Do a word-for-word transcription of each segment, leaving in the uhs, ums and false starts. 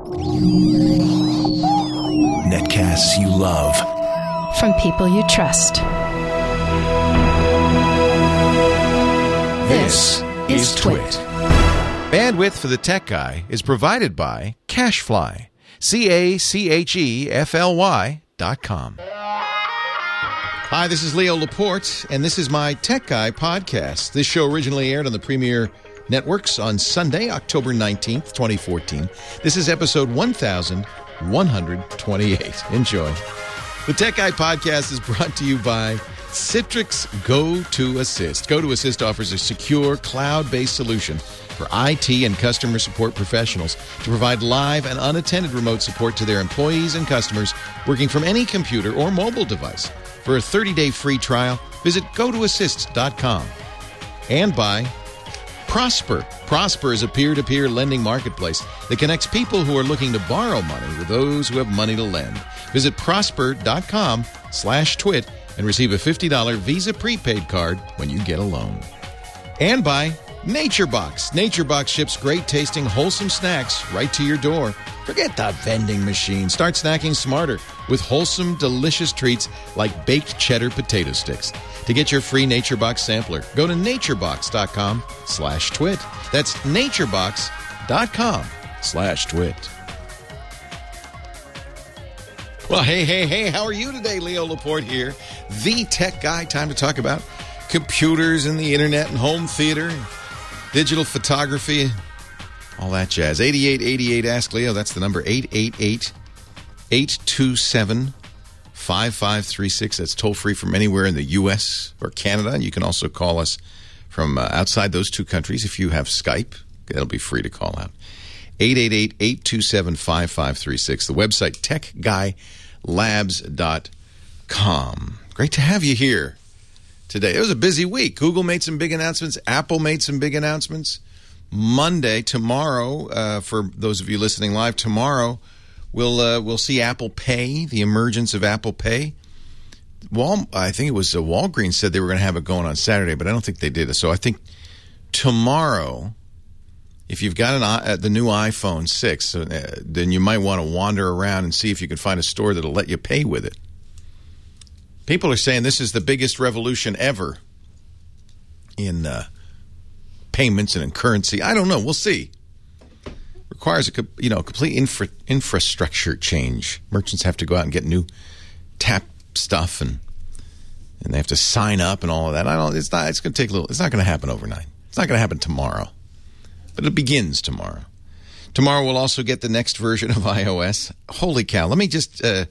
Netcasts you love. From people you trust. This is Twit. Bandwidth for the Tech Guy is provided by CacheFly. C A C H E F L Y dot com. Hi, this is Leo Laporte, and this is my Tech Guy podcast. This show originally aired on the Premier Networks on Sunday, October nineteenth, twenty fourteen. This is episode one thousand one hundred twenty-eight. Enjoy. The Tech Guy podcast is brought to you by Citrix Go to Assist. Go to Assist offers a secure, cloud-based solution for I T and customer support professionals to provide live and unattended remote support to their employees and customers working from any computer or mobile device. For a thirty-day free trial, visit go to assist dot com. And by Prosper. Prosper is a peer-to-peer lending marketplace that connects people who are looking to borrow money with those who have money to lend. Visit prosper.com slash twit and receive a fifty dollars Visa prepaid card when you get a loan. And by NatureBox. NatureBox ships great-tasting, wholesome snacks right to your door. Forget the vending machine. Start snacking smarter with wholesome, delicious treats like baked cheddar potato sticks. To get your free NatureBox sampler, go to naturebox.com slash twit. That's naturebox.com slash twit. Well, hey, hey, hey, how are you today? Leo Laporte here, the Tech Guy. Time to talk about computers and the internet and home theater and digital photography, all that jazz. eighty-eight eighty-eight Ask Leo. That's the number, eight eight eight, eight two seven, five five three six. That's toll-free from anywhere in the U S or Canada. And you can also call us from uh, outside those two countries if you have Skype. That'll be free to call out. eight eight eight, eight two seven, five five three six. The website, tech guy labs dot com. Great to have you here today. It was a busy week. Google made some big announcements. Apple made some big announcements. Monday, tomorrow, uh, for those of you listening live, tomorrow we'll uh, we'll see Apple Pay, the emergence of Apple Pay. Wal, I think it was uh, Walgreens said they were going to have it going on Saturday, but I don't think they did. So I think tomorrow, if you've got an uh, the new iPhone six, uh, then you might want to wander around and see if you can find a store that'll let you pay with it. People are saying this is the biggest revolution ever in uh, payments and in currency. I don't know. We'll see. Requires a you know complete infra- infrastructure change. Merchants have to go out and get new tap stuff, and and they have to sign up and all of that. I don't. It's not. It's going to take a little. It's not going to happen overnight. It's not going to happen tomorrow, but it begins tomorrow. Tomorrow we'll also get the next version of iOS. Holy cow! Let me just. Uh,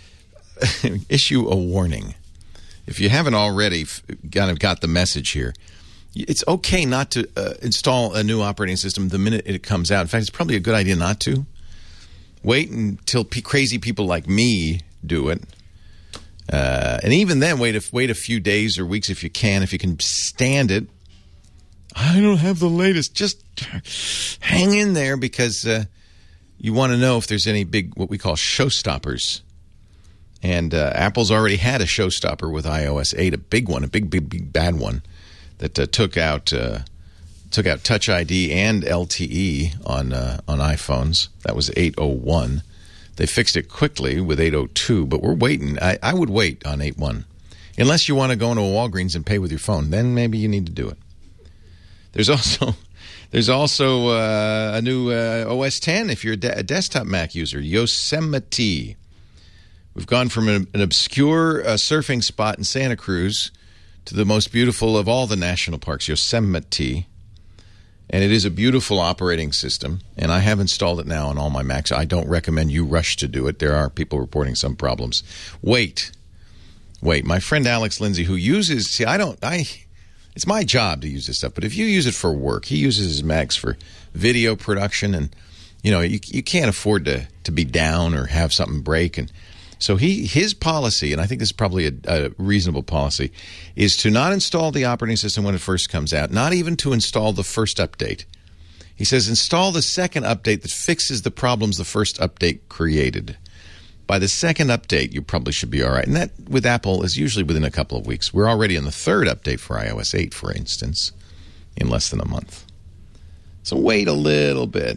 issue a warning. If you haven't already kind of got the message here, it's okay not to uh, install a new operating system the minute it comes out. In fact, it's probably a good idea not to. Wait until p- crazy people like me do it. Uh, and even then, wait a, wait a few days or weeks if you can, if you can stand it. I don't have the latest. Just hang in there because uh, you want to know if there's any big, what we call showstoppers. And uh, Apple's already had a showstopper with iOS eight, a big one, a big, big, big bad one that uh, took out uh, took out Touch I D and L T E on uh, on iPhones. That was eight oh one. They fixed it quickly with eight oh two, but we're waiting. I, I would wait on eight one. Unless you want to go into a Walgreens and pay with your phone, then maybe you need to do it. There's also there's also uh, a new uh, O S ten if you're a, de- a desktop Mac user, Yosemite. We've gone from an, an obscure uh, surfing spot in Santa Cruz to the most beautiful of all the national parks, Yosemite. And it is a beautiful operating system, and I have installed it now on all my Macs. I don't recommend you rush to do it. There are people reporting some problems. Wait. Wait. My friend Alex Lindsay, who uses... See, I don't... I. It's my job to use this stuff, but if you use it for work, he uses his Macs for video production, and, you know, you, you can't afford to, to be down or have something break, and... So he his policy, and I think this is probably a, a reasonable policy, is to not install the operating system when it first comes out, not even to install the first update. He says install the second update that fixes the problems the first update created. By the second update, you probably should be all right. And that, with Apple, is usually within a couple of weeks. We're already in the third update for iOS eight, for instance, in less than a month. So wait a little bit.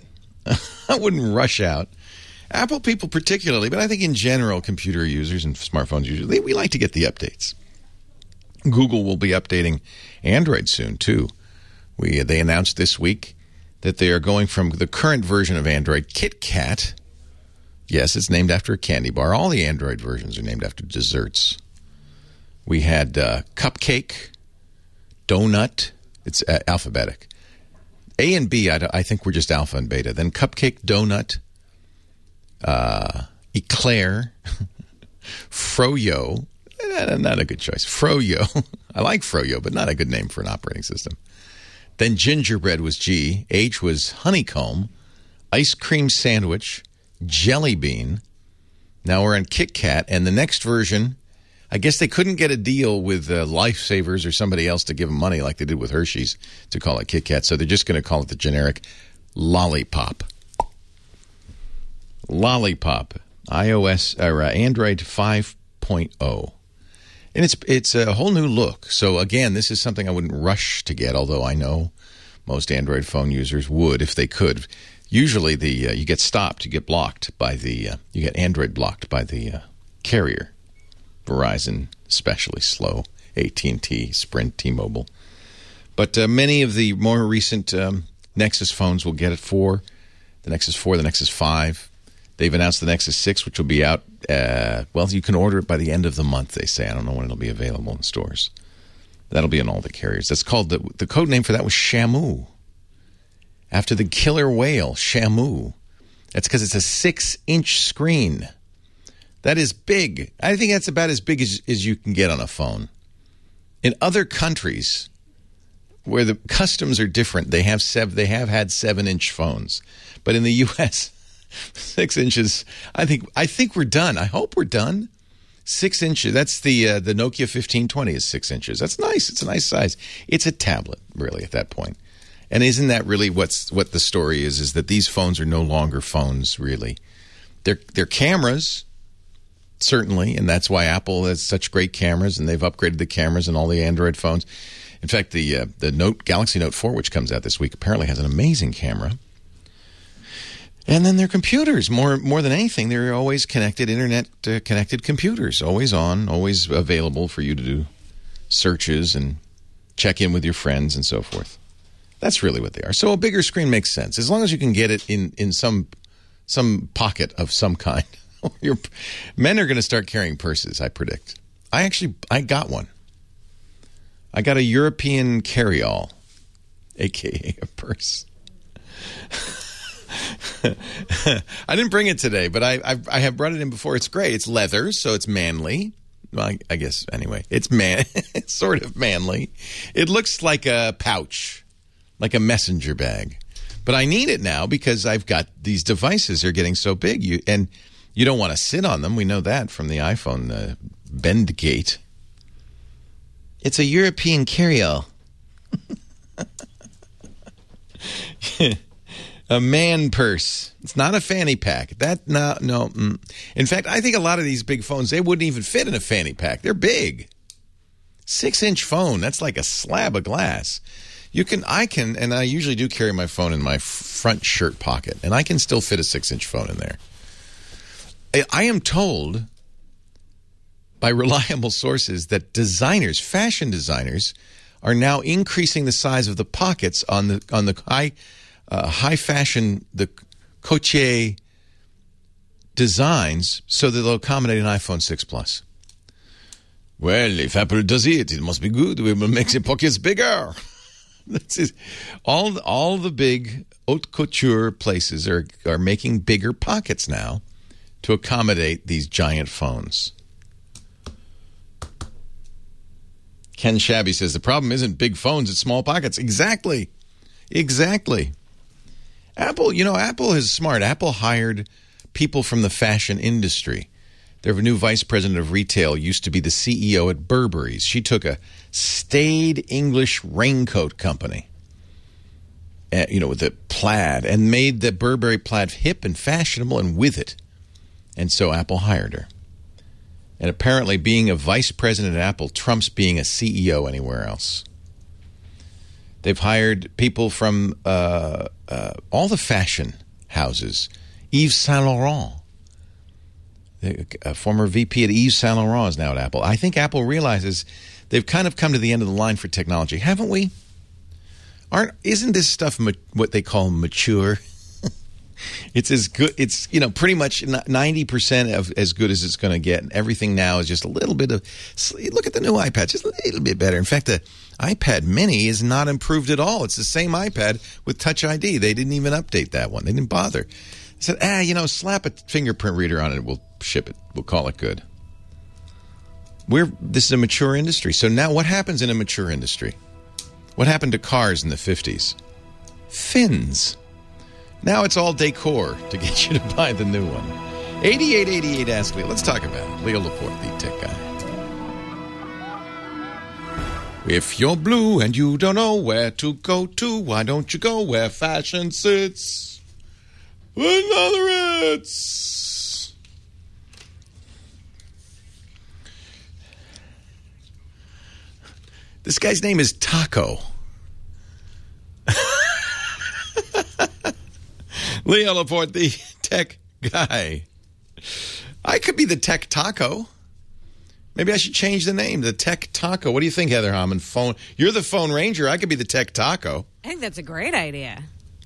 I wouldn't rush out. Apple people particularly, but I think in general, computer users and smartphones users, they, we like to get the updates. Google will be updating Android soon, too. We They announced this week that they are going from the current version of Android, KitKat. Yes, it's named after a candy bar. All the Android versions are named after desserts. We had uh, Cupcake, Donut. It's uh, alphabetic. A and B, I, I think, were just alpha and beta. Then Cupcake, Donut, uh, Eclair, Froyo. Eh, not a good choice. Froyo. I like Froyo, but not a good name for an operating system. Then Gingerbread was G. H was Honeycomb, Ice Cream Sandwich, Jelly Bean. Now we're on KitKat, and the next version, I guess they couldn't get a deal with uh, Lifesavers or somebody else to give them money like they did with Hershey's to call it KitKat, so they're just going to call it the generic Lollipop. Lollipop, iOS or uh, Android five point oh. And it's it's a whole new look. So, again, this is something I wouldn't rush to get, although I know most Android phone users would if they could. Usually, the uh, you get stopped, you get blocked by the, uh, you get Android blocked by the uh, carrier. Verizon, especially slow, A T and T, Sprint, T-Mobile. But uh, many of the more recent um, Nexus phones will get it for the Nexus four, the Nexus five. They've announced the Nexus six, which will be out, uh, well, you can order it by the end of the month, they say. I don't know when it'll be available in stores. That'll be on all the carriers. That's called, the, the code name for that was Shamu. After the killer whale, Shamu. That's because it's a six-inch screen. That is big. I think that's about as big as, as you can get on a phone. In other countries where the customs are different, they have sev- they have had seven-inch phones. But in the U S, six inches, I think I think we're done. I hope we're done. Six inches. That's the uh, the Nokia fifteen twenty is six inches. That's nice. It's a nice size. It's a tablet, really, at that point. And isn't that really what's what the story is? Is that these phones are no longer phones, really. They're they're cameras, certainly, and that's why Apple has such great cameras, and they've upgraded the cameras in all the Android phones. In fact, the uh, the Note Galaxy Note four, which comes out this week, apparently has an amazing camera. And then their computers, more more than anything, they're always connected, internet-connected uh, computers, always on, always available for you to do searches and check in with your friends and so forth. That's really what they are. So a bigger screen makes sense, as long as you can get it in, in some some pocket of some kind. Your men are going to start carrying purses, I predict. I actually, I got one. I got a European carry-all, a k a a purse. I didn't bring it today, but I I've, I have brought it in before. It's great. It's leather, so it's manly. Well, I, I guess, anyway. It's man. It's sort of manly. It looks like a pouch, like a messenger bag. But I need it now because I've got these devices are getting so big. You And you don't want to sit on them. We know that from the iPhone uh, bend gate. It's a European carry-all. A man purse. It's not a fanny pack. That no no. Mm. In fact, I think a lot of these big phones, they wouldn't even fit in a fanny pack. They're big. Six-inch phone. That's like a slab of glass. You can, I can, and I usually do carry my phone in my front shirt pocket, and I can still fit a six-inch phone in there. I, I am told by reliable sources that designers, fashion designers, are now increasing the size of the pockets on the on the high. Uh, high fashion, the Coutier designs so that they'll accommodate an iPhone six Plus. Well, if Apple does it, it must be good. We will make the pockets bigger. That's it. All, all the big haute couture places are, are making bigger pockets now to accommodate these giant phones. Ken Shabby says, the problem isn't big phones, it's small pockets. Exactly. Exactly. Apple, you know, Apple is smart. Apple hired people from the fashion industry. Their new vice president of retail used to be the C E O at Burberry's. She took a staid English raincoat company, uh, you know, with the plaid, and made the Burberry plaid hip and fashionable and with it. And so Apple hired her. And apparently being a vice president at Apple trumps being a C E O anywhere else. They've hired people from uh, uh, all the fashion houses. Yves Saint Laurent, a former V P at Yves Saint Laurent, is now at Apple. I think Apple realizes they've kind of come to the end of the line for technology, haven't we? Aren't isn't this stuff ma- what they call mature? It's as good. It's, you know, pretty much ninety percent of as good as it's going to get. And everything now is just a little bit of. Look at the new iPad, just a little bit better. In fact, the iPad Mini is not improved at all. It's the same iPad with Touch I D. They didn't even update that one. They didn't bother. They said, ah, you know, slap a fingerprint reader on it. We'll ship it. We'll call it good. We're this is a mature industry. So now, what happens in a mature industry? What happened to cars in the fifties? Fins. Now it's all decor to get you to buy the new one. eighty-eight eighty-eight Ask Leo. Let's talk about it. Leo Laporte, the tech guy. If you're blue and you don't know where to go to, why don't you go where fashion sits? Another it's. This guy's name is Taco. Leo Laporte, the tech guy. I could be the tech taco. Maybe I should change the name, the tech taco. What do you think, Heather Hammond? Phone. You're the phone ranger. I could be the tech taco. I think that's a great idea.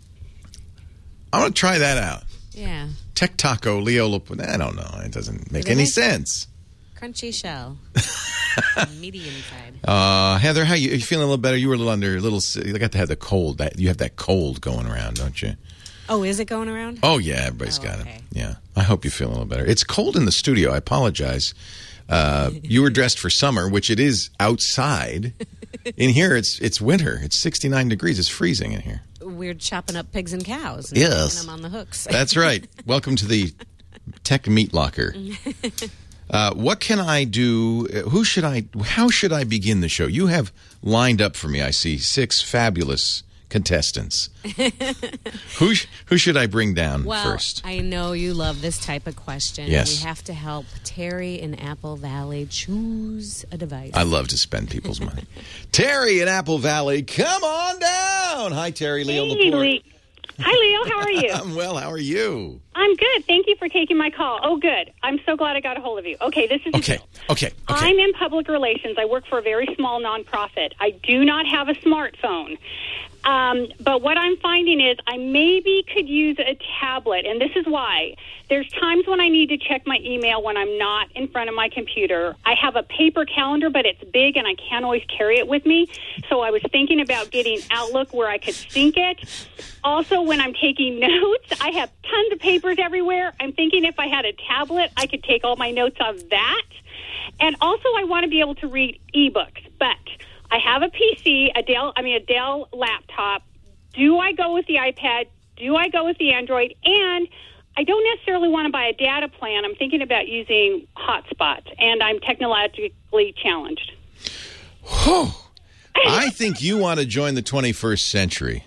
I want to try that out. Yeah. Tech taco, Leo Laporte. I don't know. It doesn't make Does it any make- sense. Crunchy shell. Meaty inside. Uh, Heather, how you, are you feeling a little better? You were a little under, a little. You got to have the cold. That you have that cold going around, don't you? Oh, is it going around? Oh yeah, everybody's Oh, got okay. it. Yeah, I hope you feel a little better. It's cold in the studio. I apologize. Uh, you were dressed for summer, which it is outside. In here, it's it's winter. It's sixty-nine degrees. It's freezing in here. We're chopping up pigs and cows. And Yes. putting them on the hooks. That's right. Welcome to the Tech Meat Locker. Uh, what can I do? Who should I? How should I begin the show? You have lined up for me. I see six fabulous contestants. who sh- who should I bring down Well, first? I know you love this type of question. Yes. We have to help Terry in Apple Valley choose a device. I love to spend people's money. Terry in Apple Valley, come on down. Hi, Terry. Leo Hey, Laporte. Le- Hi, Leo. How are you? I'm well. How are you? I'm good. Thank you for taking my call. Oh, good. I'm so glad I got a hold of you. Okay, this is the Okay. deal. Okay. Okay. I'm in public relations. I work for a very small nonprofit. I do not have a smartphone. Um, but what I'm finding is I maybe could use a tablet, and this is why. There's times when I need to check my email when I'm not in front of my computer. I have a paper calendar, but it's big, and I can't always carry it with me. So I was thinking about getting Outlook where I could sync it. Also, when I'm taking notes, I have tons of papers everywhere. I'm thinking if I had a tablet, I could take all my notes on that. And also, I want to be able to read ebooks, but I have a P C, a Dell, I mean a Dell laptop. Do I go with the iPad? Do I go with the Android? And I don't necessarily want to buy a data plan. I'm thinking about using hotspots, and I'm technologically challenged. Whew. I think you want to join the twenty-first century.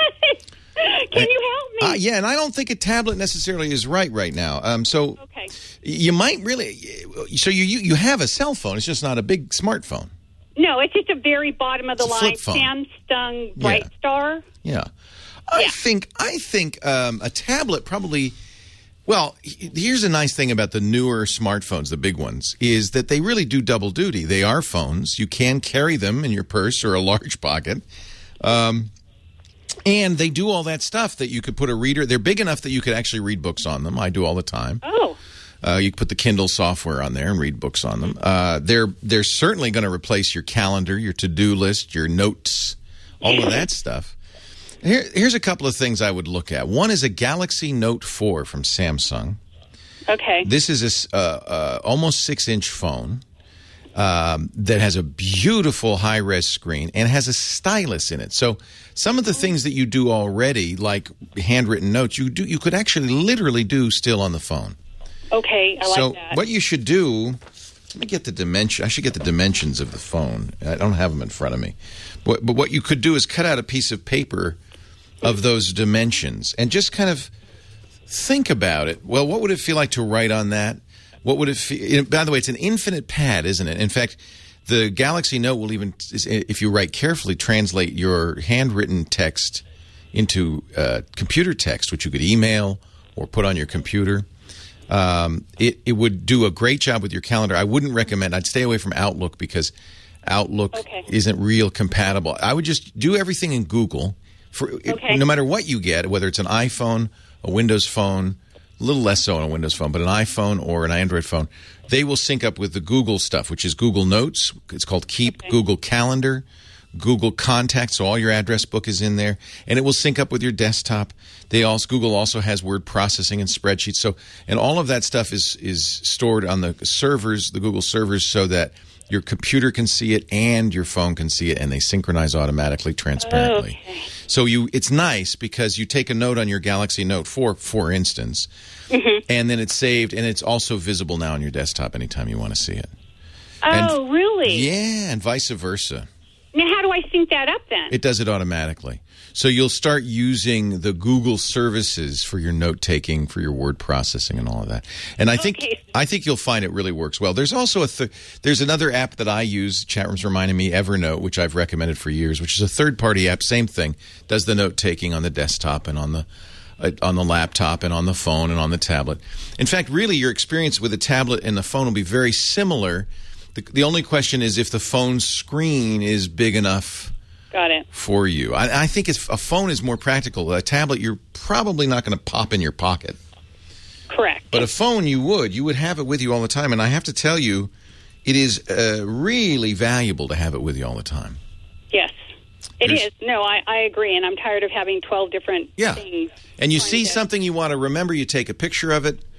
Can you help me? Uh, yeah, and I don't think a tablet necessarily is right right now. Um, so Okay. you might really. So you, you you have a cell phone. It's just not a big smartphone. No, it's just a very bottom of the It's a line flip phone. Samsung Bright Yeah. Star. Yeah, I Yeah. think I think um, a tablet probably. Well, he- here's a nice thing about the newer smartphones, the big ones, is that they really do double duty. They are phones. You can carry them in your purse or a large pocket. Um, and they do all that stuff that you could put a reader. They're big enough that you could actually read books on them. I do all the time. Oh, Uh, you can put the Kindle software on there and read books on them. Uh, they're they're certainly going to replace your calendar, your to-do list, your notes, all of that stuff. Here, here's a couple of things I would look at. One is a Galaxy Note four from Samsung. okay. This is a s- uh, uh, almost six-inch phone um, that has a beautiful high-res screen and has a stylus in it. So some of the things that you do already, like handwritten notes, you do you could actually literally do still on the phone. Okay, I like So that. what you should do, let me get the dimension. I should get the dimensions of the phone. I don't have them in front of me. But, but what you could do is cut out a piece of paper of those dimensions and just kind of think about it. Well, what would it feel like to write on that? What would it feel? By the way, it's an infinite pad, isn't it? In fact, the Galaxy Note will even, if you write carefully, translate your handwritten text into uh, computer text, which you could email or put on your computer. Um, it, it would do a great job with your calendar. I wouldn't recommend, I'd stay away from Outlook because Outlook Okay. isn't real compatible. I would just do everything in Google. For Okay. no matter what you get, whether it's an iPhone, a Windows phone, a little less so on a Windows phone, but an iPhone or an Android phone, they will sync up with the Google stuff, which is Google Notes. It's called Keep, Okay. Google Calendar, Google Contacts, so all your address book is in there, and it will sync up with your desktop. They also Google also has word processing and spreadsheets, so and all of that stuff is is stored on the servers, the Google servers, so that your computer can see it and your phone can see it, and they synchronize automatically, transparently. Okay. So you, it's nice because you take a note on your Galaxy Note four, for instance, Mm-hmm. and then it's saved, and it's also visible now on your desktop anytime you want to see it. Oh, And- really? Yeah, and vice versa. Now, how do I sync that up then? It does it automatically. So you'll start using the Google services for your note taking, for your word processing, and all of that. And I think Okay. I think you'll find it really works well. There's also a th- there's another app that I use. Chat room's reminding me, Evernote, which I've recommended for years, which is a third party app. Same thing, does the note taking on the desktop and on the uh, on the laptop and on the phone and on the tablet. In fact, really, your experience with the tablet and the phone will be very similar. The, the only question is if the phone screen is big enough Got it. for you. I, I think it's, a phone is more practical. A tablet, you're probably not going to pop in your pocket. Correct. But a phone, you would. You would have it with you all the time. And I have to tell you, it is uh, really valuable to have it with you all the time. Yes. It There's- is. No, I, I agree, and I'm tired of having twelve different Yeah. things. And you trying see to- something you want to remember, you take a picture of it.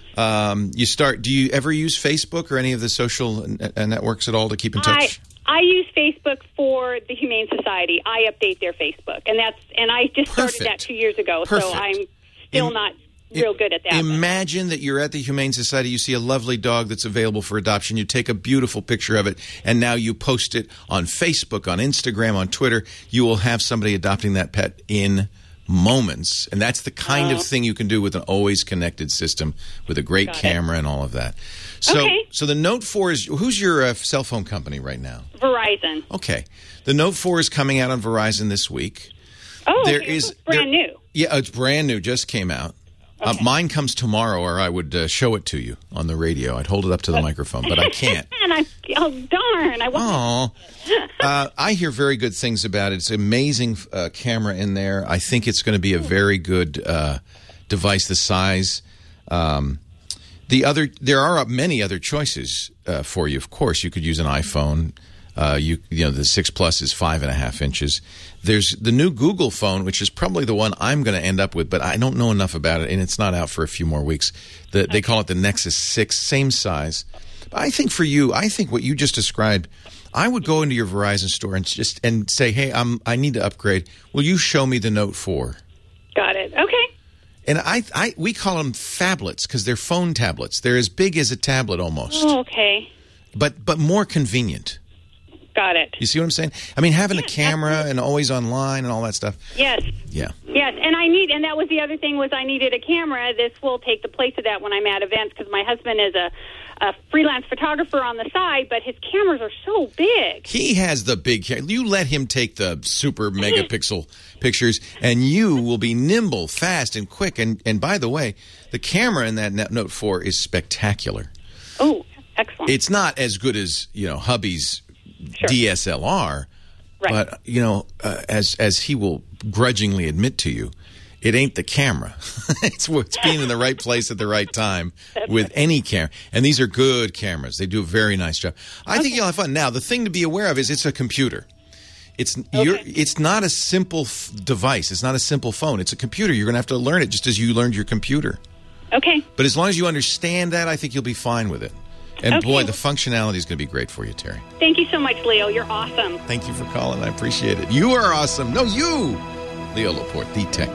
Um, you start. Do you ever use Facebook or any of the social n- uh, networks at all to keep in I, touch? I use Facebook for the Humane Society. I update their Facebook, and that's and I just started Perfect. that two years ago, Perfect. so I'm still Im- not real good at that. Imagine that you're at the Humane Society, you see a lovely dog that's available for adoption, you take a beautiful picture of it, and now you post it on Facebook, on Instagram, on Twitter. You will have somebody adopting that pet in moments, and that's the kind Oh. of thing you can do with an always connected system with a great Got it. camera and all of that. So, Okay. so the Note four is, who's your uh, cell phone company right now? Verizon. Okay. The Note four is coming out on Verizon this week. Oh, There okay, is it's brand there- new. Yeah, it's brand new, just came out. Uh, Okay. mine comes tomorrow, or I would uh, show it to you on the radio. I'd hold it up to the microphone, but I can't. And I oh darn, I want. Oh, uh, I hear very good things about it. It's an amazing uh, camera in there. I think it's going to be a very good uh, device. The size, um, the other, there are many other choices uh, for you. Of course, you could use an iPhone. Uh, you you know the six Plus is five and a half inches. There's the new Google phone, which is probably the one I'm going to end up with, but I don't know enough about it, and it's not out for a few more weeks. The, they call it the Nexus six, same size. But I think for you, I think what you just described, I would go into your Verizon store and just and say, "Hey, I'm I need to upgrade. Will you show me the Note four?" Got it. Okay. And I, I we call them phablets because they're phone tablets. They're as big as a tablet almost, Oh, okay. but but more convenient. Got it. You see what I'm saying? I mean, having a Yes, camera absolutely. and always online and all that stuff. Yes. Yeah. Yes, and I need, and that was the other thing was I needed a camera. This will take the place of that when I'm at events because my husband is a, a freelance photographer on the side, but his cameras are so big. He has the big camera. You let him take the super megapixel pictures, and you will be nimble, fast, and quick. And, and by the way, the camera in that Note four is spectacular. Oh, excellent. It's not as good as, you know, hubby's Sure. D S L R, Right. but, you know, uh, as as he will grudgingly admit to you, it ain't the camera. it's, it's being in the right place at the right time with any camera. And these are good cameras. They do a very nice job. I think you'll have fun. Now, the thing to be aware of is it's a computer. It's you're, it's not a simple f- device. It's not a simple phone. It's a computer. You're going to have to learn it just as you learned your computer. Okay. But as long as you understand that, I think you'll be fine with it. And Okay. boy, the functionality is going to be great for you, Terry. Thank you so much, Leo. You're awesome. Thank you for calling. I appreciate it. You are awesome. No, you, Leo Laporte, the tech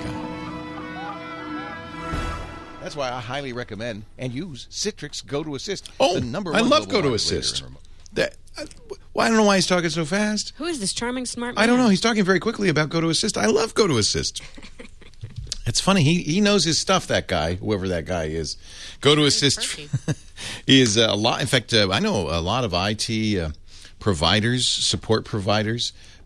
guy. That's why I highly recommend and use Citrix Go to Assist. Oh, the number I one love global Go to market leader Assist. in remote- That, I, well, I don't know why he's talking so fast. Who is this charming smart man? I don't know. He's talking very quickly about Go to Assist. I love Go to Assist. It's funny. He he knows his stuff, that guy, whoever that guy is. Go to Assist is a lot. In fact, uh, I know a lot of I T uh, providers, support providers,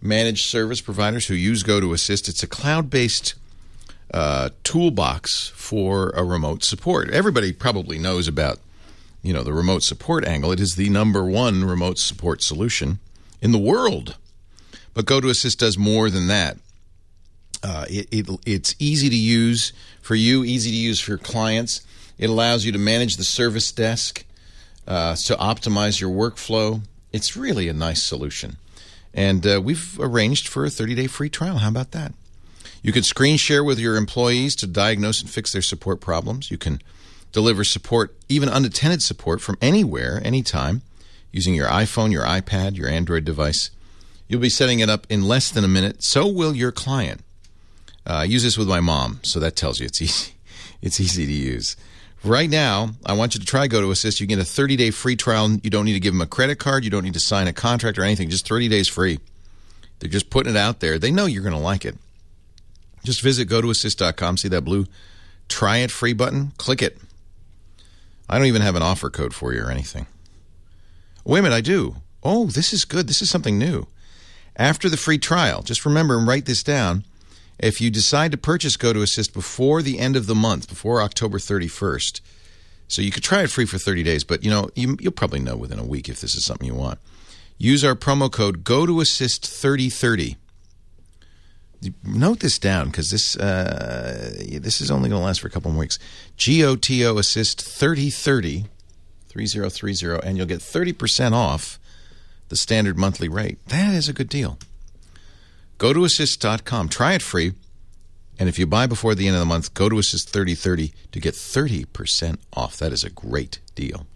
managed service providers who use GoToAssist. It's a cloud-based uh, toolbox for a remote support. Everybody probably knows about, you know, the remote support angle. It is the number one remote support solution in the world. But GoToAssist does more than that. Uh, it, it, it's easy to use for you, easy to use for your clients. It allows you to manage the service desk, uh, to optimize your workflow. It's really a nice solution. And uh, we've arranged for a thirty-day free trial. How about that? You can screen share with your employees to diagnose and fix their support problems. You can deliver support, even unattended support, from anywhere, anytime, using your iPhone, your iPad, your Android device. You'll be setting it up in less than a minute. So will your client. Uh, I use this with my mom, so that tells you it's easy. It's easy to use. Right now, I want you to try GoToAssist. You get a thirty-day free trial. You don't need to give them a credit card. You don't need to sign a contract or anything. Just thirty days free. They're just putting it out there. They know you're going to like it. Just visit go to assist dot com. See that blue Try It Free button? Click it. I don't even have an offer code for you or anything. Wait a minute, I do. Oh, this is good. This is something new. After the free trial, just remember and write this down. If you decide to purchase GoToAssist before the end of the month, before October thirty-first, so you could try it free for thirty days, but you know you, you'll probably know within a week if this is something you want. Use our promo code go to assist thirty thirty. Note this down because this uh, this is only going to last for a couple more weeks. G O T O Assist thirty thirty, thirty thirty, and you'll get thirty percent off the standard monthly rate. That is a good deal. go to assist dot com. Try it free. And if you buy before the end of the month, go to assist thirty thirty to get thirty percent off. That is a great deal.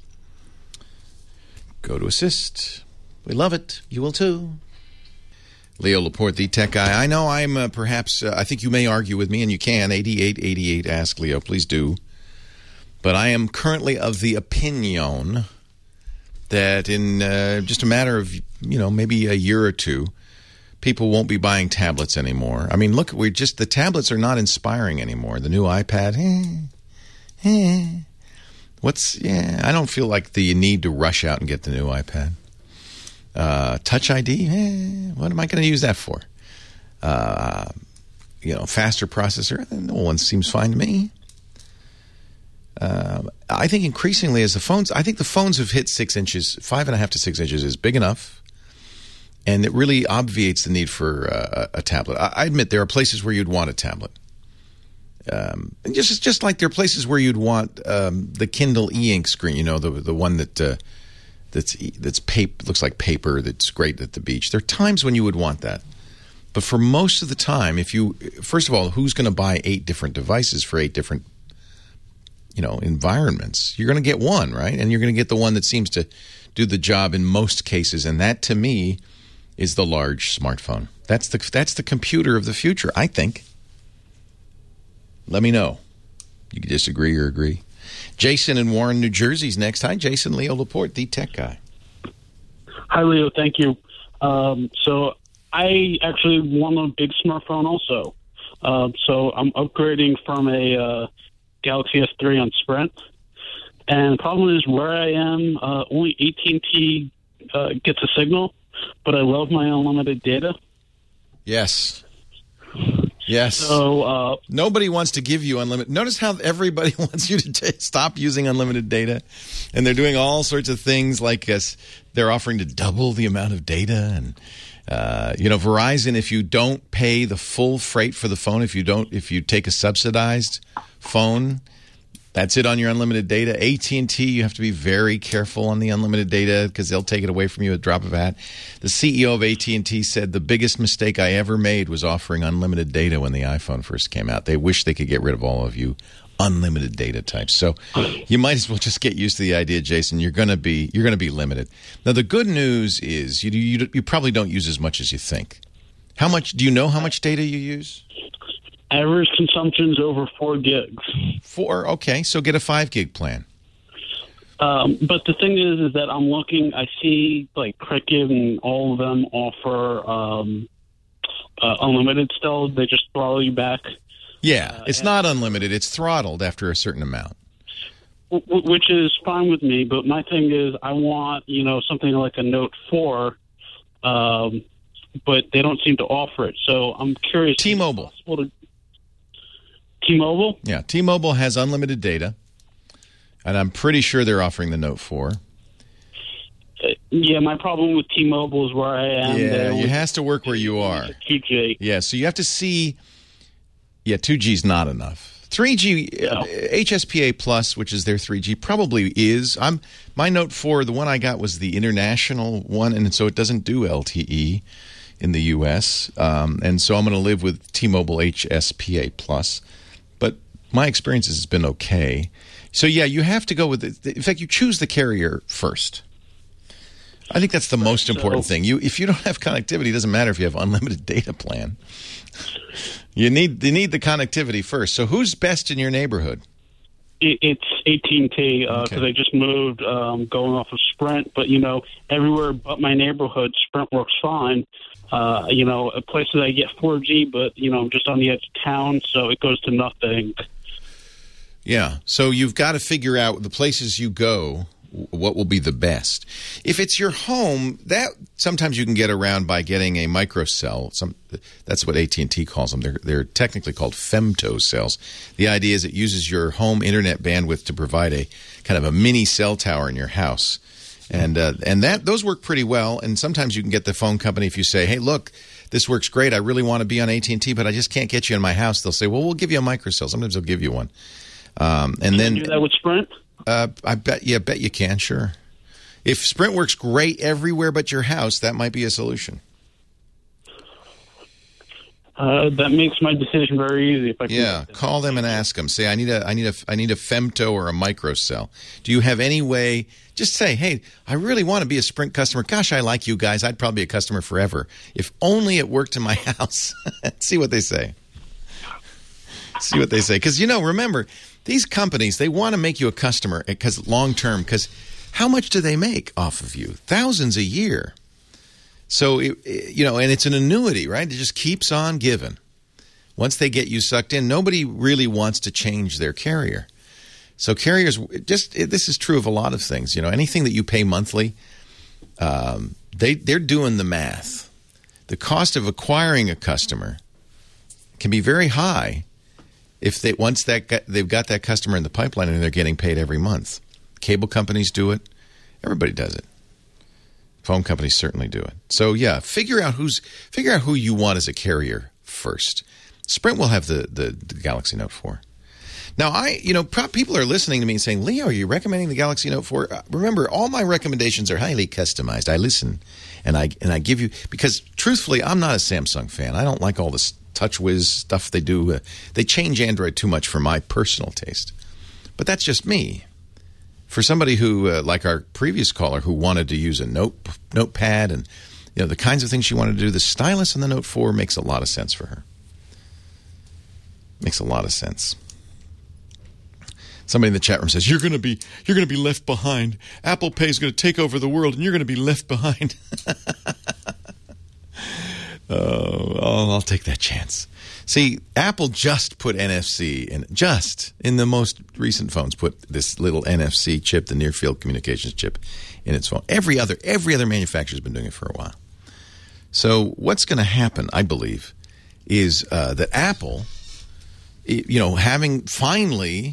GoToAssist. We love it. You will too. Leo Laporte, the tech guy. I know I'm uh, perhaps, uh, I think you may argue with me, and you can. eighty-eight eighty-eight, ask Leo. Please do. But I am currently of the opinion that in uh, just a matter of, you know, maybe a year or two, people won't be buying tablets anymore. I mean, look, we just the tablets are not inspiring anymore. The new iPad, eh, eh. What's, yeah, I don't feel like the need to rush out and get the new iPad. Uh, Touch I D, eh, what am I going to use that for? Uh, you know, faster processor, no one seems fine to me. Uh, I think increasingly as the phones, I think the phones have hit six inches, five and a half to six inches is big enough. And it really obviates the need for uh, a tablet. I, I admit there are places where you'd want a tablet. Um, and just just like there are places where you'd want um, the Kindle e-ink screen, you know, the the one that uh, that's that's paper, looks like paper, that's great at the beach. There are times when you would want that. But for most of the time, if you, first of all, who's going to buy eight different devices for eight different, you know, environments? You're going to get one, right? And you're going to get the one that seems to do the job in most cases. And that, to me, is the large smartphone. That's the that's the computer of the future, I think. Let me know. You can disagree or agree. Jason in Warren, New Jersey's next. Hi, Jason. Leo Laporte, the tech guy. Hi, Leo. Thank you. Um, so I actually want a big smartphone also. Uh, so I'm upgrading from a uh, Galaxy S three on Sprint. And the problem is where I am, uh, only A T and T uh, gets a signal, but I love my unlimited data. Yes. Yes. So uh, nobody wants to give you unlimited. Notice how everybody wants you to t- stop using unlimited data, and they're doing all sorts of things like uh, they're offering to double the amount of data. And uh, you know, Verizon, if you don't pay the full freight for the phone, if you don't, if you take a subsidized phone, that's it on your unlimited data. A T and T, you have to be very careful on the unlimited data because they'll take it away from you at the drop of a hat. The C E O of A T and T said the biggest mistake I ever made was offering unlimited data when the iPhone first came out. They wish they could get rid of all of you unlimited data types. So you might as well just get used to the idea, Jason. You're going to be you're going to be limited. Now the good news is you, you you probably don't use as much as you think. How much do you know how much data you use? Average consumption is over four gigs. Four, okay. So get a five gig plan. Um, but the thing is, is that I'm looking. I see like Cricket and all of them offer um, uh, unlimited still. They just throttle you back. Yeah, uh, it's not unlimited. It's throttled after a certain amount. W- which is fine with me. But my thing is, I want you know something like a Note four. Um, but they don't seem to offer it. So I'm curious. T-Mobile. To... T-Mobile? Yeah, T-Mobile has unlimited data, and I'm pretty sure they're offering the Note four. Uh, yeah, my problem with T-Mobile is where I am. Yeah, it has to work where you are. two G. Yeah, so you have to see. Yeah, two G is not enough. three G, Yeah. uh, H S P A Plus, which is their three G, probably is. I'm my Note four, the one I got was the international one, and so it doesn't do L T E in the U S. Um, and so I'm going to live with T-Mobile H S P A Plus. But my experience has been okay. So, yeah, you have to go with it. In fact, you choose the carrier first. I think that's the most important so, thing. You, if you don't have connectivity, it doesn't matter if you have unlimited data plan. You need you need the connectivity first. So who's best in your neighborhood? It, it's A T and T because Okay. I just moved, um, going off of Sprint. But you know, everywhere but my neighborhood, Sprint works fine. Uh, you know, places I get four G, but you know, I'm just on the edge of town, so it goes to nothing. Yeah. So you've got to figure out the places you go, what will be the best. If it's your home, that sometimes you can get around by getting a microcell. Some that's what A T and T calls them. They're they're technically called femto cells. The idea is it uses your home internet bandwidth to provide a kind of a mini cell tower in your house, and uh, and that those work pretty well. And sometimes you can get the phone company if you say, "Hey, look, this works great. I really want to be on A T and T, but I just can't get you in my house." They'll say, "Well, we'll give you a microcell." Sometimes they'll give you one, um, and Can then you do that with Sprint? Uh, I bet, yeah, bet you can, sure. If Sprint works great everywhere but your house, that might be a solution. Uh, that makes my decision very easy. If I can Yeah, call them and ask them. Say, I need a, I need a, I need a femto or a microcell. Do you have any way? Just say, hey, I really want to be a Sprint customer. Gosh, I like you guys. I'd probably be a customer forever. If only it worked in my house. See what they say. See what they say. Because, you know, remember, these companies, they want to make you a customer because long term, because how much do they make off of you? Thousands a year. So, it, it, you know, and it's an annuity, right? It just keeps on giving. Once they get you sucked in, nobody really wants to change their carrier. So carriers, just it, this is true of a lot of things. You know, anything that you pay monthly, um, they, they're doing the math. The cost of acquiring a customer can be very high if they once that got, they've got that customer in the pipeline and they're getting paid every month. Cable companies do it. Everybody does it. Phone companies certainly do it. So yeah, figure out who's figure out who you want as a carrier first. Sprint will have the the, the Galaxy Note four. Now I, you know, pro- people are listening to me and saying, "Leo, are you recommending the Galaxy Note four?" Uh, remember, all my recommendations are highly customized. I listen and I and I give you because truthfully, I'm not a Samsung fan. I don't like all this TouchWiz stuff they do. Uh, they change Android too much for my personal taste. But that's just me. For somebody who, uh, like our previous caller, who wanted to use a note notepad and you know the kinds of things she wanted to do, the stylus on the Note four makes a lot of sense for her. Makes a lot of sense. Somebody in the chat room says, "You're going to be you're going to be left behind. Apple Pay is going to take over the world, and you're going to be left behind." Oh, I'll, I'll take that chance. See, Apple just put N F C in, just in the most recent phones, put this little N F C chip, the near field communications chip, in its phone. Every other every other manufacturer has been doing it for a while. So what's going to happen, I believe, is uh, that Apple, you know, having finally,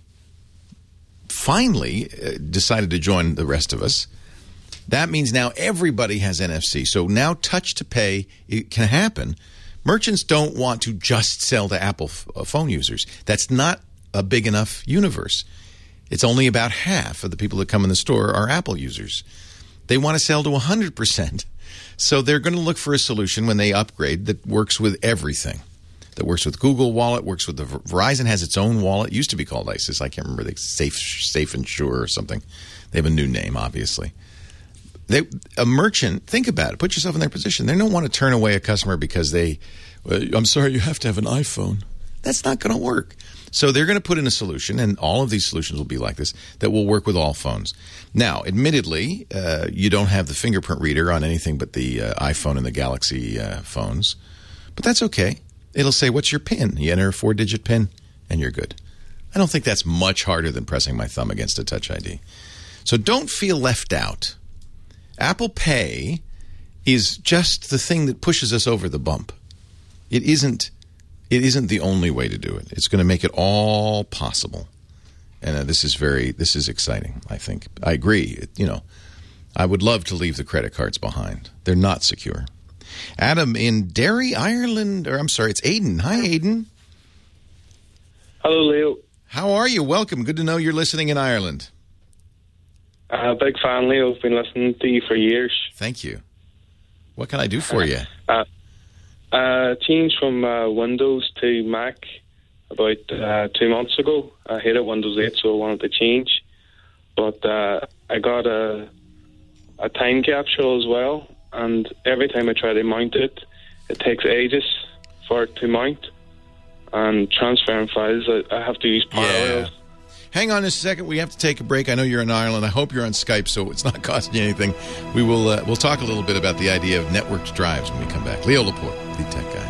finally uh, decided to join the rest of us. That means now everybody has N F C. So now touch to pay it can happen. Merchants don't want to just sell to Apple f- phone users. That's not a big enough universe. It's only about half of the people that come in the store are Apple users. They want to sell to one hundred percent. So they're going to look for a solution when they upgrade that works with everything. That works with Google Wallet, works with the Verizon has its own wallet. It used to be called ISIS. I can't remember the Safe Safe and Sure or something. They have a new name, obviously. They, a merchant, think about it. Put yourself in their position. They don't want to turn away a customer because they, well, I'm sorry, you have to have an iPhone. That's not going to work. So they're going to put in a solution, and all of these solutions will be like this, that will work with all phones. Now, admittedly, uh, you don't have the fingerprint reader on anything but the uh, iPhone and the Galaxy uh, phones. But that's okay. It'll say, what's your PIN? You enter a four-digit PIN, and you're good. I don't think that's much harder than pressing my thumb against a Touch I D. So don't feel left out. Apple Pay is just the thing that pushes us over the bump. It isn't. It isn't the only way to do it. It's going to make it all possible, and uh, this is very. This is exciting. I think. I agree. It, you know, I would love to leave the credit cards behind. They're not secure. Adam in Derry, Ireland, or I'm sorry, it's Aidan. Hi, Aidan. Hello, Leo. How are you? Welcome. Good to know you're listening in Ireland. Uh, big fan, Leo. I've been listening to you for years. Thank you. What can I do for you? Uh, uh, changed from uh, Windows to Mac about uh, two months ago. I hated Windows eight, so I wanted to change. But uh, I got a, a time capsule as well, and every time I try to mount it, it takes ages for it to mount. And transferring files, I, I have to use Parallels. Yeah. Hang on a second. We have to take a break. I know you're in Ireland. I hope you're on Skype, so it's not costing you anything. We will uh, we'll talk a little bit about the idea of networked drives when we come back. Leo Laporte, the tech guy.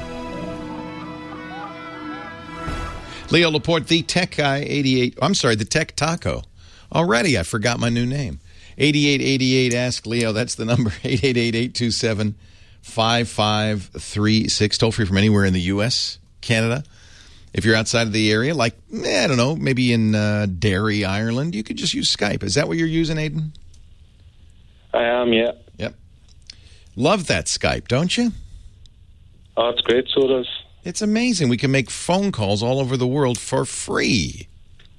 Leo Laporte, the tech guy, eighty-eight. I'm sorry, the tech taco. Already, I forgot my new name. eighty-eight eighty-eight, ask Leo. That's the number, eight eight eight, eight two seven, five five three six. Toll free from anywhere in the U S, Canada. If you're outside of the area, like, eh, I don't know, maybe in uh, Derry, Ireland, you could just use Skype. Is that what you're using, Aidan? I am, yeah. Yep. Love that Skype, don't you? Oh, it's great, so it is. It's amazing. We can make phone calls all over the world for free.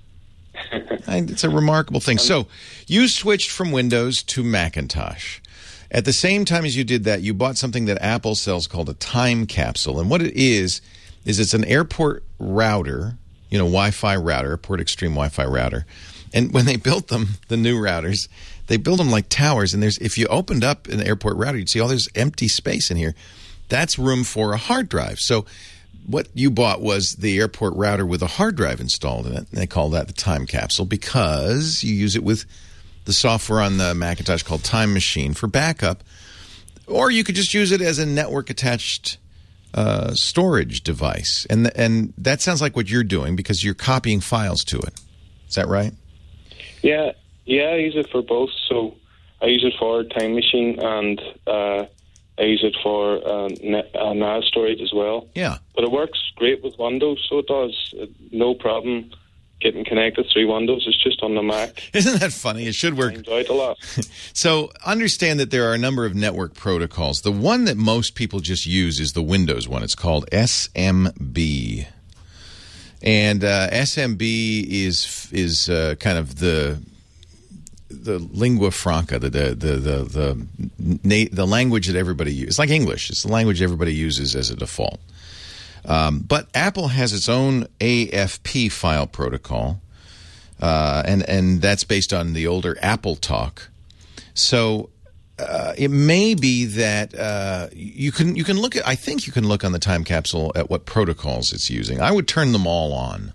And it's a remarkable thing. So you switched from Windows to Macintosh. At the same time as you did that, you bought something that Apple sells called a time capsule. And what it is, is it's an airport router, you know, Wi-Fi router, Airport Extreme Wi-Fi router. And when they built them, the new routers, they build them like towers. And there's, if you opened up an airport router, you'd see all this empty space in here. That's room for a hard drive. So what you bought was the airport router with a hard drive installed in it. And they call that the time capsule because you use it with the software on the Macintosh called Time Machine for backup. Or you could just use it as a network-attached Uh, storage device, and th- and that sounds like what you're doing because you're copying files to it. Is that right? Yeah, yeah. I use it for both. So I use it for Time Machine, and uh, I use it for uh, net, uh, N A S storage as well. Yeah, but it works great with Windows, so it does. Uh, no problem getting connected through Windows. It's just on the Mac. Isn't that funny? It should work. I enjoy it a lot. So understand that there are a number of network protocols. The one that most people just use is the Windows one. It's called S M B. And uh, S M B is is uh, kind of the the lingua franca, the the the the the, the language that everybody uses. It's like English. It's the language everybody uses as a default. Um, but Apple has its own A F P file protocol, uh, and and that's based on the older Apple Talk. So uh, it may be that uh, you can you can look at. I think you can look on the time capsule at what protocols it's using. I would turn them all on.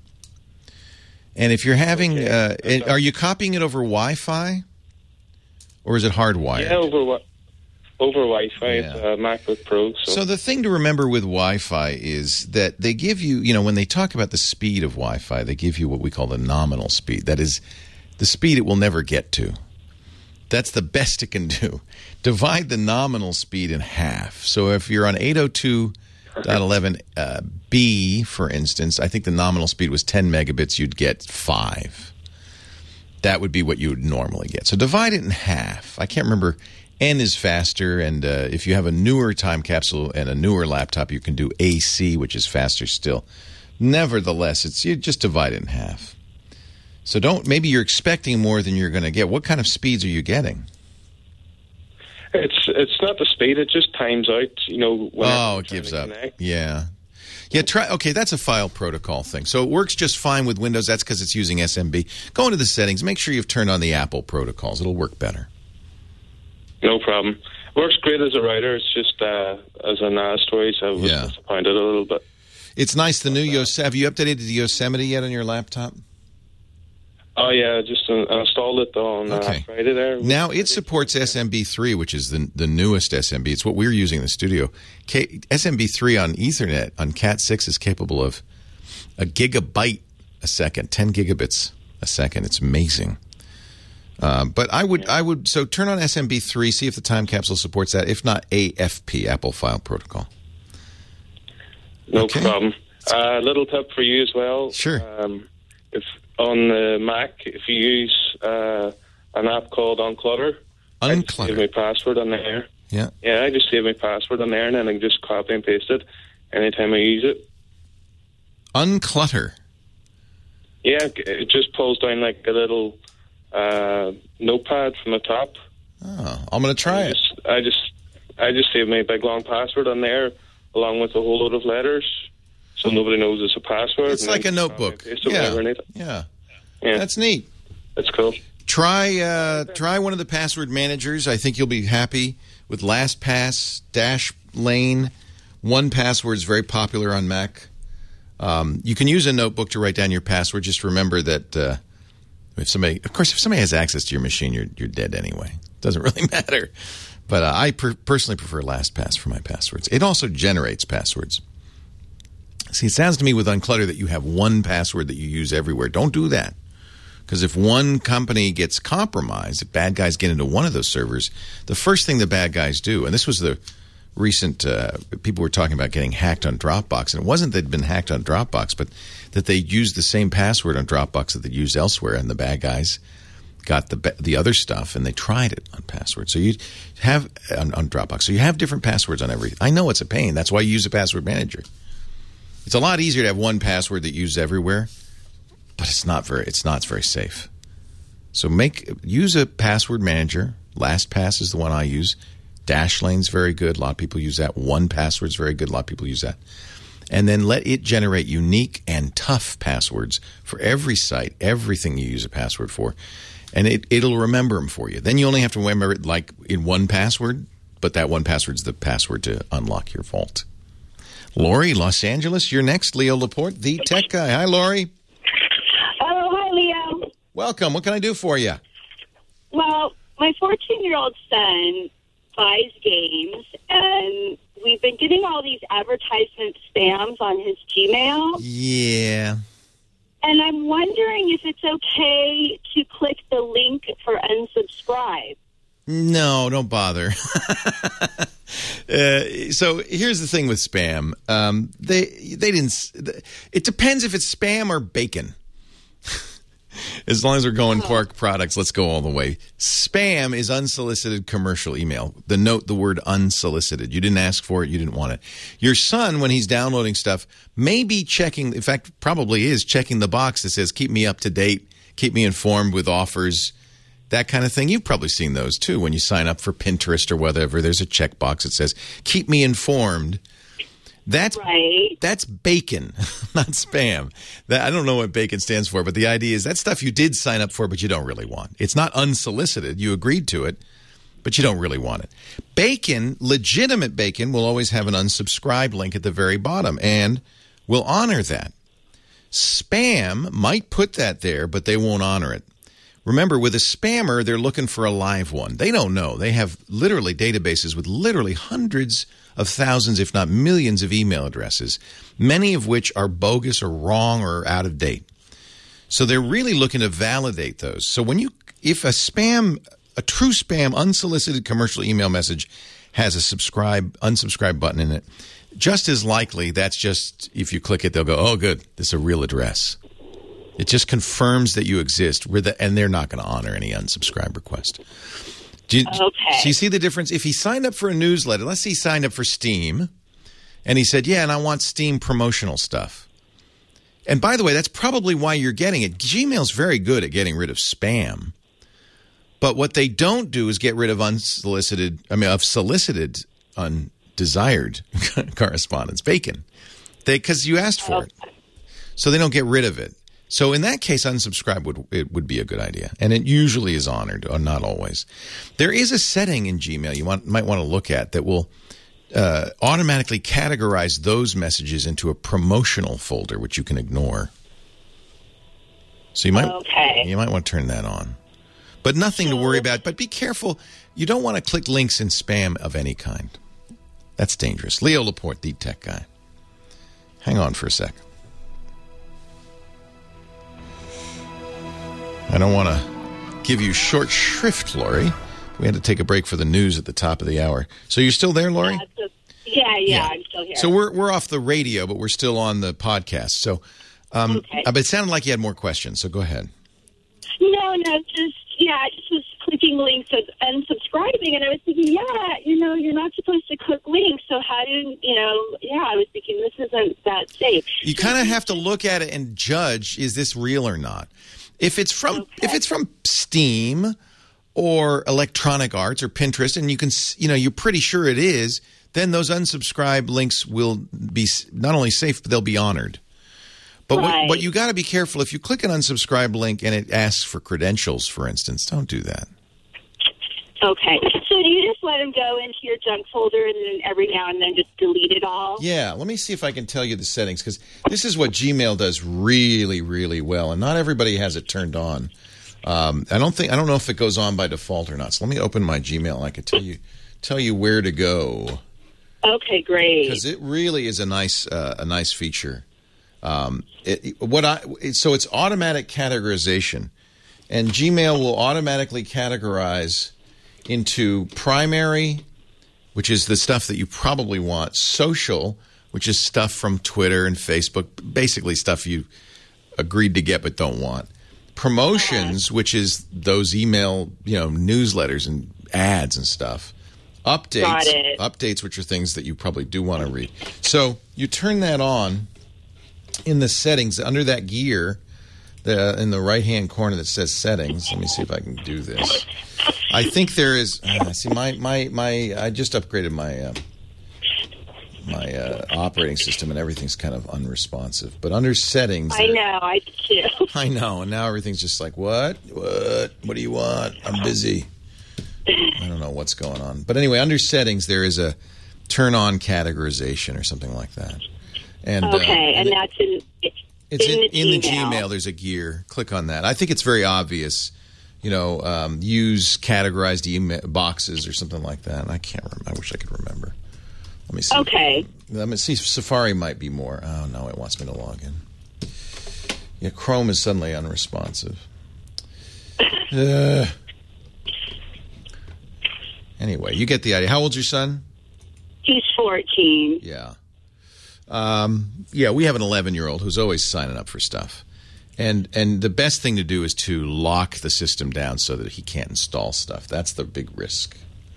And if you're having, okay. uh, okay. are you copying it over Wi-Fi, or is it hardwired? Yeah, over over Wi-Fi. Yeah. It's a MacBook Pro. So. so the thing to remember with Wi-Fi is that they give you, you know, when they talk about the speed of Wi-Fi, they give you what we call the nominal speed. That is the speed it will never get to. That's the best it can do. Divide the nominal speed in half. So if you're on eight oh two dot eleven B, for instance, I think the nominal speed was ten megabits, you'd get five. That would be what you would normally get. So divide it in half. I can't remember. N is faster, and uh, if you have a newer time capsule and a newer laptop, you can do A C, which is faster still. Nevertheless, it's you just divide it in half. So don't. Maybe you're expecting more than you're going to get. What kind of speeds are you getting? It's it's not the speed; it just times out. You know. When Oh, it gives up. Connect. Yeah, yeah. Try. Okay, that's a file protocol thing. So it works just fine with Windows. That's because it's using S M B. Go into the settings. Make sure you've turned on the Apple protocols. It'll work better. No problem. Works great as a router. It's just uh, as a N A S storage, I was Yeah. disappointed a little bit. It's nice. The new Yosemite. Have you updated the Yosemite yet on your laptop? Oh yeah, I just uh, installed it on Okay. uh, Friday there. Now it supports S M B three, which is the the newest S M B. It's what we're using in the studio. K, S M B three on Ethernet on Cat six is capable of a gigabyte a second, ten gigabits a second. It's amazing. Uh, but I would, I would, so turn on S M B three, see if the time capsule supports that. If not, A F P, Apple File Protocol. No Okay. problem. A uh, little tip for you as well. Sure. Um, if on the Mac, if you use uh, an app called Unclutter, I just save my Unclutter. password on there. Yeah. Yeah, I just save my password on there, and then I can just copy and paste it anytime I use it. Unclutter. Yeah, it just pulls down like a little uh, notepad from the top. Oh, I'm going to try I it. just, I just, I just save my big long password on there, along with a whole load of letters, so nobody knows it's a password. It's and like I a just copy notebook. and paste it Yeah. whenever I need it. Yeah. Yeah, That's neat. that's cool. Try uh, try one of the password managers. I think you'll be happy with LastPass, Dashlane. one Password is very popular on Mac. Um, you can use a notebook to write down your password. Just remember that uh, if somebody, of course, if somebody has access to your machine, you're you're dead anyway. Doesn't really matter. But uh, I per- personally prefer LastPass for my passwords. It also generates passwords. See, it sounds to me with Unclutter that you have one password that you use everywhere. Don't do that. Because if one company gets compromised, if bad guys get into one of those servers, the first thing the bad guys do, and this was the recent, uh, people were talking about getting hacked on Dropbox, and it wasn't that they'd been hacked on Dropbox, but that they used the same password on Dropbox that they used elsewhere, and the bad guys got the the other stuff, and they tried it on password. So you have, on, on Dropbox, so you have different passwords on every, I know it's a pain, that's why you use a password manager. It's a lot easier to have one password that you use everywhere, but it's not very it's not very safe. So make use a password manager. LastPass is the one I use. Dashlane's very good. A lot of people use that. one Password's very good. A lot of people use that. And then let it generate unique and tough passwords for every site, everything you use a password for. And it, it'll remember them for you. Then you only have to remember it like in one password, but that one password's the password to unlock your vault. Lori, Los Angeles, you're next. Leo Laporte, the tech guy. Hi, Lori. Oh, hi, Leo. Welcome. What can I do for you? Well, my fourteen-year-old son buys games, and we've been getting all these advertisement spams on his Gmail. Yeah. And I'm wondering if it's okay to click the link for unsubscribe. No, don't bother. uh, so here's the thing with spam. Um, they they didn't. It depends if it's spam or bacon. As long as we're going pork products, let's go all the way. Spam is unsolicited commercial email. The note, the word unsolicited. You didn't ask for it. You didn't want it. Your son, when he's downloading stuff, may be checking, in fact, probably is checking the box that says, keep me up to date, keep me informed with offers, that kind of thing. You've probably seen those, too. When you sign up for Pinterest or whatever, there's a checkbox that says, keep me informed. That's right. That's bacon, not spam. That, I don't know what bacon stands for, but the idea is that stuff you did sign up for, but you don't really want. It's not unsolicited. You agreed to it, but you don't really want it. Bacon, legitimate bacon, will always have an unsubscribe link at the very bottom, and will honor that. Spam might put that there, but they won't honor it. Remember, with a spammer, they're looking for a live one. They don't know. They have literally databases with literally hundreds of thousands, if not millions, of email addresses, many of which are bogus or wrong or out of date. So they're really looking to validate those. So when you, if a spam, a true spam, unsolicited commercial email message has a subscribe, unsubscribe button in it, just as likely that's just, if you click it, they'll go, oh, good, this is a real address. It just confirms that you exist, and they're not going to honor any unsubscribe request. Do you, Okay. So you see the difference? If he signed up for a newsletter, let's say he signed up for Steam, and he said, yeah, and I want Steam promotional stuff. And by the way, that's probably why you're getting it. Gmail's very good at getting rid of spam. But what they don't do is get rid of unsolicited, I mean, of solicited, undesired correspondence, bacon. Because you asked for it. So they don't get rid of it. So in that case, unsubscribe would it would be a good idea, and it usually is honored, or not always. There is a setting in Gmail you want, might want to look at that will uh, automatically categorize those messages into a promotional folder, which you can ignore. So you might okay. you might want to turn that on, but nothing to worry about. But be careful; you don't want to click links in spam of any kind. That's dangerous. Leo Laporte, the tech guy. Hang on for a sec. I don't want to give you short shrift, Lori. We had to take a break for the news at the top of the hour. So you're still there, Lori? Yeah, so, yeah, yeah, I'm still here. So we're we're off the radio, but we're still on the podcast. So, um, okay. But it sounded like you had more questions. So go ahead. No, no, just, yeah, I just was clicking links and unsubscribing, and I was thinking, yeah, you know, you're not supposed to click links, so how do you, you know, yeah, I was thinking this isn't that safe. You kind of have to look at it and judge, is this real or not? If it's from Okay. if it's from Steam or Electronic Arts or Pinterest, and you can, you know, you're pretty sure it is, then those unsubscribe links will be not only safe, but they'll be honored. But Right. what, what you got to be careful, if you click an unsubscribe link and it asks for credentials, for instance, don't do that. Okay, so do you just let them go into your junk folder and then every now and then just delete it all? Yeah, let me see if I can tell you the settings, because this is what Gmail does really, really well, and not everybody has it turned on. Um, I don't think I don't know if it goes on by default or not. So let me open my Gmail, and I can tell you tell you where to go. Okay, great. Because it really is a nice uh, a nice feature. Um, it, what I it, so it's automatic categorization, and Gmail will automatically categorize into primary, which is the stuff that you probably want, social, which is stuff from Twitter and Facebook, basically stuff you agreed to get but don't want, promotions, which is those email, you know, newsletters and ads and stuff, updates, Got it. updates, which are things that you probably do want to read. So you turn that on in the settings under that gear, the in the right hand corner that says settings. Let me see if I can do this. I think there is. Uh, see, my my my. I just upgraded my uh, my uh, operating system, and everything's kind of unresponsive. But under settings, I there- know, I do too. I know, and now everything's just like, what, what, what do you want? I'm busy. I don't know what's going on. But anyway, under settings, there is a turn on categorization or something like that. And uh, Okay, and it- that's in, it's It's in, in, in the the Gmail. There's a gear. Click on that. I think it's very obvious. You know, um, use categorized email boxes or something like that. I can't remember. I wish I could remember. Let me see. Okay. Let me see. Safari might be more. Oh no, it wants me to log in. Yeah, Chrome is suddenly unresponsive. Uh, anyway, you get the idea. How old's your son? He's fourteen. Yeah. Um, yeah, we have an eleven-year-old who's always signing up for stuff. And and the best thing to do is to lock the system down so that he can't install stuff. That's the big risk.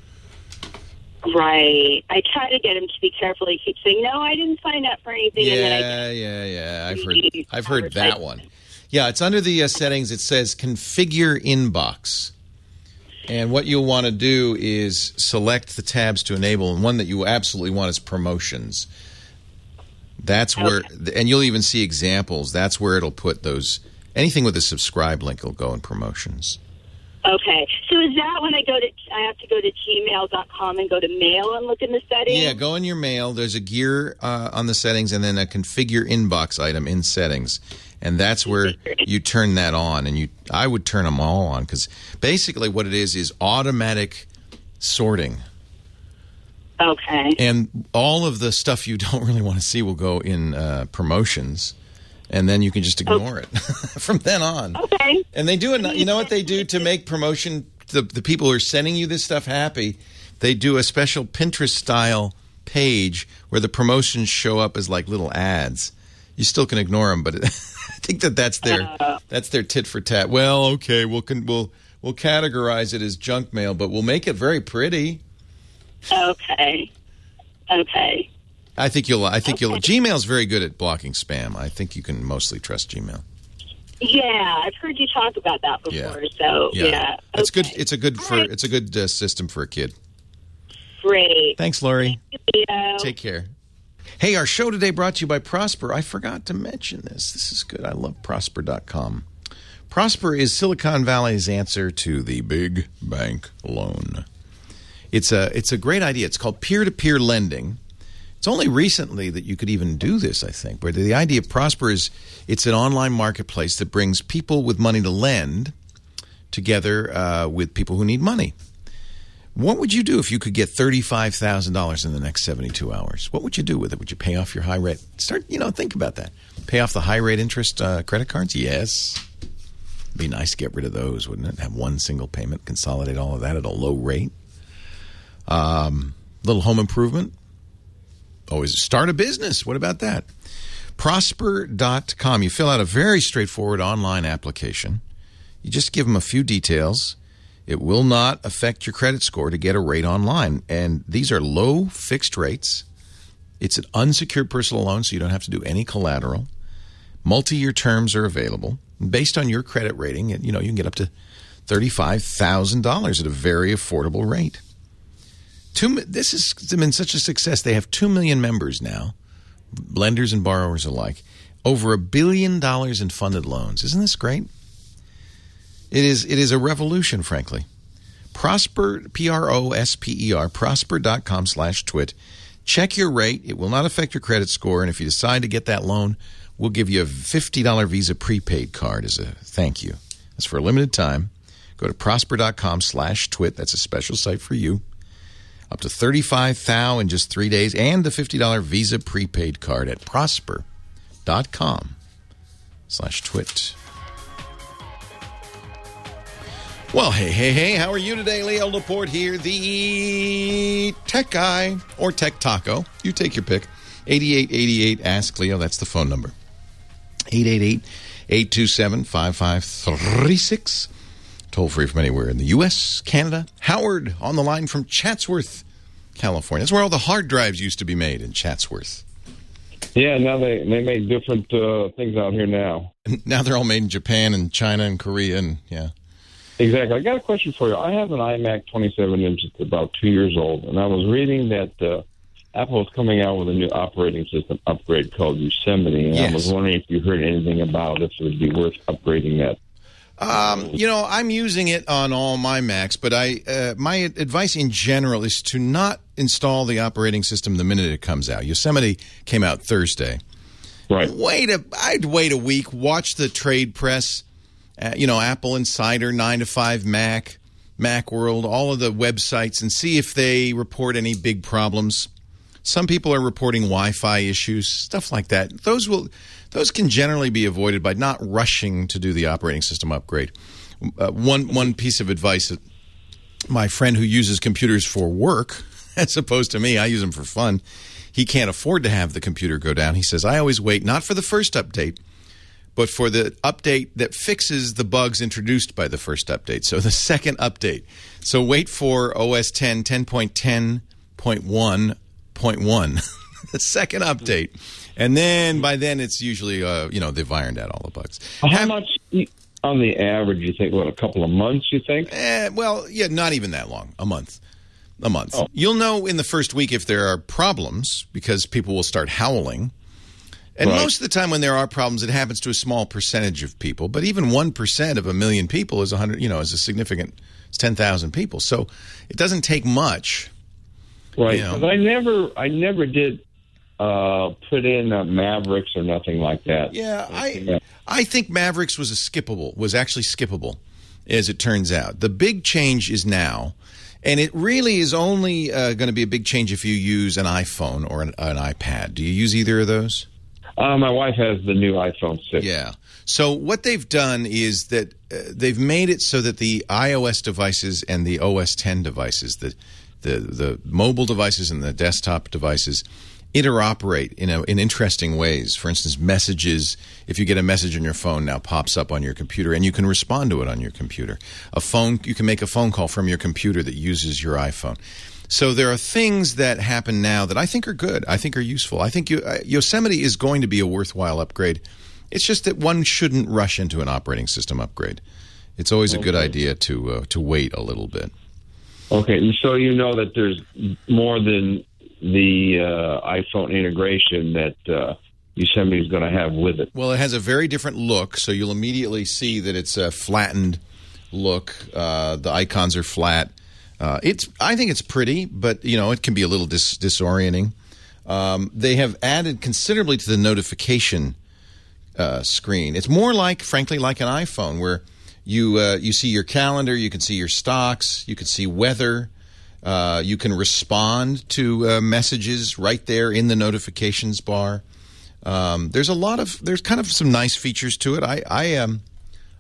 Right. I try to get him to be careful. He keeps saying, no, I didn't sign up for anything. and then I Yeah, yeah, yeah. I've heard I've heard that one. Yeah, it's under the uh, settings. It says configure inbox. And what you'll want to do is select the tabs to enable, and one that you absolutely want is promotions. That's where, and you'll even see examples. That's where it'll put those, anything with a subscribe link will go in promotions. Okay. So is that when I go to, I have to go to gmail dot com and go to mail and look in the settings? Yeah, go in your mail. There's a gear uh, on the settings and then a configure inbox item in settings. And that's where you turn that on. And you, I would turn them all on because basically what it is is automatic sorting. Okay. And all of the stuff you don't really want to see will go in uh, promotions. And then you can just ignore it from then on. Okay. And they do it. You know what they do to make promotion, the, the people who are sending you this stuff happy? They do a special Pinterest-style page where the promotions show up as like little ads. You still can ignore them, but it, I think that that's their Uh. that's their tit for tat. Well, okay, we'll con- we'll we'll categorize it as junk mail, but we'll make it very pretty. Okay. Okay. I think you'll. I think you'll. Gmail's very good at blocking spam. I think you can mostly trust Gmail. Yeah, I've heard you talk about that before. Yeah. So Yeah, yeah, it's good. Okay. It's a good for. All right. It's a good uh, system for a kid. Great. Thanks, Lori. Leo. Take care. Hey, our show today brought to you by Prosper. I forgot to mention this. This is good. I love Prosper dot com. Prosper is Silicon Valley's answer to the big bank loan. It's a it's a great idea. It's called peer-to-peer lending. It's only recently that you could even do this, I think. But the idea of Prosper is it's an online marketplace that brings people with money to lend together uh, with people who need money. What would you do if you could get thirty-five thousand dollars in the next seventy-two hours? What would you do with it? Would you pay off your high rate? Start, you know, think about that. Pay off the high rate interest uh, credit cards? Yes. Be nice to get rid of those, wouldn't it? Have one single payment, consolidate all of that at a low rate. Um, little home improvement. Always start a business. What about that? Prosper dot com. You fill out a very straightforward online application. You just give them a few details. It will not affect your credit score to get a rate online. And these are low fixed rates. It's an unsecured personal loan, so you don't have to do any collateral. Multi-year terms are available. Based on your credit rating, you know, you can get up to thirty-five thousand dollars at a very affordable rate. Two, this has been such a success. They have two million members now, lenders and borrowers alike. Over a billion dollars in funded loans. Isn't this great? It is, it is a revolution, frankly. Prosper, P R O S P E R, prosper.com slash twit. Check your rate. It will not affect your credit score. And if you decide to get that loan, we'll give you a fifty dollars Visa prepaid card as a thank you. That's for a limited time. Go to prosper.com slash twit. That's a special site for you. Up to thirty-five thousand dollars in just three days and the fifty dollars Visa prepaid card at prosper.com slash twit. Well, hey, hey, hey, how are you today? Leo Laporte here, the tech guy or tech taco. You take your pick. eighty-eight eighty-eight, ask Leo. That's the phone number. eight eight eight, eight two seven, five five three six. Toll free from anywhere in the U S, Canada. Howard on the line from Chatsworth, California. That's where all the hard drives used to be made, in Chatsworth. Yeah, now they, they make different uh, things out here now. And now they're all made in Japan and China and Korea, and yeah. Exactly. I got a question for you. I have an iMac twenty-seven inch that's about two years old, and I was reading that uh, Apple is coming out with a new operating system upgrade called Yosemite, and yes. I was wondering if you heard anything about if it would be worth upgrading that. Um, you know, I'm using it on all my Macs, but I uh, my advice in general is to not install the operating system the minute it comes out. Yosemite came out Thursday. Right. Wait a, I'd wait a week, watch the trade press, uh, you know, Apple Insider, nine to five Mac, Macworld, all of the websites, and see if they report any big problems. Some people are reporting Wi-Fi issues, stuff like that. Those will, those can generally be avoided by not rushing to do the operating system upgrade. Uh, one one piece of advice that my friend who uses computers for work, as opposed to me, I use them for fun. He can't afford to have the computer go down. He says, I always wait not for the first update, but for the update that fixes the bugs introduced by the first update. So the second update. So wait for O S ten, ten point ten point one. Point one, the second update, and then by then it's usually uh, you know they've ironed out all the bugs. How Have, much on the average? You think? What, a couple of months? You think? Eh, well, yeah, not even that long. A month, a month. Oh. You'll know in the first week if there are problems because people will start howling. And Right. most of the time, when there are problems, it happens to a small percentage of people. But even one percent of a million people is a hundred. You know, is a significant. It's ten thousand people. So it doesn't take much. Right. You know. 'Cause I never, I never did uh, put in uh, Mavericks or nothing like that. Yeah, I Yeah. I think Mavericks was a skippable, was actually skippable, as it turns out. The big change is now, and it really is only uh, going to be a big change if you use an iPhone or an, an iPad. Do you use either of those? Uh, my wife has the new iPhone six. Yeah. So what they've done is that uh, they've made it so that the iOS devices and the O S ten devices, the the the mobile devices and the desktop devices, interoperate in a, in interesting ways. For instance, messages. If you get a message on your phone, now pops up on your computer, and you can respond to it on your computer. A phone, you can make a phone call from your computer that uses your iPhone. So there are things that happen now that I think are good. I think are useful. I think you, uh, Yosemite is going to be a worthwhile upgrade. It's just that one shouldn't rush into an operating system upgrade. It's always a good idea to uh, to wait a little bit. Okay, and so you know that there's more than the uh, iPhone integration that uh, Yosemite is going to have with it. Well, it has a very different look, so you'll immediately see that it's a flattened look. Uh, the icons are flat. Uh, it's I think it's pretty, but you know it can be a little dis- disorienting. Um, they have added considerably to the notification uh, screen. It's more like, frankly, like an iPhone, where you uh, you see your calendar, you can see your stocks, you can see weather, uh, you can respond to uh, messages right there in the notifications bar. Um, there's a lot of there's kind of some nice features to it. I I um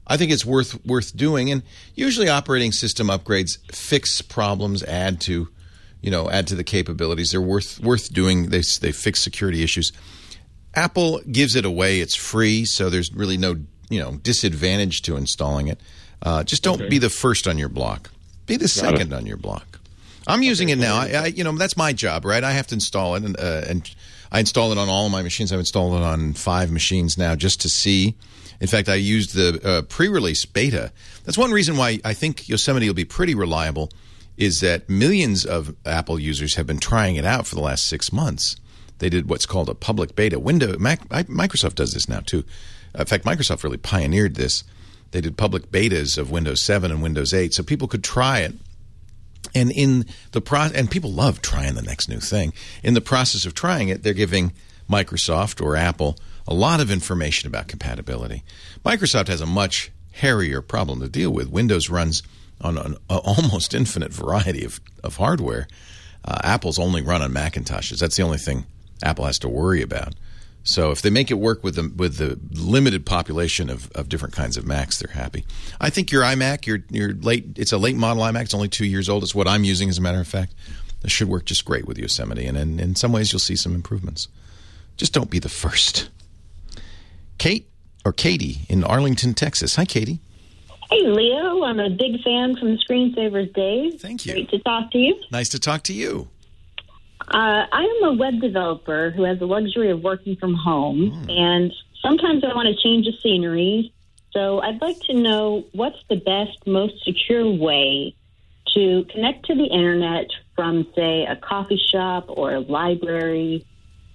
I think it's worth worth doing. And usually operating system upgrades fix problems, add to, you know, add to the capabilities. They're worth worth doing. They they fix security issues. Apple gives it away. It's free, so there's really no, you know, disadvantage to installing it. Uh, just don't Okay. be the first on your block. Be the second on your block. I'm using it now. I, I, you know, that's my job, right? I have to install it, and, uh, and I install it on all of my machines. I've installed it on five machines now just to see. In fact, I used the uh, pre-release beta. That's one reason why I think Yosemite will be pretty reliable, is that millions of Apple users have been trying it out for the last six months. They did what's called a public beta. Windows, Mac, Microsoft does this now too. In fact, Microsoft really pioneered this. They did public betas of Windows seven and Windows eight, so people could try it. And in the pro- and people love trying the next new thing. In the process of trying it, they're giving Microsoft or Apple a lot of information about compatibility. Microsoft has a much hairier problem to deal with. Windows runs on an almost infinite variety of, of hardware. Uh, Apple's only run on Macintoshes. That's the only thing Apple has to worry about. So if they make it work with the with the limited population of, of different kinds of Macs, they're happy. I think your iMac, your your late it's a late model iMac. It's only two years old. It's what I'm using, as a matter of fact. It should work just great with Yosemite, and in, in some ways you'll see some improvements. Just don't be the first. Kate or Katie in Arlington, Texas. Hi, Katie. Hey, Leo. I'm a big fan from the Screensavers days. Thank you. Great to talk to you. Nice to talk to you. Uh, I am a web developer who has the luxury of working from home, mm. and sometimes I want to change the scenery. So I'd like to know what's the best, most secure way to connect to the Internet from, say, a coffee shop or a library.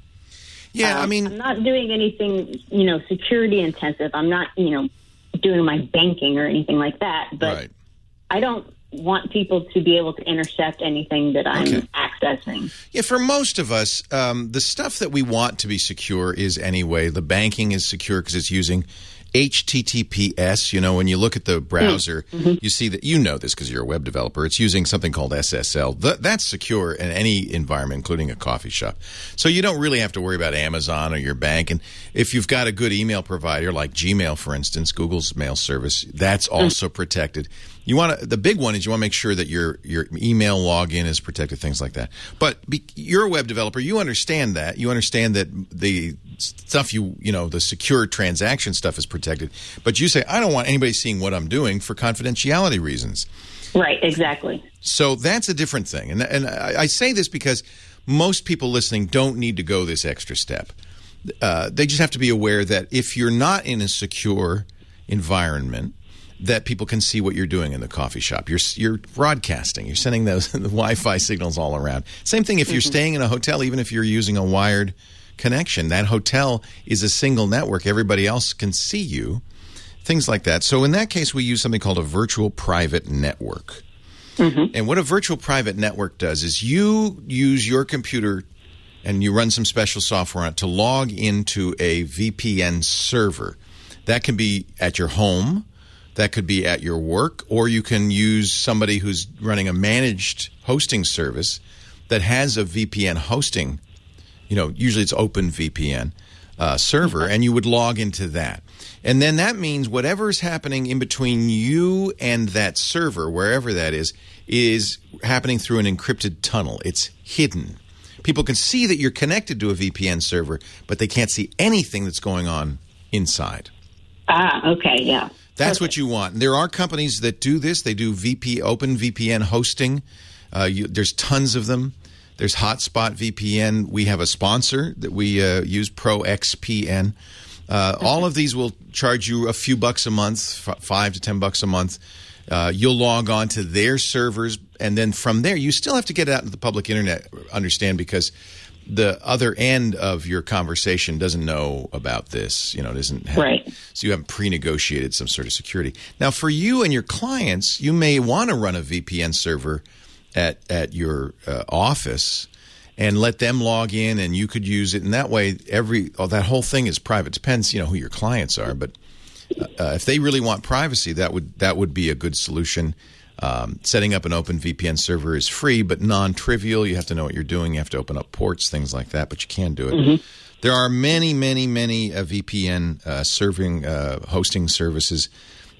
Yeah, um, I mean... I'm not doing anything, you know, security intensive. I'm not, you know, doing my banking or anything like that. But right. I don't want people to be able to intercept anything that I'm okay. accessing. Yeah, for most of us, um, the stuff that we want to be secure is anyway. The banking is secure because it's using H T T P S. You know, when you look at the browser, mm-hmm. you see that, you know this because you're a web developer, it's using something called S S L. Th- that's secure in any environment, including a coffee shop. So you don't really have to worry about Amazon or your bank. And if you've got a good email provider like Gmail, for instance, Google's mail service, that's also mm-hmm. protected. You want to, the big one is you want to make sure that your your email login is protected, things like that. But be, you're a web developer. You understand that. You understand that the stuff you you know the secure transaction stuff is protected. But you say, I don't want anybody seeing what I'm doing for confidentiality reasons. Right. Exactly. So that's a different thing. And and I, I say this because most people listening don't need to go this extra step. Uh, they just have to be aware that if you're not in a secure environment, that people can see what you're doing in the coffee shop. You're you're broadcasting. You're sending those the Wi-Fi signals all around. Same thing if you're mm-hmm. staying in a hotel, even if you're using a wired connection. That hotel is a single network. Everybody else can see you. Things like that. So in that case, we use something called a virtual private network. Mm-hmm. And what a virtual private network does is you use your computer and you run some special software on it to log into a V P N server. That can be at your home. That could be at your work, or you can use somebody who's running a managed hosting service that has a V P N hosting. You know, usually it's OpenVPN uh, server, and you would log into that. And then that means whatever's happening in between you and that server, wherever that is, is happening through an encrypted tunnel. It's hidden. People can see that you're connected to a V P N server, but they can't see anything that's going on inside. Ah, okay, yeah. That's Perfect. what you want. And there are companies that do this. They do V P Open V P N hosting. Uh, you, there's tons of them. There's Hotspot V P N. We have a sponsor that we uh, use, ProXPN. Uh, okay. All of these will charge you a few bucks a month, f- five to ten bucks a month. Uh, you'll log on to their servers, and then from there, you still have to get it out into the public internet, understand, because the other end of your conversation doesn't know about this. You know, it isn't have, right. So you haven't pre-negotiated some sort of security. Now, for you and your clients, you may want to run a V P N server at at your uh, office and let them log in, and you could use it. And that way, every oh, that whole thing is private. Depends, you know, who your clients are, but uh, if they really want privacy, that would that would be a good solution. Um, setting up an open V P N server is free, but non-trivial. You have to know what you're doing. You have to open up ports, things like that, but you can do it. Mm-hmm. There are many, many, many uh, V P N uh, serving uh, hosting services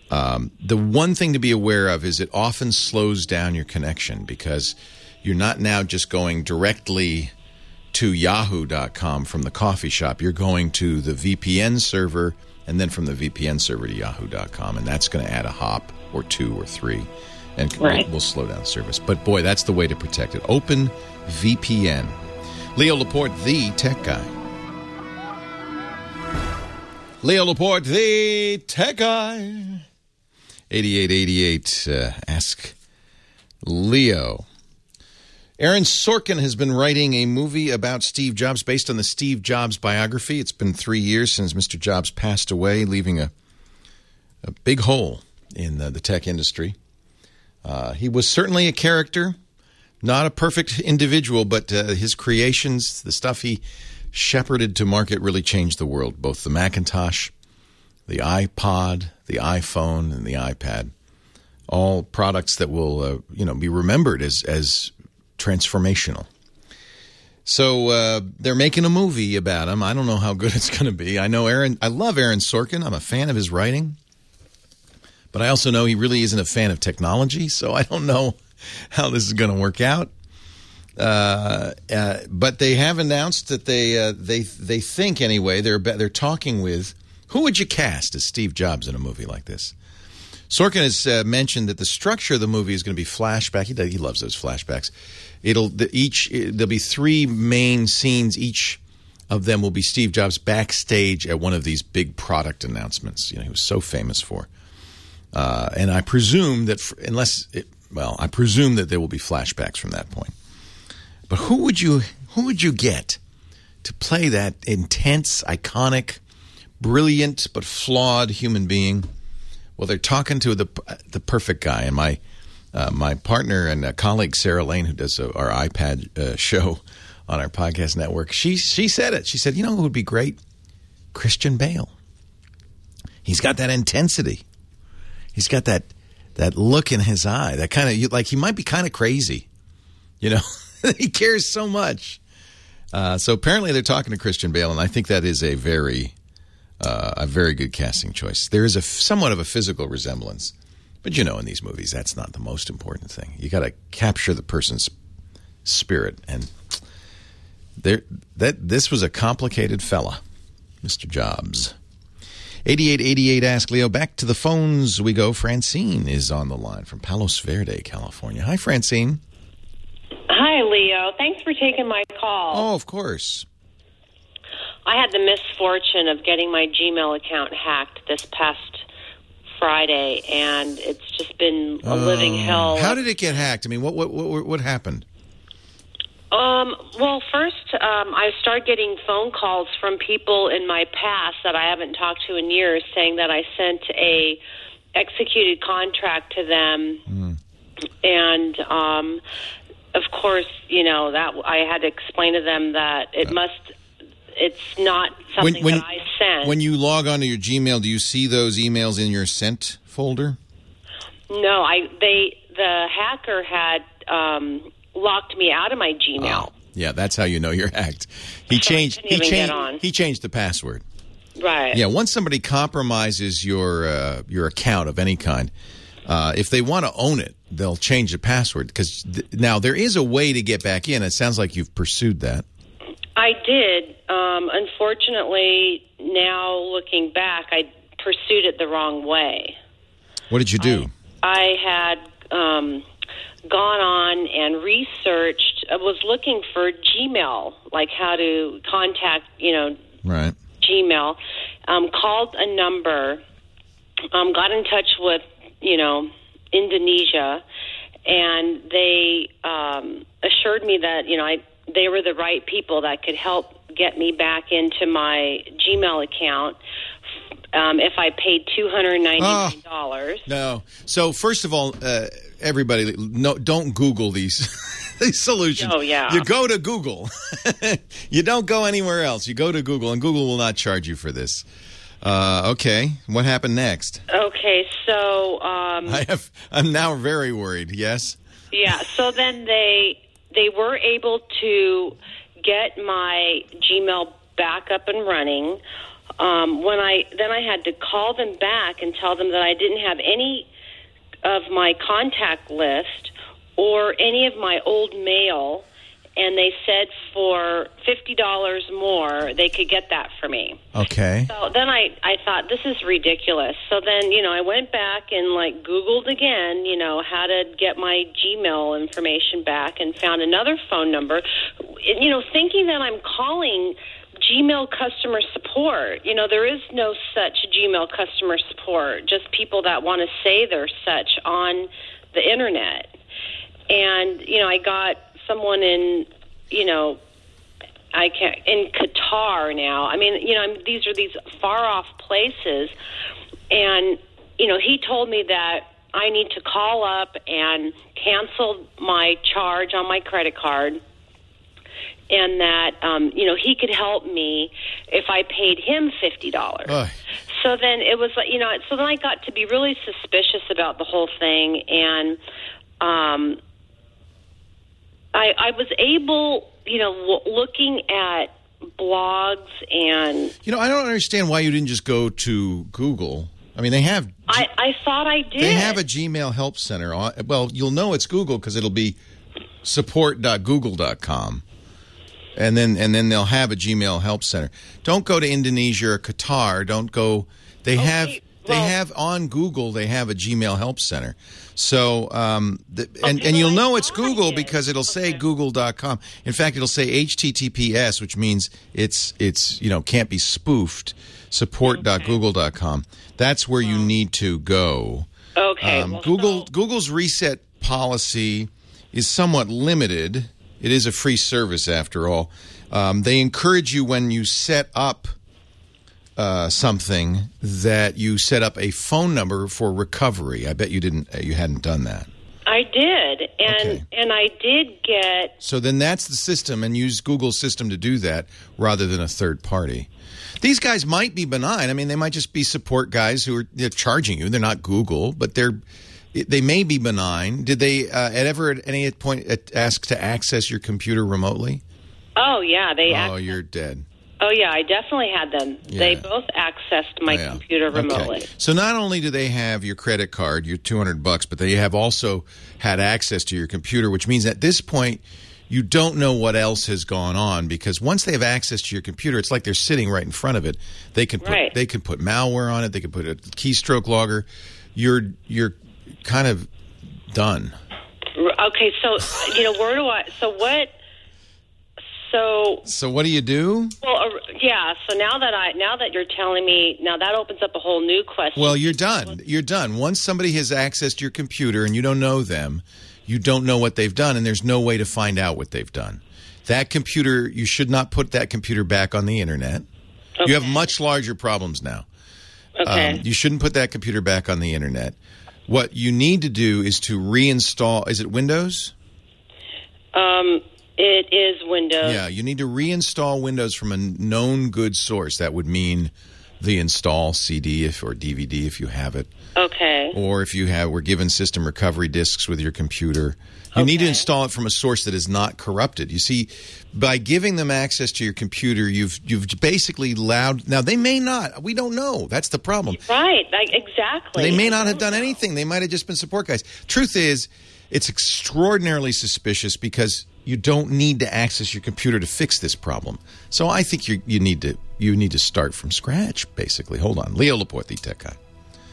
Um, the one thing to be aware of is it often slows down your connection because you're not now just going directly to yahoo dot com from the coffee shop. You're going to the V P N server and then from the V P N server to yahoo dot com, and that's going to add a hop or two or three, and Right. we'll, we'll slow down service. But, boy, that's the way to protect it. Open V P N. Leo Laporte, the tech guy. Leo Laporte, the tech guy. eighty-eight eighty-eight, uh, ask Leo. Aaron Sorkin has been writing a movie about Steve Jobs based on the Steve Jobs biography. It's been three years since Mister Jobs passed away, leaving a, a big hole in the, the tech industry. Uh, he was certainly a character, not a perfect individual, but uh, his creations, the stuff he shepherded to market really changed the world, both the Macintosh, the iPod, the iPhone, and the iPad, all products that will uh, you know, be remembered as, as transformational. So uh, they're making a movie about him. I don't know how good it's going to be. I know Aaron. I love Aaron Sorkin. I'm a fan of his writing. But I also know he really isn't a fan of technology, so I don't know how this is going to work out. Uh, uh, but they have announced that they uh, they they think anyway they're they're talking with, who would you cast as Steve Jobs in a movie like this? Sorkin has uh, mentioned that the structure of the movie is going to be flashback. He does, he loves those flashbacks. It'll the, each there'll be three main scenes. Each of them will be Steve Jobs backstage at one of these big product announcements. You know, he was so famous for. Uh, and I presume that for, unless it, well, I presume that there will be flashbacks from that point. But who would you who would you get to play that intense, iconic, brilliant but flawed human being? Well, they're talking to the the perfect guy, and my uh, my partner and uh, colleague Sarah Lane, who does uh, our iPad uh, show on our podcast network, she she said it. She said, "You know who would be great? Christian Bale. He's got that intensity. He's got that that look in his eye. That kind of like he might be kind of crazy, you know." He cares so much. Uh, so apparently they're talking to Christian Bale, and I think that is a very, uh, a very good casting choice. There is a somewhat of a physical resemblance, but you know, in these movies, that's not the most important thing. You got to capture the person's spirit, and there, that this was a complicated fella, Mister Jobs. eighty-eight eighty-eight, ask Leo. Back to the phones we go. Francine is on the line from Palos Verde, California. Hi, Francine. Hi, Leo. Thanks for taking my call. Oh, of course. I had the misfortune of getting my Gmail account hacked this past Friday, and it's just been a living Uh, hell. How did it get hacked? I mean, what what what, what happened? Um, well, first, um, I started getting phone calls from people in my past that I haven't talked to in years saying that I sent a executed contract to them, Mm. and um of course, you know, that I had to explain to them that it must, it's not something when, that I sent. When you log onto your Gmail, do you see those emails in your sent folder? No, I they the hacker had um, locked me out of my Gmail. Oh, yeah, that's how you know you're hacked. He So I changed. couldn't He even get changed. on. He changed the password. Right. Yeah. Once somebody compromises your uh, your account of any kind, uh, if they want to own it, they'll change the password. Because th- now there is a way to get back in. It sounds like you've pursued that. I did. Um, unfortunately, now looking back, I pursued it the wrong way. What did you do? I had um, gone on and researched. I was looking for Gmail, like how to contact, you know, Right. Gmail. Um, called a number. Um, got in touch with, you know, Indonesia, and they um, assured me that, you know, I they were the right people that could help get me back into my Gmail account um, if I paid two hundred ninety-nine dollars. Oh, no. So first of all, uh, everybody, no, don't Google these these solutions. Oh, yeah. You go to Google. You don't go anywhere else. You go to Google, and Google will not charge you for this. Uh, okay, what happened next? Okay, so um, I have. I'm now very worried. Yes. yeah. So then they they were able to get my Gmail back up and running. um, when I then I had to call them back and tell them that I didn't have any of my contact list or any of my old mail, and they said for fifty dollars more they could get that for me. Okay. So then I, I thought, this is ridiculous. So then, you know, I went back and, like, Googled again, you know, how to get my Gmail information back and found another phone number, you know, thinking that I'm calling Gmail customer support. You know, there is no such Gmail customer support, just people that want to say they're such on the Internet. And, you know, I got someone in, you know, I can't, in Qatar now. I mean, you know, I'm, these are these far-off places. And, you know, he told me that I need to call up and cancel my charge on my credit card, and that, um, you know, he could help me if I paid him fifty dollars. Ugh. So then it was like, you know, so then I got to be really suspicious about the whole thing, and um, I, I was able, you know, w- looking at blogs and... You know, I don't understand why you didn't just go to Google. I mean, they have... G- I, I thought I did. They have a Gmail help center. Well, you'll know it's Google because it'll be support dot google dot com. And then and then they'll have a Gmail help center. Don't go to Indonesia or Qatar. Don't go. They Okay, have they well- have on Google. They have a Gmail help center. So um, the, and Okay, and you'll well, I know it's thought I Google did. because it'll say Okay. google dot com. In fact, it'll say H T T P S, which means it's it's you know can't be spoofed. support dot google dot com. That's where you need to go. Okay. Um, well, Google so- Google's reset policy is somewhat limited. It is a free service, after all. Um, they encourage you when you set up uh, something that you set up a phone number for recovery. I bet you didn't. Uh, you hadn't done that. I did, and Okay. and I did get... So then that's the system, and use Google's system to do that rather than a third party. These guys might be benign. I mean, they might just be support guys who are they're charging you. They're not Google, but they're they may be benign. Did they uh, at ever at any point ask to access your computer remotely? Oh, yeah. They. Oh, ac- you're dead. oh, yeah. I definitely had them. They Yeah. both accessed my Oh, yeah. computer remotely. Okay. So not only do they have your credit card, your two hundred bucks, but they have also had access to your computer, which means at this point you don't know what else has gone on, because once they have access to your computer, it's like they're sitting right in front of it. They can put Right. they can put malware on it. They can put a keystroke logger. You're you're kind of done. R- Okay, so you know, where do I? So what? So So what do you do? well, uh, yeah. So now that I now that you're telling me, now that opens up a whole new question. Well, you're done. You're done. Once somebody has access to your computer and you don't know them, you don't know what they've done, and there's no way to find out what they've done. That computer, you should not put that computer back on the Internet. You have much larger problems now. Okay. Um, you shouldn't put that computer back on the Internet. What you need to do is to reinstall, is it Windows? Um, it is Windows. Yeah, you need to reinstall Windows from a known good source. That would mean the install C D if, or D V D if you have it. Okay. Or if you have, we're given system recovery disks with your computer. You need to Okay. install it from a source that is not corrupted. You see, by giving them access to your computer, you've you've basically allowed. Now they may not. We don't know. That's the problem. Right. Like, exactly. They may not have done anything. They might have just been support guys. Truth is, it's extraordinarily suspicious because you don't need to access your computer to fix this problem. So I think you you need to you need to start from scratch. Basically, hold on, Leo Laporte, the tech guy.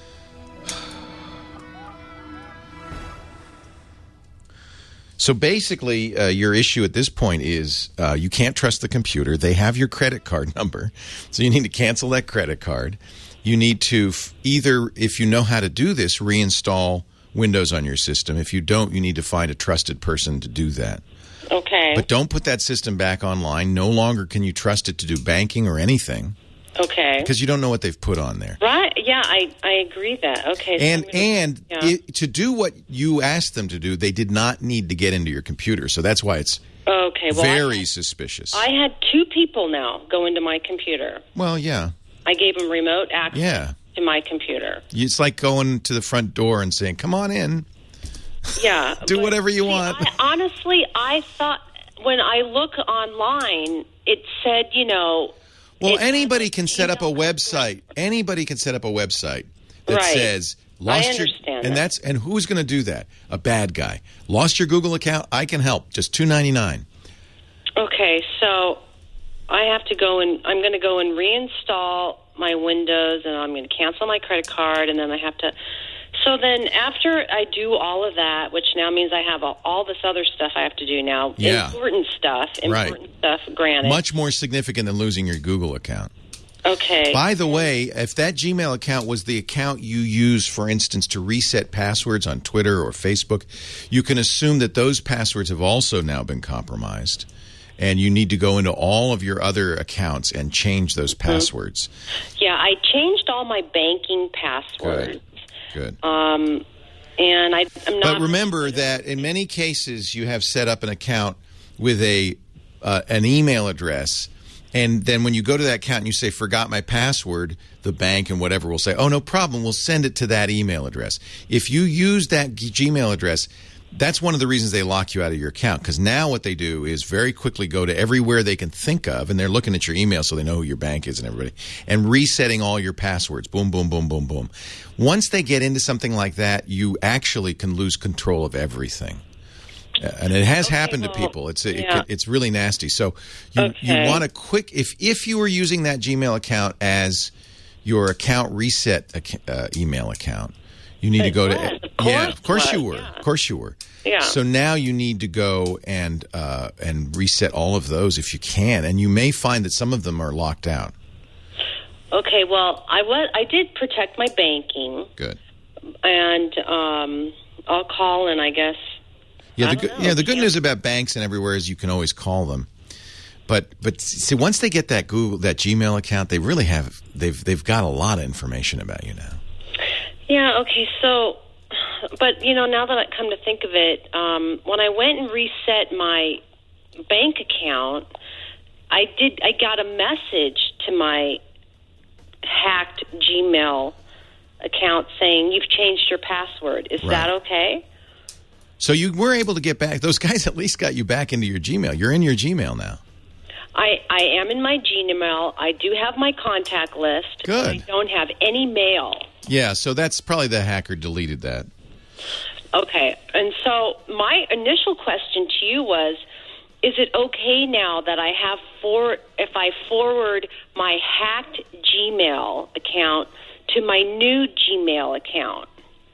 So basically, uh, your issue at this point is uh, you can't trust the computer. They have your credit card number, so you need to cancel that credit card. You need to f- either, if you know how to do this, reinstall Windows on your system. If you don't, you need to find a trusted person to do that. Okay. But don't put that system back online. No longer can you trust it to do banking or anything Okay. because you don't know what they've put on there. Right. Yeah, I, I agree that. Okay. so And I'm gonna- and yeah. it, to do what you asked them to do, they did not need to get into your computer. So that's why it's okay. Well, very I, suspicious. I had two people now go into my computer. Well, yeah. I gave them remote access Yeah. to my computer. It's like going to the front door and saying, come on in. Yeah. Do but whatever you see, want. I, honestly, I thought when I look online, it said, you know, Well, It's- anybody can set up a website. Anybody can set up a website that Right. says lost I your understand and that. that's and who's going to do that? A bad guy. Lost your Google account? I can help. Just two ninety-nine. Okay, so I have to go and I'm going to go and reinstall my Windows, and I'm going to cancel my credit card, and then I have to. So then, after I do all of that, which now means I have all, all this other stuff I have to do now, Yeah. important stuff, Right. important stuff. Granted, Much more significant than losing your Google account. okay. By the way, if that Gmail account was the account you use, for instance, to reset passwords on Twitter or Facebook, you can assume that those passwords have also now been compromised. And you need to go into all of your other accounts and change those passwords. Yeah, I changed all my banking passwords. Good. Um, and I, I'm not. But remember that in many cases you have set up an account with a uh, an email address, and then when you go to that account and you say, forgot my password, the bank and whatever will say, oh, no problem, we'll send it to that email address. If you use that G- Gmail address, that's one of the reasons they lock you out of your account, because now what they do is very quickly go to everywhere they can think of, and they're looking at your email so they know who your bank is and everybody, and resetting all your passwords. Boom, boom, boom, boom, boom. Once they get into something like that, you actually can lose control of everything. Uh, and it has Okay, happened to well, people. It's a, it yeah. can, it's really nasty. So you Okay. you want a quick if if you were using that Gmail account as your account reset ac- uh, email account, you need to It go was, to of course yeah, of course it you was, were, yeah. of course you were. Yeah. So now you need to go and uh, and reset all of those if you can, and you may find that some of them are locked out. Okay, well, I was I did protect my banking. Good. And um, I'll call, and I guess. Yeah, I the don't good, know. yeah. The good news about banks and everywhere is you can always call them. But but see, once they get that Google that Gmail account, they really have they've they've got a lot of information about you now. Yeah, okay, so, but, you know, now that I come to think of it, um, when I went and reset my bank account, I did, I got a message to my hacked Gmail account saying, you've changed your password. Is Right. that okay? So you were able to get back. Those guys at least got you back into your Gmail. You're in your Gmail now. I, I am in my Gmail. I do have my contact list. Good. But I don't have any mail. Yeah, so that's probably the hacker deleted that. Okay, and so my initial question to you was, is it okay now that I have for if I forward my hacked Gmail account to my new Gmail account?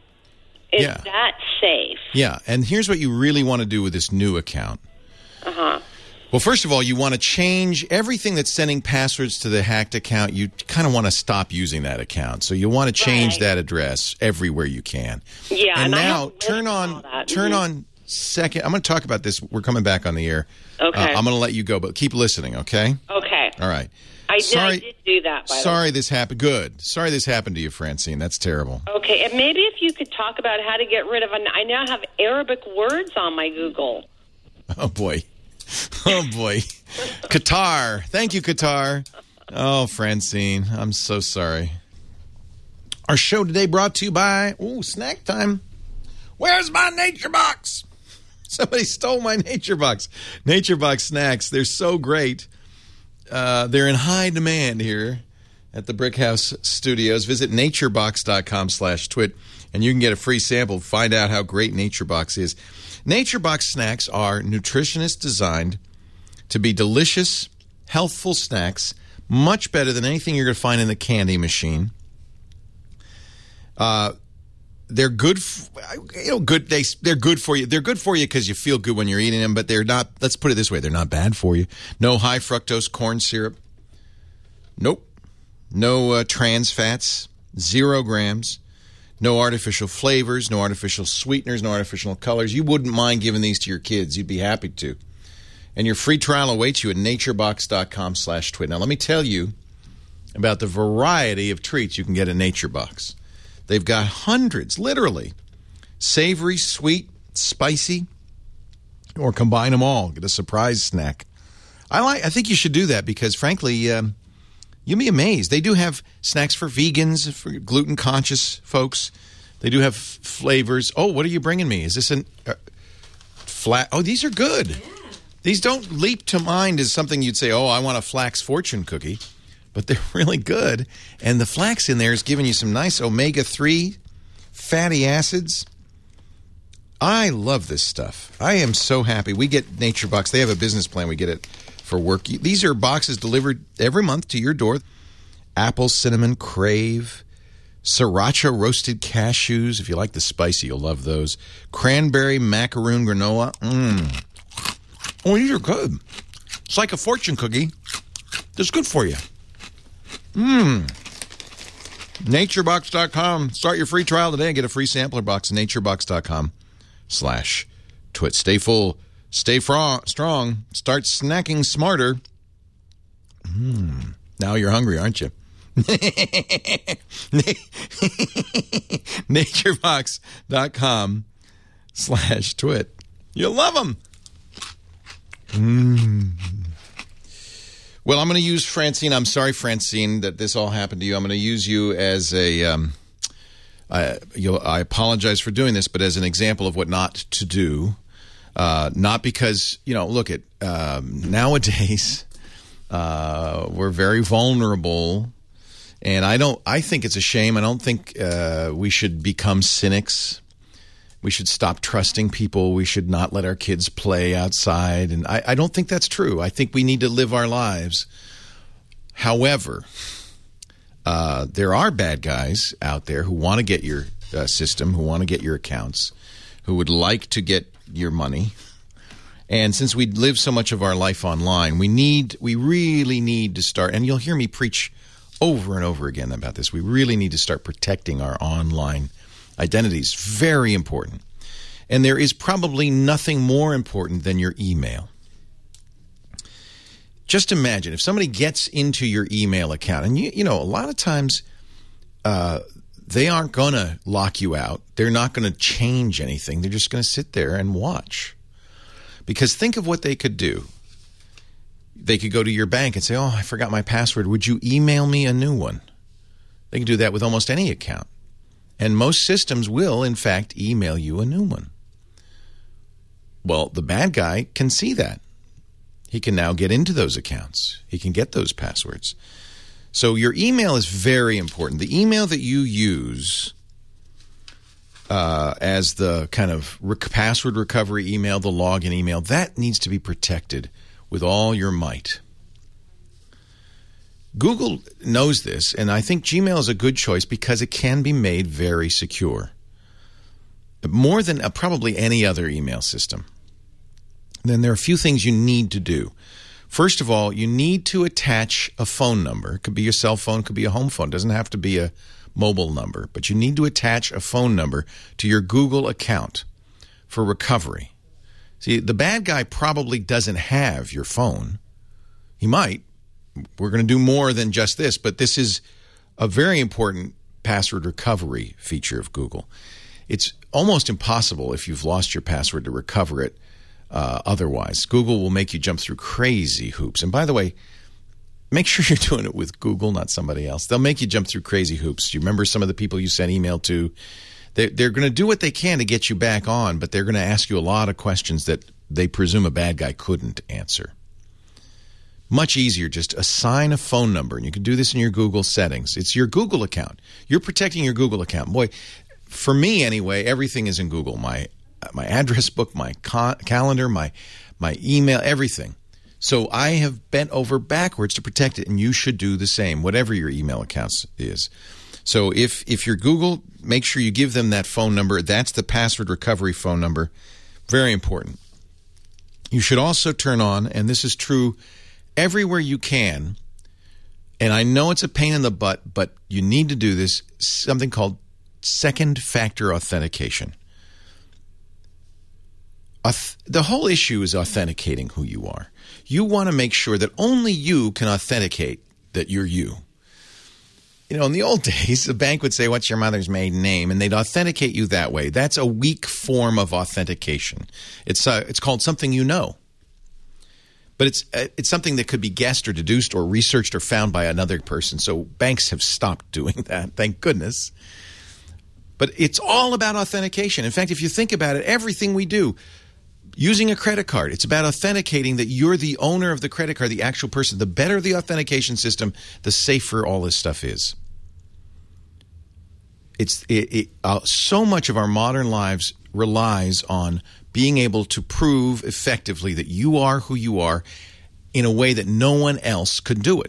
Is Yeah. that safe? Yeah, and here's what you really want to do with this new account. Uh-huh. Well, first of all, you want to change everything that's sending passwords to the hacked account. You kind of want to stop using that account. So you want to change Right. that address everywhere you can. Yeah, And and I now have a list turn of on all that. turn Mhm. on second. I'm going to talk about this. We're coming back on the air. Okay. Uh, I'm going to let you go, but keep listening, okay? Okay. All right. I did, Sorry- I did do that, by Sorry this happened. Good. Sorry this happened to you, Francine. That's terrible. the way. Okay, and maybe if you could talk about how to get rid of, an, I now have Arabic words on my Google. Oh, boy. Oh, boy. Qatar. Thank you, Qatar. Oh, Francine. I'm so sorry. Our show today brought to you by, ooh, snack time. Where's my Nature Box? Somebody stole my Nature Box. Nature Box snacks. They're so great. Uh, they're in high demand here at the Brick House Studios. Visit naturebox.com slash twit, and you can get a free sample. Find out how great Nature Box is. Nature Box snacks are nutritionist designed to be delicious, healthful snacks, much better than anything you're going to find in the candy machine. Uh, they're good, f- you know, good. They they're good for you. They're good for you because you feel good when you're eating them. But they're not. Let's put it this way: they're not bad for you. No high fructose corn syrup. Nope. No uh, trans fats. Zero grams. No artificial flavors. No artificial sweeteners. No artificial colors. You wouldn't mind giving these to your kids. You'd be happy to. And your free trial awaits you at naturebox.com slash twit. Now, let me tell you about the variety of treats you can get at NatureBox. They've got hundreds, literally, savory, sweet, spicy, or combine them all. Get a surprise snack. I like. I think you should do that because, frankly, um, you'll be amazed. They do have snacks for vegans, for gluten-conscious folks. They do have f- flavors. Oh, what are you bringing me? Is this an uh, flat? Oh, these are good. Yeah. These don't leap to mind as something you'd say, oh, I want a Flax Fortune cookie. but they're really good. And the flax in there is giving you some nice omega three fatty acids. I love this stuff. I am so happy. We get NatureBox. They have a business plan. We get it for work. These are boxes delivered every month to your door. Apple, cinnamon, crave, sriracha roasted cashews. If you like the spicy, you'll love those. Cranberry macaroon granola. Mmm. Oh, these are good. It's like a fortune cookie. It's good for you. Mmm. naturebox dot com. Start your free trial today and get a free sampler box. naturebox dot com slash twit. Stay full. Stay fro- strong. Start snacking smarter. Mmm. Now you're hungry, aren't you? naturebox dot com slash twit. You'll love them. Mm. Well, I'm going to use Francine. I'm sorry, Francine, that this all happened to you. I'm going to use you as a, um, I, you'll, I apologize for doing this, but as an example of what not to do. Uh, not because, you know, look at, um, nowadays, uh, we're very vulnerable. And I don't, I think it's a shame. I don't think uh, we should become cynics. We should stop trusting people. We should not let our kids play outside. And I, I don't think that's true. I think we need to live our lives. However, uh, there are bad guys out there who want to get your uh, system, who want to get your accounts, who would like to get your money. And since we live so much of our life online, we need, we really need to start, and you'll hear me preach over and over again about this. We really need to start protecting our online identities. Very important. And there is probably nothing more important than your email. Just imagine if somebody gets into your email account, and you, you know, a lot of times uh, they aren't going to lock you out. They're not going to change anything. They're just going to sit there and watch. Because think of what they could do. They could go to your bank and say, oh, I forgot my password. Would you email me a new one? They can do that with almost any account. And most systems will, in fact, email you a new one. Well, the bad guy can see that. He can now get into those accounts. He can get those passwords. So your email is very important. The email that you use uh, as the kind of rec- password recovery email, the login email, that needs to be protected with all your might. Google knows this, and I think Gmail is a good choice because it can be made very secure. More than uh, probably any other email system. Then there are a few things you need to do. First of all, you need to attach a phone number. It could be your cell phone, it could be a home phone. It doesn't have to be a mobile number. But you need to attach a phone number to your Google account for recovery. See, the bad guy probably doesn't have your phone. He might. We're going to do more than just this, but this is a very important password recovery feature of Google. It's almost impossible if you've lost your password to recover it uh, otherwise. Google will make you jump through crazy hoops. And by the way, make sure you're doing it with Google, not somebody else. They'll make you jump through crazy hoops. You remember some of the people you sent email to? They're, they're going to do what they can to get you back on, but they're going to ask you a lot of questions that they presume a bad guy couldn't answer. Much easier, just assign a phone number, and you can do this in your Google settings. It's your Google account. You're protecting your Google account. Boy, for me anyway, everything is in Google. My my address book, my ca- calendar, my my email, everything. So I have bent over backwards to protect it, and you should do the same, whatever your email account is. So if if you're Google, make sure you give them that phone number. That's the password recovery phone number. Very important. You should also turn on, and this is true everywhere you can, and I know it's a pain in the butt, but you need to do this, something called second factor authentication. Auth- the whole issue is authenticating who you are. You want to make sure that only you can authenticate that you're you. You know, in the old days, the bank would say, what's your mother's maiden name? And they'd authenticate you that way. That's a weak form of authentication. It's uh, it's called something you know. But it's it's something that could be guessed or deduced or researched or found by another person. So banks have stopped doing that, thank goodness. But it's all about authentication. In fact, if you think about it, everything we do, Using a credit card, it's about authenticating that you're the owner of the credit card, the actual person. The better the authentication system, the safer all this stuff is. It's it, it, uh, so much of our modern lives relies on being able to prove effectively that you are who you are in a way that no one else could do it.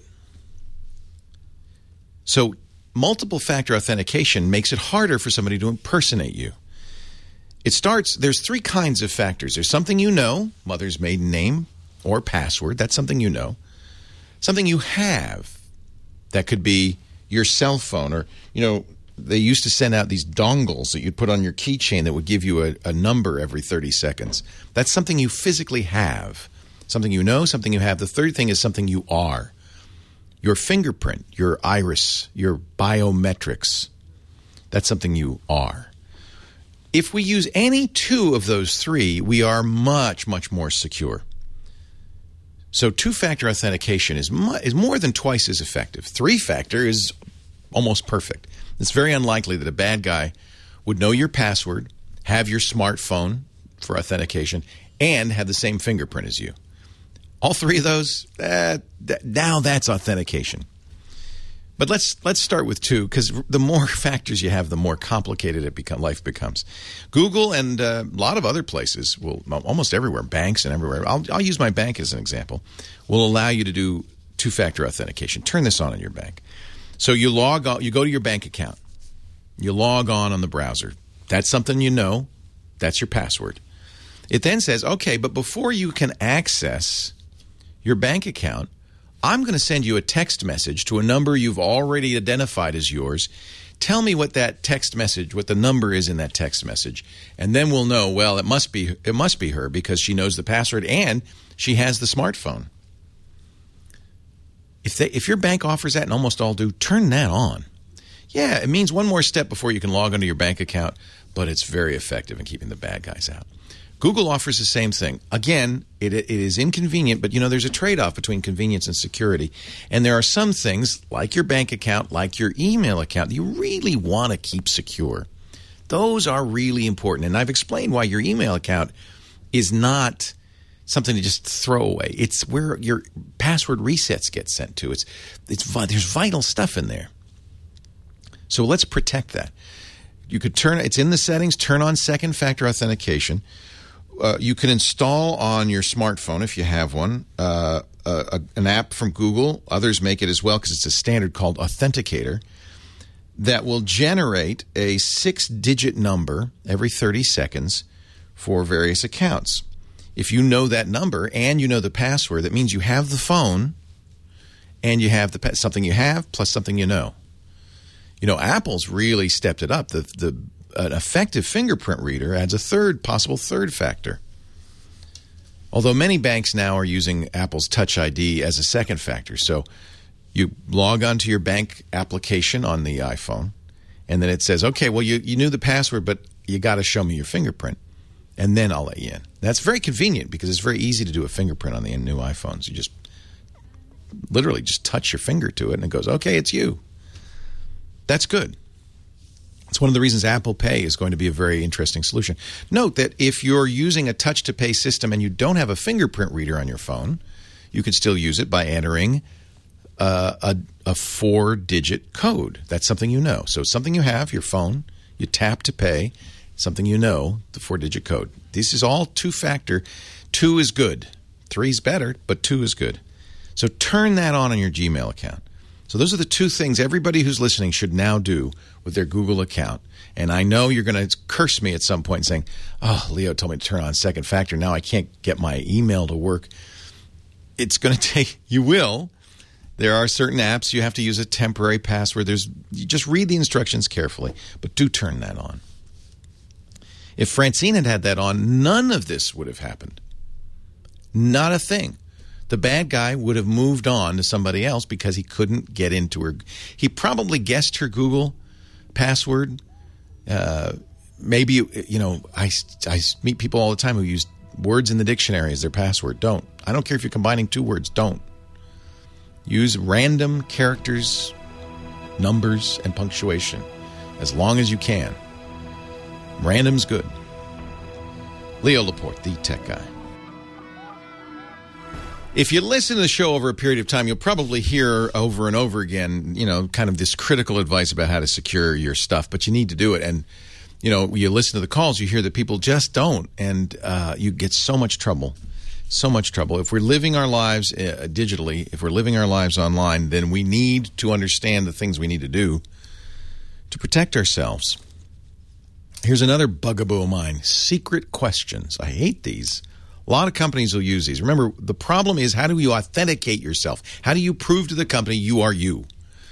So multiple factor authentication makes it harder for somebody to impersonate you. It starts, there's three kinds of factors. There's something you know, mother's maiden name or password. That's something you know. Something you have. That could be your cell phone, or, you know, they used to send out these dongles that you'd put on your keychain that would give you a, a number every thirty seconds. That's something you physically have. Something you know, something you have. The third thing is something you are. Your fingerprint, your iris, your biometrics. That's something you are. If we use any two of those three, we are much, much more secure. So two-factor authentication is, mu- is more than twice as effective. Three-factor is almost perfect. It's very unlikely that a bad guy would know your password, have your smartphone for authentication, and have the same fingerprint as you. All three of those, uh, th- now that's authentication. But let's let's start with two, because the more factors you have, the more complicated it become, life becomes. Google and uh, a lot of other places, will almost everywhere, banks and everywhere, I'll, I'll use my bank as an example, will allow you to do two-factor authentication. Turn this on in your bank. So you log on, you go to your bank account. You log on on the browser. That's something you know. That's your password. It then says, okay, but before you can access your bank account, I'm going to send you a text message to a number you've already identified as yours. Tell me what that text message, what the number is in that text message. And then we'll know, well, it must be it must be her because she knows the password and she has the smartphone. If they, if your bank offers that, and almost all do, turn that on. Yeah, it means one more step before you can log into your bank account, but it's very effective in keeping the bad guys out. Google offers the same thing. Again, it, it is inconvenient, but you know there's a trade-off between convenience and security. And there are some things, like your bank account, like your email account, that you really want to keep secure. Those are really important. And I've explained why your email account is not something to just throw away. It's where your password resets get sent to. It's it's there's vital stuff in there. So let's protect that. You could turn it's in the settings, turn on second factor authentication. Uh, you can install on your smartphone, if you have one, uh, a, a, an app from Google. Others make it as well because it's a standard called Authenticator that will generate a six-digit number every thirty seconds for various accounts. If you know that number and you know the password, that means you have the phone and you have the something you have plus something you know. You know, Apple's really stepped it up. The the An effective fingerprint reader adds a third, possible third factor. Although many banks now are using Apple's Touch I D as a second factor. So you log onto your bank application on the iPhone, and then it says, okay, well, you, you knew the password, but you got to show me your fingerprint, and then I'll let you in. That's very convenient because it's very easy to do a fingerprint on the new iPhones. You just literally just touch your finger to it, and it goes, okay, it's you. That's good. It's one of the reasons Apple Pay is going to be a very interesting solution. Note that if you're using a touch-to-pay system and you don't have a fingerprint reader on your phone, you can still use it by entering uh, a, a four-digit code. That's something you know. So it's something you have, your phone, you tap to pay, something you know, the four-digit code. This is all two-factor. Two is good. Three is better, but two is good. So turn that on in your Gmail account. So those are the two things everybody who's listening should now do with their Google account. And I know you're going to curse me at some point saying, oh, Leo told me to turn on second factor. Now I can't get my email to work. It's going to take – you will. There are certain apps you have to use a temporary password. There's you just read the instructions carefully, but do turn that on. If Francine had had that on, none of this would have happened. Not a thing. The bad guy would have moved on to somebody else because he couldn't get into her. He probably guessed her Google password. Uh, maybe, you know, I, I meet people all the time who use words in the dictionary as their password. Don't. I don't care if you're combining two words. Don't. Use random characters, numbers, and punctuation as long as you can. Random's good. Leo Laporte, the tech guy. If you listen to the show over a period of time, you'll probably hear over and over again, you know, kind of this critical advice about how to secure your stuff, but you need to do it. And, you know, when you listen to the calls, you hear that people just don't, and uh, you get so much trouble, so much trouble. If we're living our lives uh, digitally, if we're living our lives online, then we need to understand the things we need to do to protect ourselves. Here's another bugaboo of mine, secret questions. I hate these. A lot of companies will use these. Remember, the problem is, how do you authenticate yourself? How do you prove to the company you are you?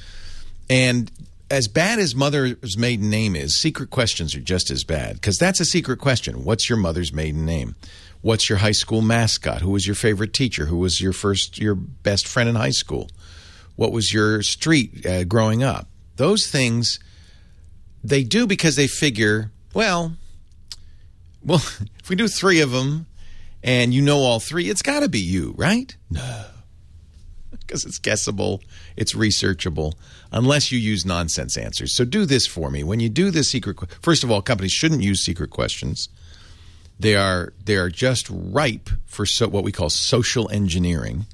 And as bad as mother's maiden name is, secret questions are just as bad, because that's a secret question. What's your mother's maiden name? What's your high school mascot? Who was your favorite teacher? Who was your first, your best friend in high school? What was your street uh, growing up? Those things, they do because they figure, well, well, if we do three of them, and you know all three, it's got to be you, right? No. Because it's guessable, it's researchable, unless you use nonsense answers. So do this for me. When you do this secret, first of all, companies shouldn't use secret questions. They are they are just ripe for so, what we call social engineering.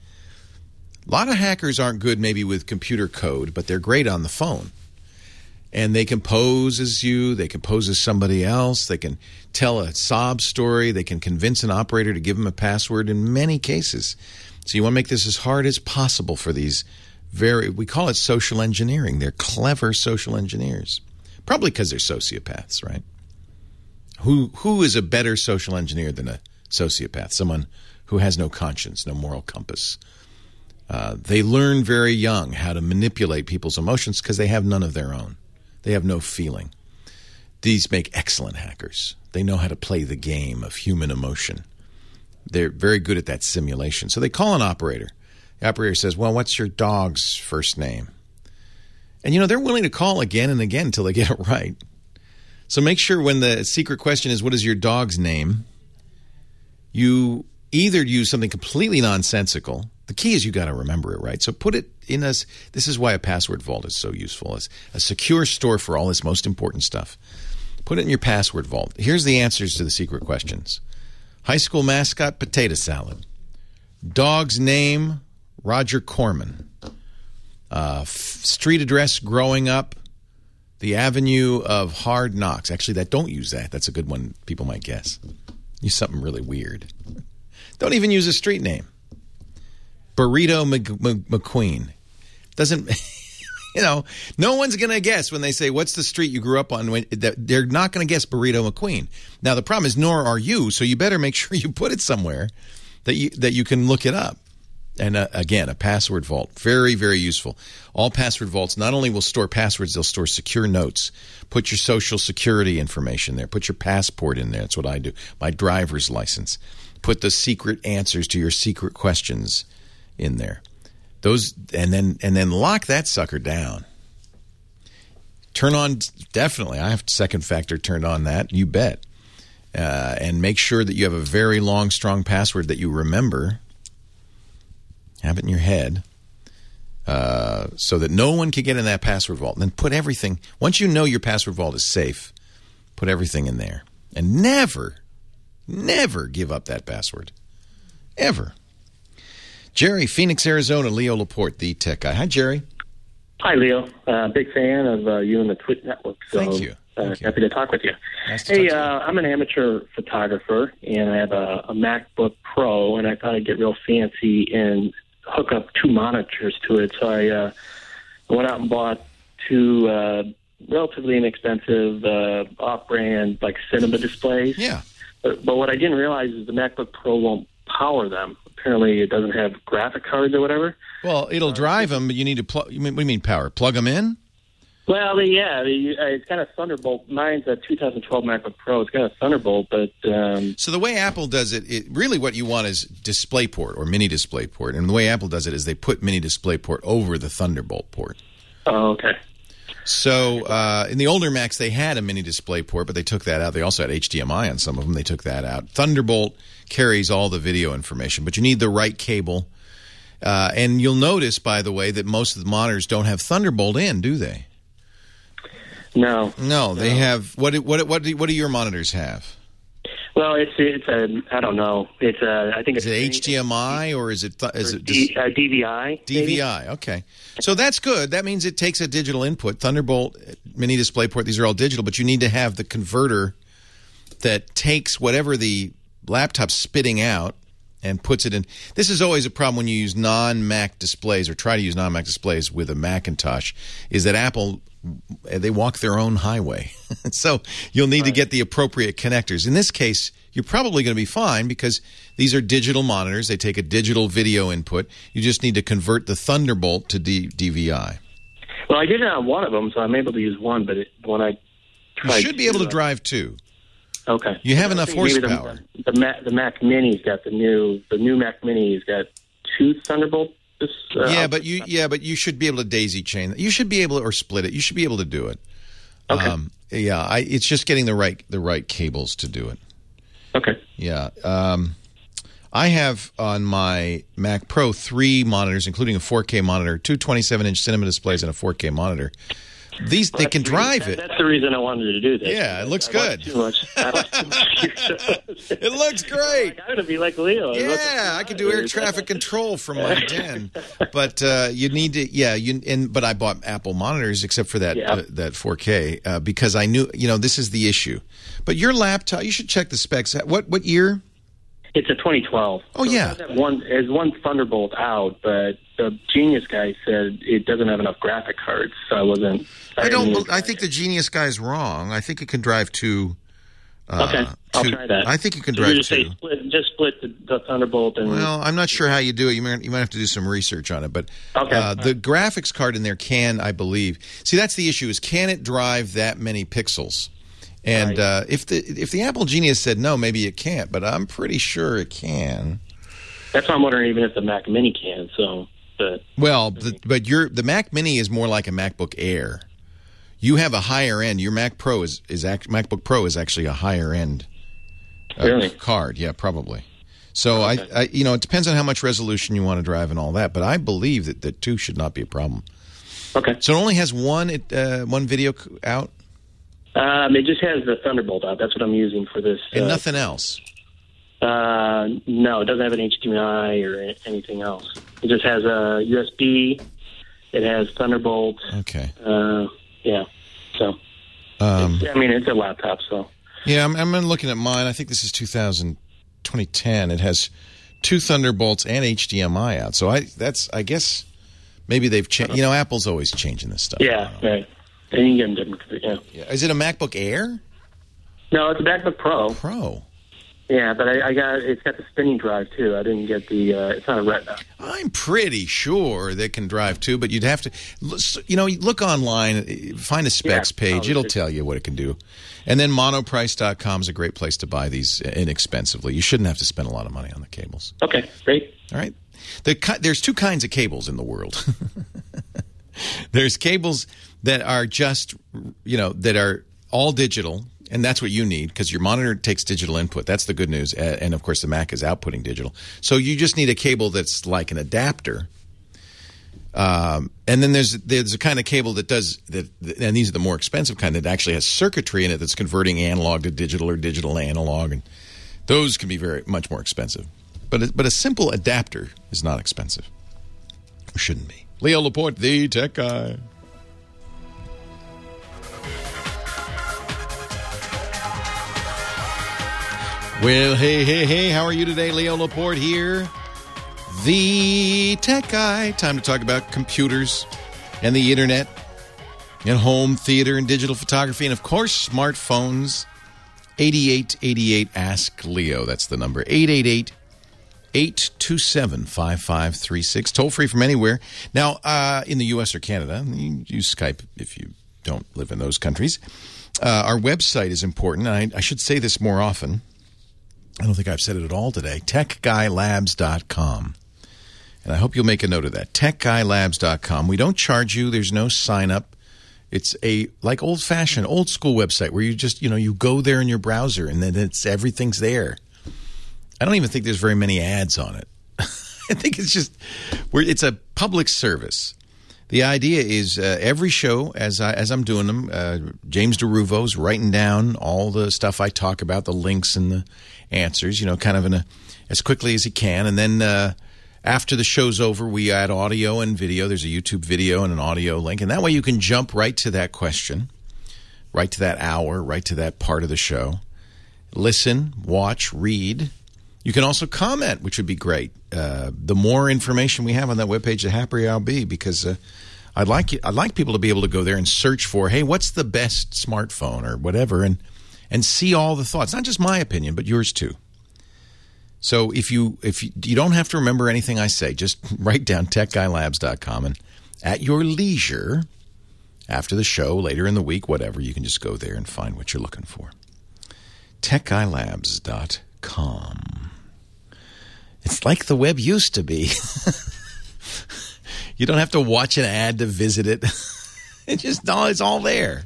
A lot of hackers aren't good maybe with computer code, but they're great on the phone. And they can pose as you, they can pose as somebody else, they can tell a sob story, they can convince an operator to give them a password in many cases. So you want to make this as hard as possible for these very, we call it social engineering. They're clever social engineers. Probably because they're sociopaths, right? Who Who is a better social engineer than a sociopath? Someone who has no conscience, no moral compass. Uh, they learn very young how to manipulate people's emotions because they have none of their own. They have no feeling. These make excellent hackers. They know how to play the game of human emotion. They're very good at that simulation. So they call an operator. The operator says, well, what's your dog's first name? And, you know, they're willing to call again and again until they get it right. So make sure when the secret question is, what is your dog's name, you either use something completely nonsensical. The key is you got to remember it, right? So put it in a, this is why a password vault is so useful. It's a secure store for all this most important stuff. Put it in your password vault. Here's the answers to the secret questions. High school mascot, potato salad. Dog's name, Roger Corman. Uh, f- street address growing up, the Avenue of Hard Knocks. Actually, that don't use that. That's a good one people might guess. Use something really weird. Don't even use a street name. Burrito McQueen. Doesn't, you know, no one's going to guess when they say, what's the street you grew up on? When, they're not going to guess Burrito McQueen. Now, the problem is, nor are you, so you better make sure you put it somewhere that you that you can look it up. And uh, again, a password vault, very, very useful. All password vaults not only will store passwords, they'll store secure notes. Put your social security information there. Put your passport in there. That's what I do. My driver's license. Put the secret answers to your secret questions in there. Those and then and then lock that sucker down. Turn on, definitely. I have second factor turned on that. You bet. Uh, and make sure that you have a very long, strong password that you remember. Have it in your head uh, so that no one can get in that password vault. And then put everything, once you know your password vault is safe, put everything in there. And never, never give up that password. Ever. Jerry, Phoenix, Arizona, Leo Laporte, the tech guy. Hi, Jerry. Hi, Leo. Uh, big fan of uh, you and the Twit Network. So, Thank you. Uh, Thank you. Happy to talk with you. Nice to hey, talk to uh, I'm an amateur photographer, and I have a, a MacBook Pro, and I thought I'd get real fancy and hook up two monitors to it. So I uh, went out and bought two uh, relatively inexpensive uh, off-brand like cinema displays. Yeah. But, but what I didn't realize is the MacBook Pro won't power them. Apparently, it doesn't have graphic cards or whatever. Well, it'll drive them, but you need to plug. What do you mean power? Plug them in? Well, the, yeah, the, uh, it's got a Thunderbolt. Mine's a two thousand twelve MacBook Pro. It's got a Thunderbolt, but um, so the way Apple does it, it, really what you want is DisplayPort or Mini DisplayPort, and the way Apple does it is they put Mini DisplayPort over the Thunderbolt port. Oh, okay. So uh, in the older Macs, they had a Mini DisplayPort, but they took that out. They also had H D M I on some of them. They took that out. Thunderbolt carries all the video information, but you need the right cable. Uh, and you'll notice, by the way, that most of the monitors don't have Thunderbolt in, do they? No. No, they no. have. What? What? What? Do, what do your monitors have? Well, it's it's a I don't know. It's a I think Is it's it H D M I or is it th- is it D, uh, D V I? D V I? Maybe? Okay, so that's good. That means it takes a digital input. Thunderbolt, mini DisplayPort. These are all digital, but you need to have the converter that takes whatever the laptop's spitting out and puts it in. This is always a problem when you use non-Mac displays or try to use non-Mac displays with a Macintosh, is that Apple, they walk their own highway. So you'll need right. to get the appropriate connectors. In this case, you're probably going to be fine because these are digital monitors. They take a digital video input. You just need to convert the Thunderbolt to D- DVI. Well, I did it on one of them, so I'm able to use one, but it, when I tried You should be able to uh, drive two. Okay. You have enough horsepower. The, the, Mac, the Mac Mini's got the new the new Mac Mini's got two Thunderbolt. Uh, yeah, but you yeah, but you should be able to daisy chain. You should be able to, or split it. You should be able to do it. Okay. Um, yeah, I, it's just getting the right the right cables to do it. Okay. Yeah. Um, I have on my Mac Pro three monitors, including a four K monitor, two twenty-seven inch cinema displays, and a four K monitor. These well, they can the drive reason, it. That's the reason I wanted to do this. Yeah, it looks I good. Too much. I like too much. It looks great. I'm going to be like Leo. Yeah, I could do air traffic control from my den. But uh, you need to, yeah. You and but I bought Apple monitors except for that yeah. uh, that four K uh, because I knew, you know, this is the issue. But your laptop, you should check the specs. What what year? It's a twenty twelve. Oh so yeah. It has one there's one Thunderbolt out, but the Genius guy said it doesn't have enough graphic cards, so I wasn't. I, I don't. I think the Genius guy's wrong. I think it can drive two. Uh, okay, I'll two, try that. I think you can so drive you just two. Say split, just split the, the Thunderbolt and. Well, I'm not sure how you do it. You might you might have to do some research on it, but okay. uh, the right. graphics card in there can, I believe. See, that's the issue: is can it drive that many pixels? And right. uh, if the if the Apple Genius said no, maybe it can't. But I'm pretty sure it can. That's why I'm wondering even if the Mac Mini can. So, but well, the, but your the Mac Mini is more like a MacBook Air. You have a higher end. Your Mac Pro is is act, MacBook Pro is actually a higher end uh, really? card. Yeah, probably. So okay. I, I, you know, it depends on how much resolution you want to drive and all that. But I believe that the two should not be a problem. Okay. So it only has one uh, one video out. Um, it just has the Thunderbolt out. That's what I'm using for this. And uh, nothing else? Uh, no, it doesn't have an H D M I or anything else. It just has a U S B. It has Thunderbolt. Okay. Uh, yeah. So, um, I mean, it's a laptop, so. Yeah, I'm, I'm looking at mine. I think this is two thousand, twenty ten. It has two Thunderbolts and H D M I out. So I that's I guess maybe they've changed. You know, Apple's always changing this stuff. Yeah, right. And you can get them different. Yeah. Yeah. Is it a MacBook Air? No, it's a MacBook Pro. Pro. Yeah, but I, I got it's got the spinning drive too. I didn't get the. Uh, it's not a Retina. I'm pretty sure they can drive too, but you'd have to, you know, look online, find a specs yeah, page. It'll tell you what it can do. And then monoprice dot com is a great place to buy these inexpensively. You shouldn't have to spend a lot of money on the cables. Okay, great. All right. The, there's two kinds of cables in the world. There's cables that are just, you know, that are all digital. And that's what you need because your monitor takes digital input. That's the good news. And, of course, the Mac is outputting digital. So you just need a cable that's like an adapter. Um, and then there's there's a kind of cable that does that, and these are the more expensive kind that actually has circuitry in it that's converting analog to digital or digital to analog. And those can be very much more expensive. But a, but a simple adapter is not expensive. Or shouldn't be. Leo Laporte, the tech guy. Well, hey, hey, hey, how are you today? Leo Laporte here, the tech guy. Time to talk about computers and the internet and home theater and digital photography and, of course, smartphones. eighty-eight eighty-eight, ask Leo. That's the number. eight eight eight, eight two seven, five five three six. Toll free from anywhere. Now, uh, in the U S or Canada, you use Skype if you don't live in those countries. Uh, our website is important. I, I should say this more often. I don't think I've said it at all today. tech guy labs dot com. And I hope you'll make a note of that. tech guy labs dot com. We don't charge you. There's no sign up. It's a like old-fashioned, old-school website where you just, you know, you go there in your browser and then it's everything's there. I don't even think there's very many ads on it. I think it's just, it's a public service The idea is uh, every show, as, I, as I'm doing them, uh, James DeRuvo's writing down all the stuff I talk about, the links and the answers, you know, kind of in a as quickly as he can. And then uh, after the show's over, we add audio and video. There's a YouTube video and an audio link. And that way you can jump right to that question, right to that hour, right to that part of the show. Listen, watch, read. You can also comment, which would be great. Uh, the more information we have on that webpage, the happier I'll be, because uh, I'd like I'd like people to be able to go there and search for, hey, what's the best smartphone or whatever, and and see all the thoughts. Not just my opinion, but yours too. So if you if you, you don't have to remember anything I say, just write down tech guy labs dot com, and at your leisure, after the show, later in the week, whatever, you can just go there and find what you're looking for. tech guy labs dot com. It's like the web used to be. You don't have to watch an ad to visit it. It just it's all there.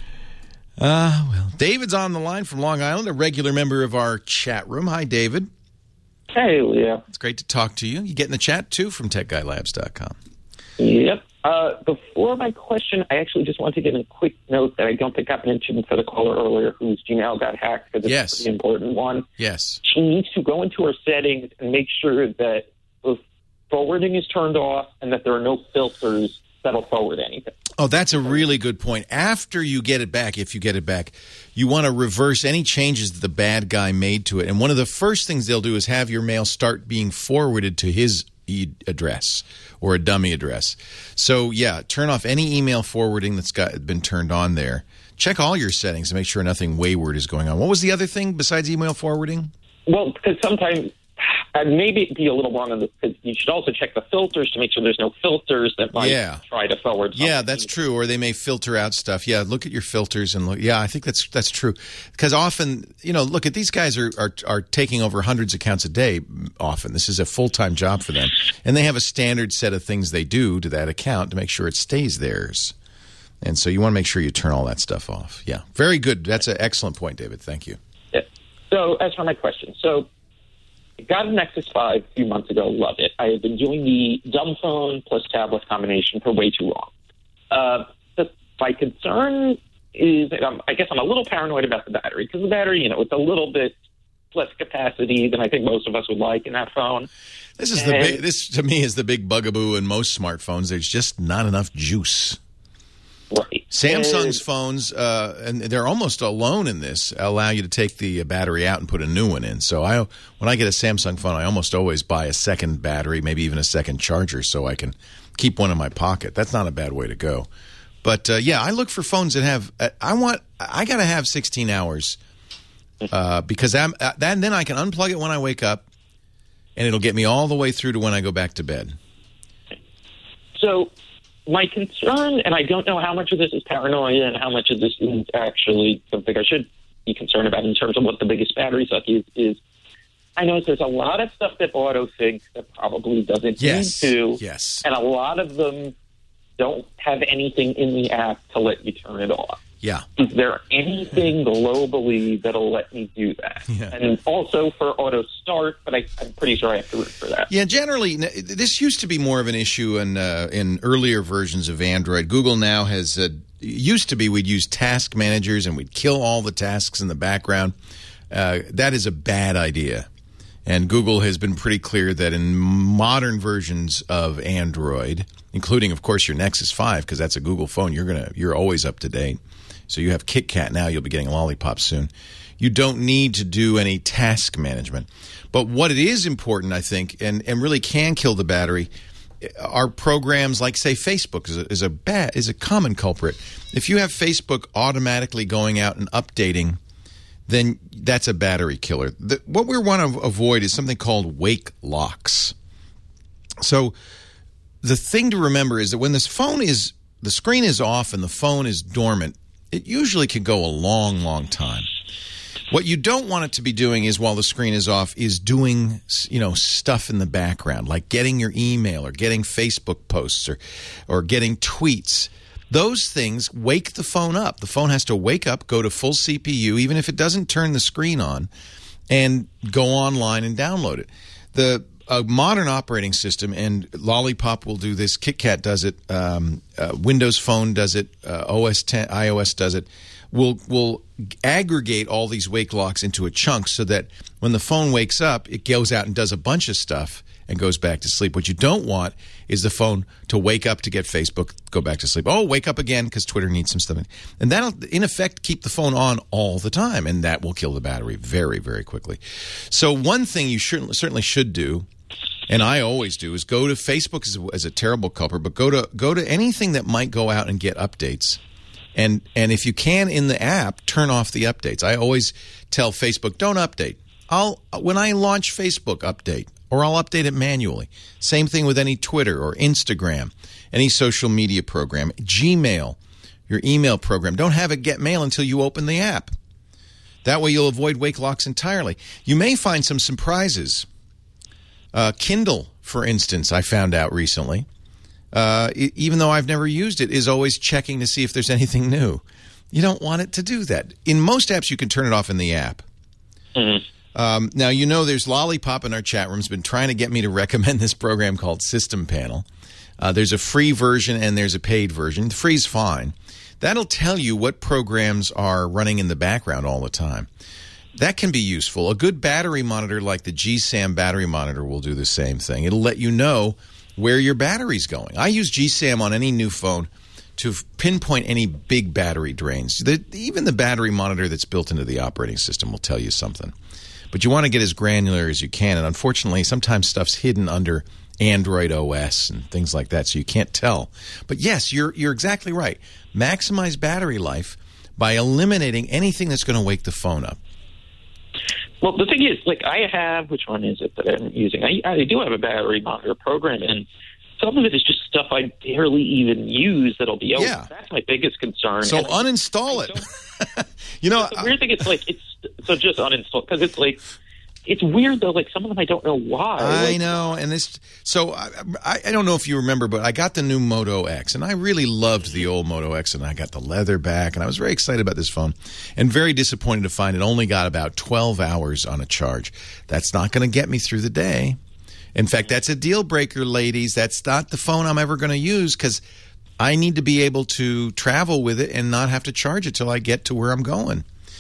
Uh, well, David's on the line from Long Island, a regular member of our chat room. Hi, David. Hey, Leo. It's great to talk to you. You get in the chat, too, from tech guy labs dot com. Yep. Uh, before my question, I actually just want to give a quick note that I don't think I mentioned for the caller earlier whose Gmail got hacked, because it's yes. a pretty important one. Yes. She needs to go into her settings and make sure that the forwarding is turned off and that there are no filters that'll forward anything. Oh, that's a really good point. After you get it back, if you get it back, you want to reverse any changes that the bad guy made to it. And one of the first things they'll do is have your mail start being forwarded to his e- address or a dummy address. So, yeah, turn off any email forwarding that's got been turned on there. Check all your settings to make sure nothing wayward is going on. What was the other thing besides email forwarding? Well, because sometimes uh, maybe it'd be a little wrong on this, because you should also check the filters to make sure there's no filters that might yeah. try to forward something. Yeah, that's true. Or they may filter out stuff. Yeah, look at your filters and look. Yeah, I think that's that's true. Because often, you know, look at these guys are, are are taking over hundreds of accounts a day. Often, this is a full time job for them, and they have a standard set of things they do to that account to make sure it stays theirs. And so you want to make sure you turn all that stuff off. Yeah, very good. That's an excellent point, David. Thank you. Yeah. So as for my question, so. I got a Nexus five a few months ago. Love it. I have been doing the dumb phone plus tablet combination for way too long. Uh, the, my concern is that I'm, I guess I'm a little paranoid about the battery, because the battery, you know, it's a little bit less capacity than I think most of us would like in that phone. This is and, the big, this to me is the big bugaboo in most smartphones. There's just not enough juice. Right. Samsung's and, phones, uh, and they're almost alone in this, allow you to take the battery out and put a new one in. So I, when I get a Samsung phone, I almost always buy a second battery, maybe even a second charger, so I can keep one in my pocket. That's not a bad way to go. But uh, yeah, I look for phones that have. Uh, I want. I got to have sixteen hours uh, because I'm, uh, that, then I can unplug it when I wake up, and it'll get me all the way through to when I go back to bed. So. My concern, and I don't know how much of this is paranoia and how much of this is actually something I should be concerned about in terms of what the biggest battery suck is, is I know there's a lot of stuff that autosync that probably doesn't yes. need to. Yes. And a lot of them don't have anything in the app to let you turn it off. Yeah. Is there anything globally that'll let me do that? Yeah. And also for auto start, but I, I'm pretty sure I have to root for that. Yeah, generally, this used to be more of an issue in uh, in earlier versions of Android. Google now has, uh, used to be we'd use task managers and we'd kill all the tasks in the background. Uh, that is a bad idea. And Google has been pretty clear that in modern versions of Android, including, of course, your Nexus five, because that's a Google phone, you're gonna you're always up to date. So you have KitKat now. You'll be getting Lollipop soon. You don't need to do any task management. But what it is important, I think, and, and really can kill the battery, are programs like, say, Facebook is a, is a bad is a common culprit. If you have Facebook automatically going out and updating, then that's a battery killer. The, what we want to avoid is something called wake locks. So the thing to remember is that when this phone is the screen is off and the phone is dormant, it usually can go a long, long time. What you don't want it to be doing is, while the screen is off, is doing, you know, stuff in the background, like getting your email or getting Facebook posts or, or getting tweets. Those things wake the phone up. The phone has to wake up, go to full C P U, even if it doesn't turn the screen on, and go online and download it. The a modern operating system, and Lollipop will do this, KitKat does it, um, uh, Windows Phone does it, uh, O S ten, iOS does it, will will aggregate all these wake locks into a chunk so that when the phone wakes up, it goes out and does a bunch of stuff and goes back to sleep. What you don't want is the phone to wake up to get Facebook, go back to sleep. Oh, wake up again because Twitter needs some stuff. And that'll, in effect, keep the phone on all the time, and that will kill the battery very, very quickly. So one thing you should, certainly should do, and I always do, is go to Facebook as a, as a terrible culprit, but go to go to anything that might go out and get updates. And and if you can, in the app, turn off the updates. I always tell Facebook, don't update. I'll when I launch Facebook, update. Or I'll update it manually. Same thing with any Twitter or Instagram, any social media program. Gmail, your email program. Don't have it get mail until you open the app. That way you'll avoid wake locks entirely. You may find some surprises. Uh, Kindle, for instance, I found out recently, uh, even though I've never used it, is always checking to see if there's anything new. You don't want it to do that. In most apps, you can turn it off in the app. Mm-hmm. Um, now, you know there's Lollipop in our chat room has been trying to get me to recommend this program called System Panel. Uh, there's a free version and there's a paid version. The free's fine. That'll tell you what programs are running in the background all the time. That can be useful. A good battery monitor like the G SAM battery monitor will do the same thing. It'll let you know where your battery's going. I use G SAM on any new phone to pinpoint any big battery drains. The, even the battery monitor that's built into the operating system will tell you something. But you want to get as granular as you can, and unfortunately, sometimes stuff's hidden under Android O S and things like that, so you can't tell. But yes, you're you're exactly right. Maximize battery life by eliminating anything that's going to wake the phone up. Well, the thing is, like, I have, which one is it that I'm using? I, I do have a battery monitor program, and some of it is just stuff I barely even use that'll be open. Yeah. That's my biggest concern. So and uninstall I, it. You know, the weird thing is, like, it's so just uninstall because it's like it's weird though. Like some of them, I don't know why. I like, know, and this. So I, I, I don't know if you remember, but I got the new Moto X, and I really loved the old Moto X, and I got the leather back, and I was very excited about this phone, and very disappointed to find it only got about twelve hours on a charge. That's not going to get me through the day. In fact, that's a deal breaker, ladies. That's not the phone I'm ever going to use because I need to be able to travel with it and not have to charge it till I get to where I'm going.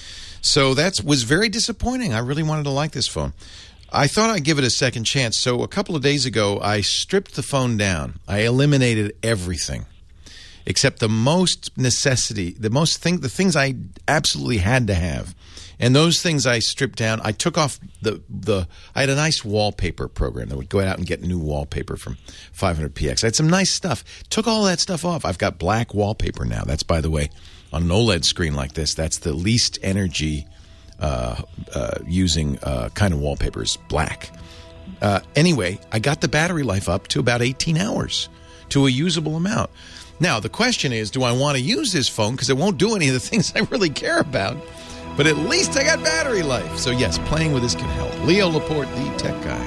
So that was very disappointing. I really wanted to like this phone. I thought I'd give it a second chance. So a couple of days ago, I stripped the phone down. I eliminated everything except the most necessity, the most thing, the things I absolutely had to have. And those things I stripped down. I took off the, the I had a nice wallpaper program that would go out and get new wallpaper from five hundred P X. I had some nice stuff. Took all that stuff off. I've got black wallpaper now. That's, by the way, on an OLED screen like this, that's the least energy uh, uh, using uh, kind of wallpaper is black. Uh, anyway, I got the battery life up to about eighteen hours, to a usable amount. Now, the question is, do I want to use this phone? Because it won't do any of the things I really care about. But at least I got battery life. So, yes, playing with this can help. Leo Laporte, the tech guy.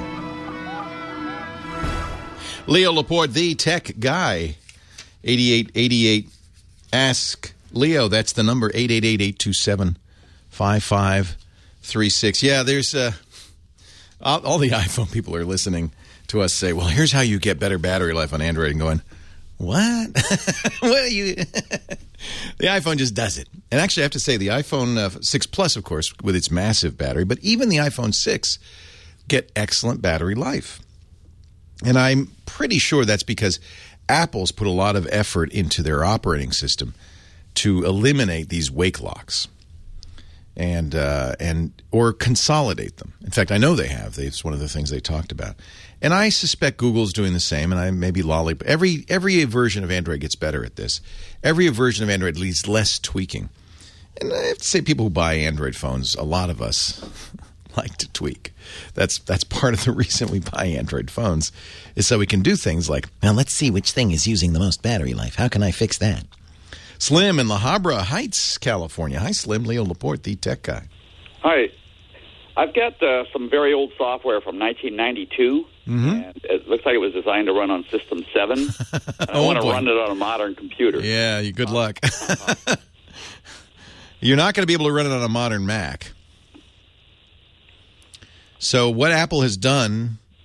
Leo Laporte, the tech guy. eighty-eight eighty-eight. Ask Leo. That's the number, eight eight eight, eight two seven, five five three six. Yeah, there's uh, all, all the iPhone people are listening to us say, well, here's how you get better battery life on Android, and going, what? What are you? The iPhone just does it. And actually, I have to say, the iPhone uh, six Plus, of course, with its massive battery, but even the iPhone six get excellent battery life. And I'm pretty sure that's because Apple's put a lot of effort into their operating system to eliminate these wake locks and uh, and or consolidate them. In fact, I know they have. They, it's one of the things they talked about. And I suspect Google's doing the same, and I maybe Lollipop. Every every version of Android gets better at this. Every version of Android leaves less tweaking. And I have to say, people who buy Android phones, a lot of us like to tweak. That's that's part of the reason we buy Android phones, is so we can do things like, now let's see which thing is using the most battery life. How can I fix that? Slim in La Habra Heights, California. Hi, Slim. Leo Laporte, the tech guy. Hi. I've got uh, some very old software from nineteen ninety-two, mm-hmm. and it looks like it was designed to run on System seven. And I oh, want to boy. run it on a modern computer. Yeah, you good uh, luck. uh-huh. You're not going to be able to run it on a modern Mac. So what Apple has done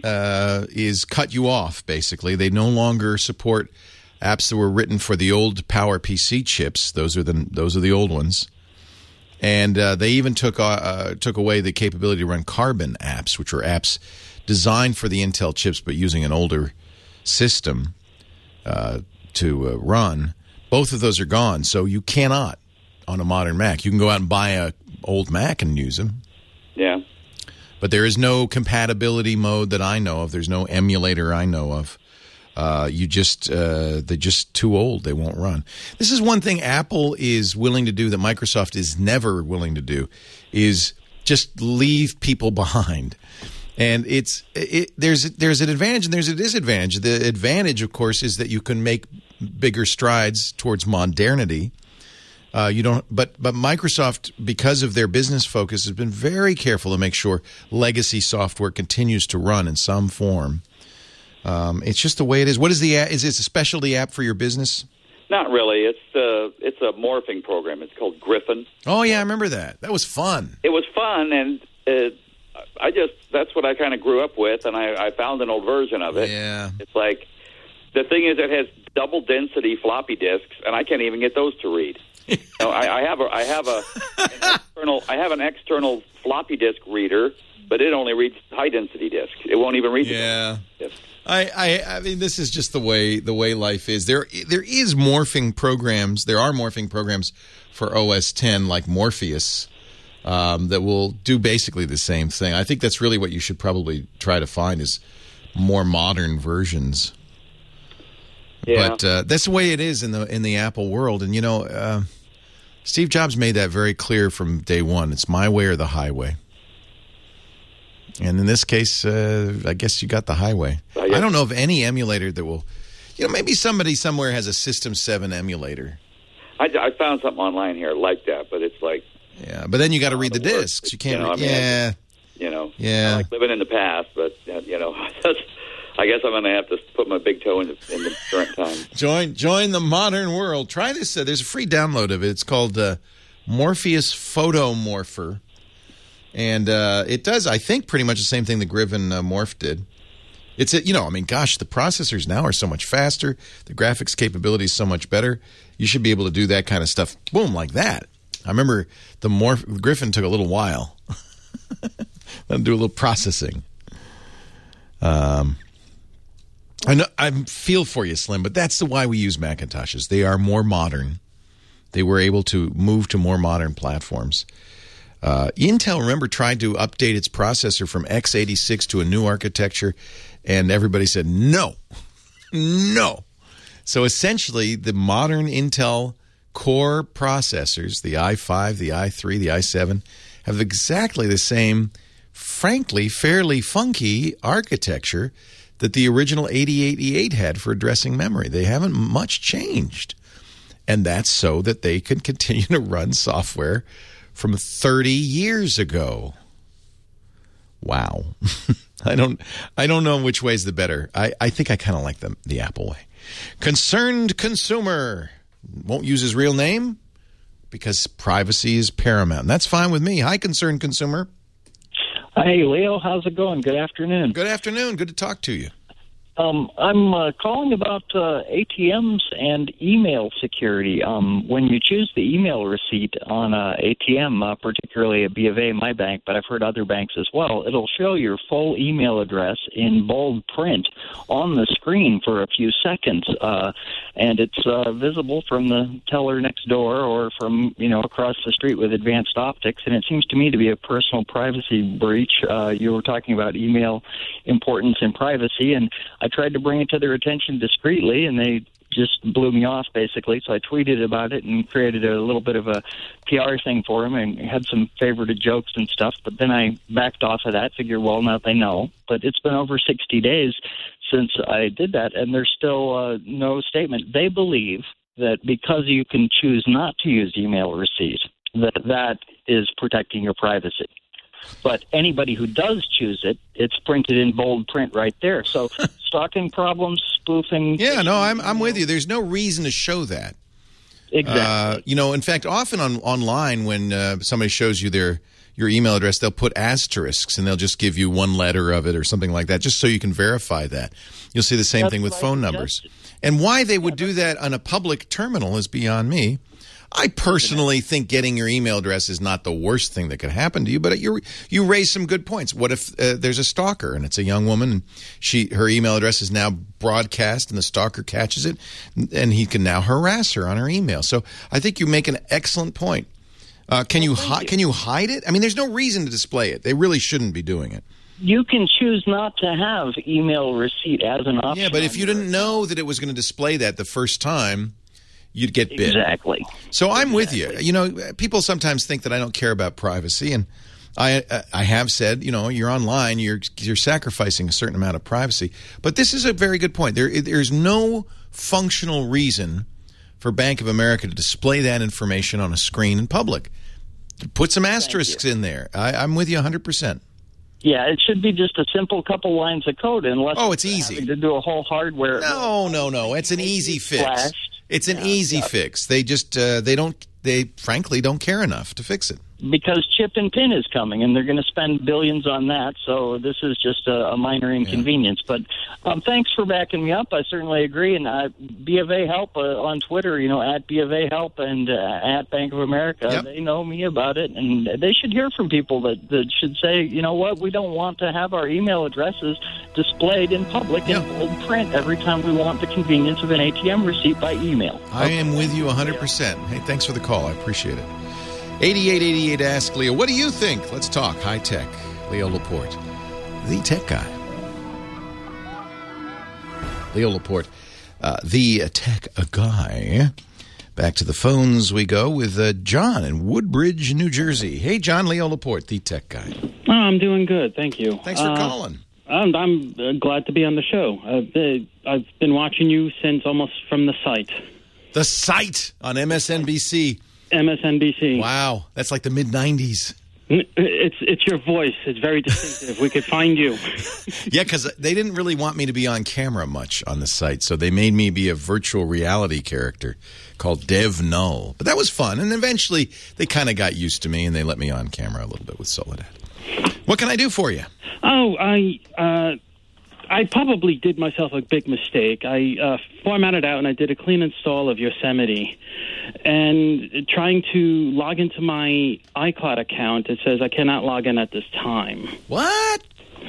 uh, is cut you off, basically. They no longer support apps that were written for the old PowerPC chips. Those are the those are the old ones. And uh, they even took uh, took away the capability to run Carbon apps, which were apps designed for the Intel chips but using an older system uh, to uh, run. Both of those are gone, so you cannot on a modern Mac. You can go out and buy a old Mac and use them. Yeah. But there is no compatibility mode that I know of. There's no emulator I know of. Uh, you just uh, they're just too old. They won't run. This is one thing Apple is willing to do that Microsoft is never willing to do, is just leave people behind. And it's it, there's there's an advantage and there's a disadvantage. The advantage, of course, is that you can make bigger strides towards modernity. Uh, you don't, but but Microsoft, because of their business focus, has been very careful to make sure legacy software continues to run in some form. Um, it's just the way it is. What is the is it a specialty app for your business? Not really. It's uh, it's a morphing program. It's called Griffin. Oh yeah, I remember that. That was fun. It was fun, and uh, I just that's what I kind of grew up with, and I, I found an old version of it. Yeah. It's like the thing is, it has double density floppy disks, and I can't even get those to read. you know, I, I have a I have a an external I have an external floppy disk reader, but it only reads high density disk. It won't even read yeah. the disk. I, I I mean, this is just the way the way life is. There there is morphing programs. There are morphing programs for O S ten like Morpheus um, that will do basically the same thing. I think that's really what you should probably try to find is more modern versions. Yeah. But uh, that's the way it is in the in the Apple world. And you know, uh, Steve Jobs made that very clear from day one. It's my way or the highway. And in this case, uh, I guess you got the highway. I don't know of any emulator that will, you know, maybe somebody somewhere has a System seven emulator. I, I found something online here like that, but it's like... Yeah, but then you got to read the discs. You can't you know, read... I mean, yeah. I, you know, yeah. I like living in the past, but, uh, you know, I guess I'm going to have to put my big toe in the, in the current time. Join join the modern world. Try this. Uh, there's a free download of it. It's called uh, Morpheus Photomorpher. And uh, it does, I think, pretty much the same thing the Griffin uh, Morph did. It's, you know, I mean, gosh, the processors now are so much faster. The graphics capability is so much better. You should be able to do that kind of stuff, boom, like that. I remember the Morph, Griffin took a little while. Then do a little processing. Um, I know I feel for you, Slim, but that's the why we use Macintoshes. They are more modern. They were able to move to more modern platforms. Uh, Intel, remember, tried to update its processor from x eighty-six to a new architecture, and everybody said, no, no. So essentially, the modern Intel Core processors, the i five, the i three, the i seven, have exactly the same, frankly, fairly funky architecture that the original eighty eighty-eight had for addressing memory. They haven't much changed. And that's so that they can continue to run software from thirty years ago. Wow. I don't I don't know which way is the better. I, I think I kind of like the, the Apple way. Concerned consumer won't use his real name because privacy is paramount. And that's fine with me. Hi, concerned consumer. Hey, Leo. How's it going? Good afternoon. Good afternoon. Good to talk to you. Um, I'm uh, calling about uh, A T Ms and email security. Um, when you choose the email receipt on a A T M, uh, particularly at B of A, my bank, but I've heard other banks as well, it'll show your full email address in bold print on the screen for a few seconds, uh, and it's uh, visible from the teller next door or from, you know, across the street with advanced optics, and it seems to me to be a personal privacy breach. Uh, you were talking about email importance and privacy, and I tried to bring it to their attention discreetly, and they just blew me off, basically. So I tweeted about it and created a little bit of a P R thing for them and had some favorited jokes and stuff. But then I backed off of that, figured, well, now they know. But it's been over sixty days since I did that, and there's still uh, no statement. They believe that because you can choose not to use email receipt, that that is protecting your privacy. But anybody who does choose it, it's printed in bold print right there. So stalking problems, spoofing. Yeah, no, I'm I'm with you. There's no reason to show that. Exactly. Uh, you know, in fact, often on online when uh, somebody shows you their your email address, they'll put asterisks and they'll just give you one letter of it or something like that, just so you can verify that. You'll see the same That's thing with what phone I numbers. And why they would do that on a public terminal is beyond me. I personally think getting your email address is not the worst thing that could happen to you, but you you raise some good points. What if uh, there's a stalker and it's a young woman and she her email address is now broadcast and the stalker catches it and he can now harass her on her email? So I think you make an excellent point. Uh, can you, hi- you can you hide it? I mean, there's no reason to display it. They really shouldn't be doing it. You can choose not to have email receipt as an option. Yeah, but if you didn't know that it was going to display that the first time, you'd get bit. Exactly. So I'm with you. You know, people sometimes think that I don't care about privacy, and I I have said, you know, you're online, you're you're sacrificing a certain amount of privacy. But this is a very good point. There there's no functional reason for Bank of America to display that information on a screen in public. Put some asterisks in there. I, I'm with you one hundred percent. Yeah, it should be just a simple couple lines of code, unless oh, it's easy having to do a whole hardware. No, no, no. It's an easy fix. Flashed. It's an Yeah, easy yeah. fix. They just uh, they don't they frankly don't care enough to fix it. Because chip and pin is coming, and they're going to spend billions on that. So this is just a, a minor inconvenience. But um, thanks for backing me up. I certainly agree. And uh, B of A Help uh, on Twitter, you know, at B of A Help and uh, at Bank of America, Yep. they know me about it, and they should hear from people that, that should say, you know what, we don't want to have our email addresses displayed in public in bold print every time we want the convenience of an A T M receipt by email. I am with you one hundred percent. Hey, thanks for the call. I appreciate it. eighty-eight eighty-eight Ask Leo. What do you think? Let's talk high tech. Leo Laporte, the tech guy. Leo Laporte, uh, the tech guy. Back to the phones we go with uh, John in Woodbridge, New Jersey. Hey, John, Leo Laporte, the tech guy. Oh, I'm doing good, thank you. Thanks for Uh, calling. I'm, I'm uh, glad to be on the show. I've been, I've been watching you since almost from the site. The site on M S N B C. M S N B C. Wow, that's like the mid nineties. It's it's your voice. It's very distinctive. We could find you. Yeah, because they didn't really want me to be on camera much on the site, so they made me be a virtual reality character called Dev Null. But that was fun, and eventually they kind of got used to me, and they let me on camera a little bit with Soledad. What can I do for you? Oh, I uh, I probably did myself a big mistake. I uh, formatted out and I did a clean install of Yosemite. And trying to log into my iCloud account, it says I cannot log in at this time. What?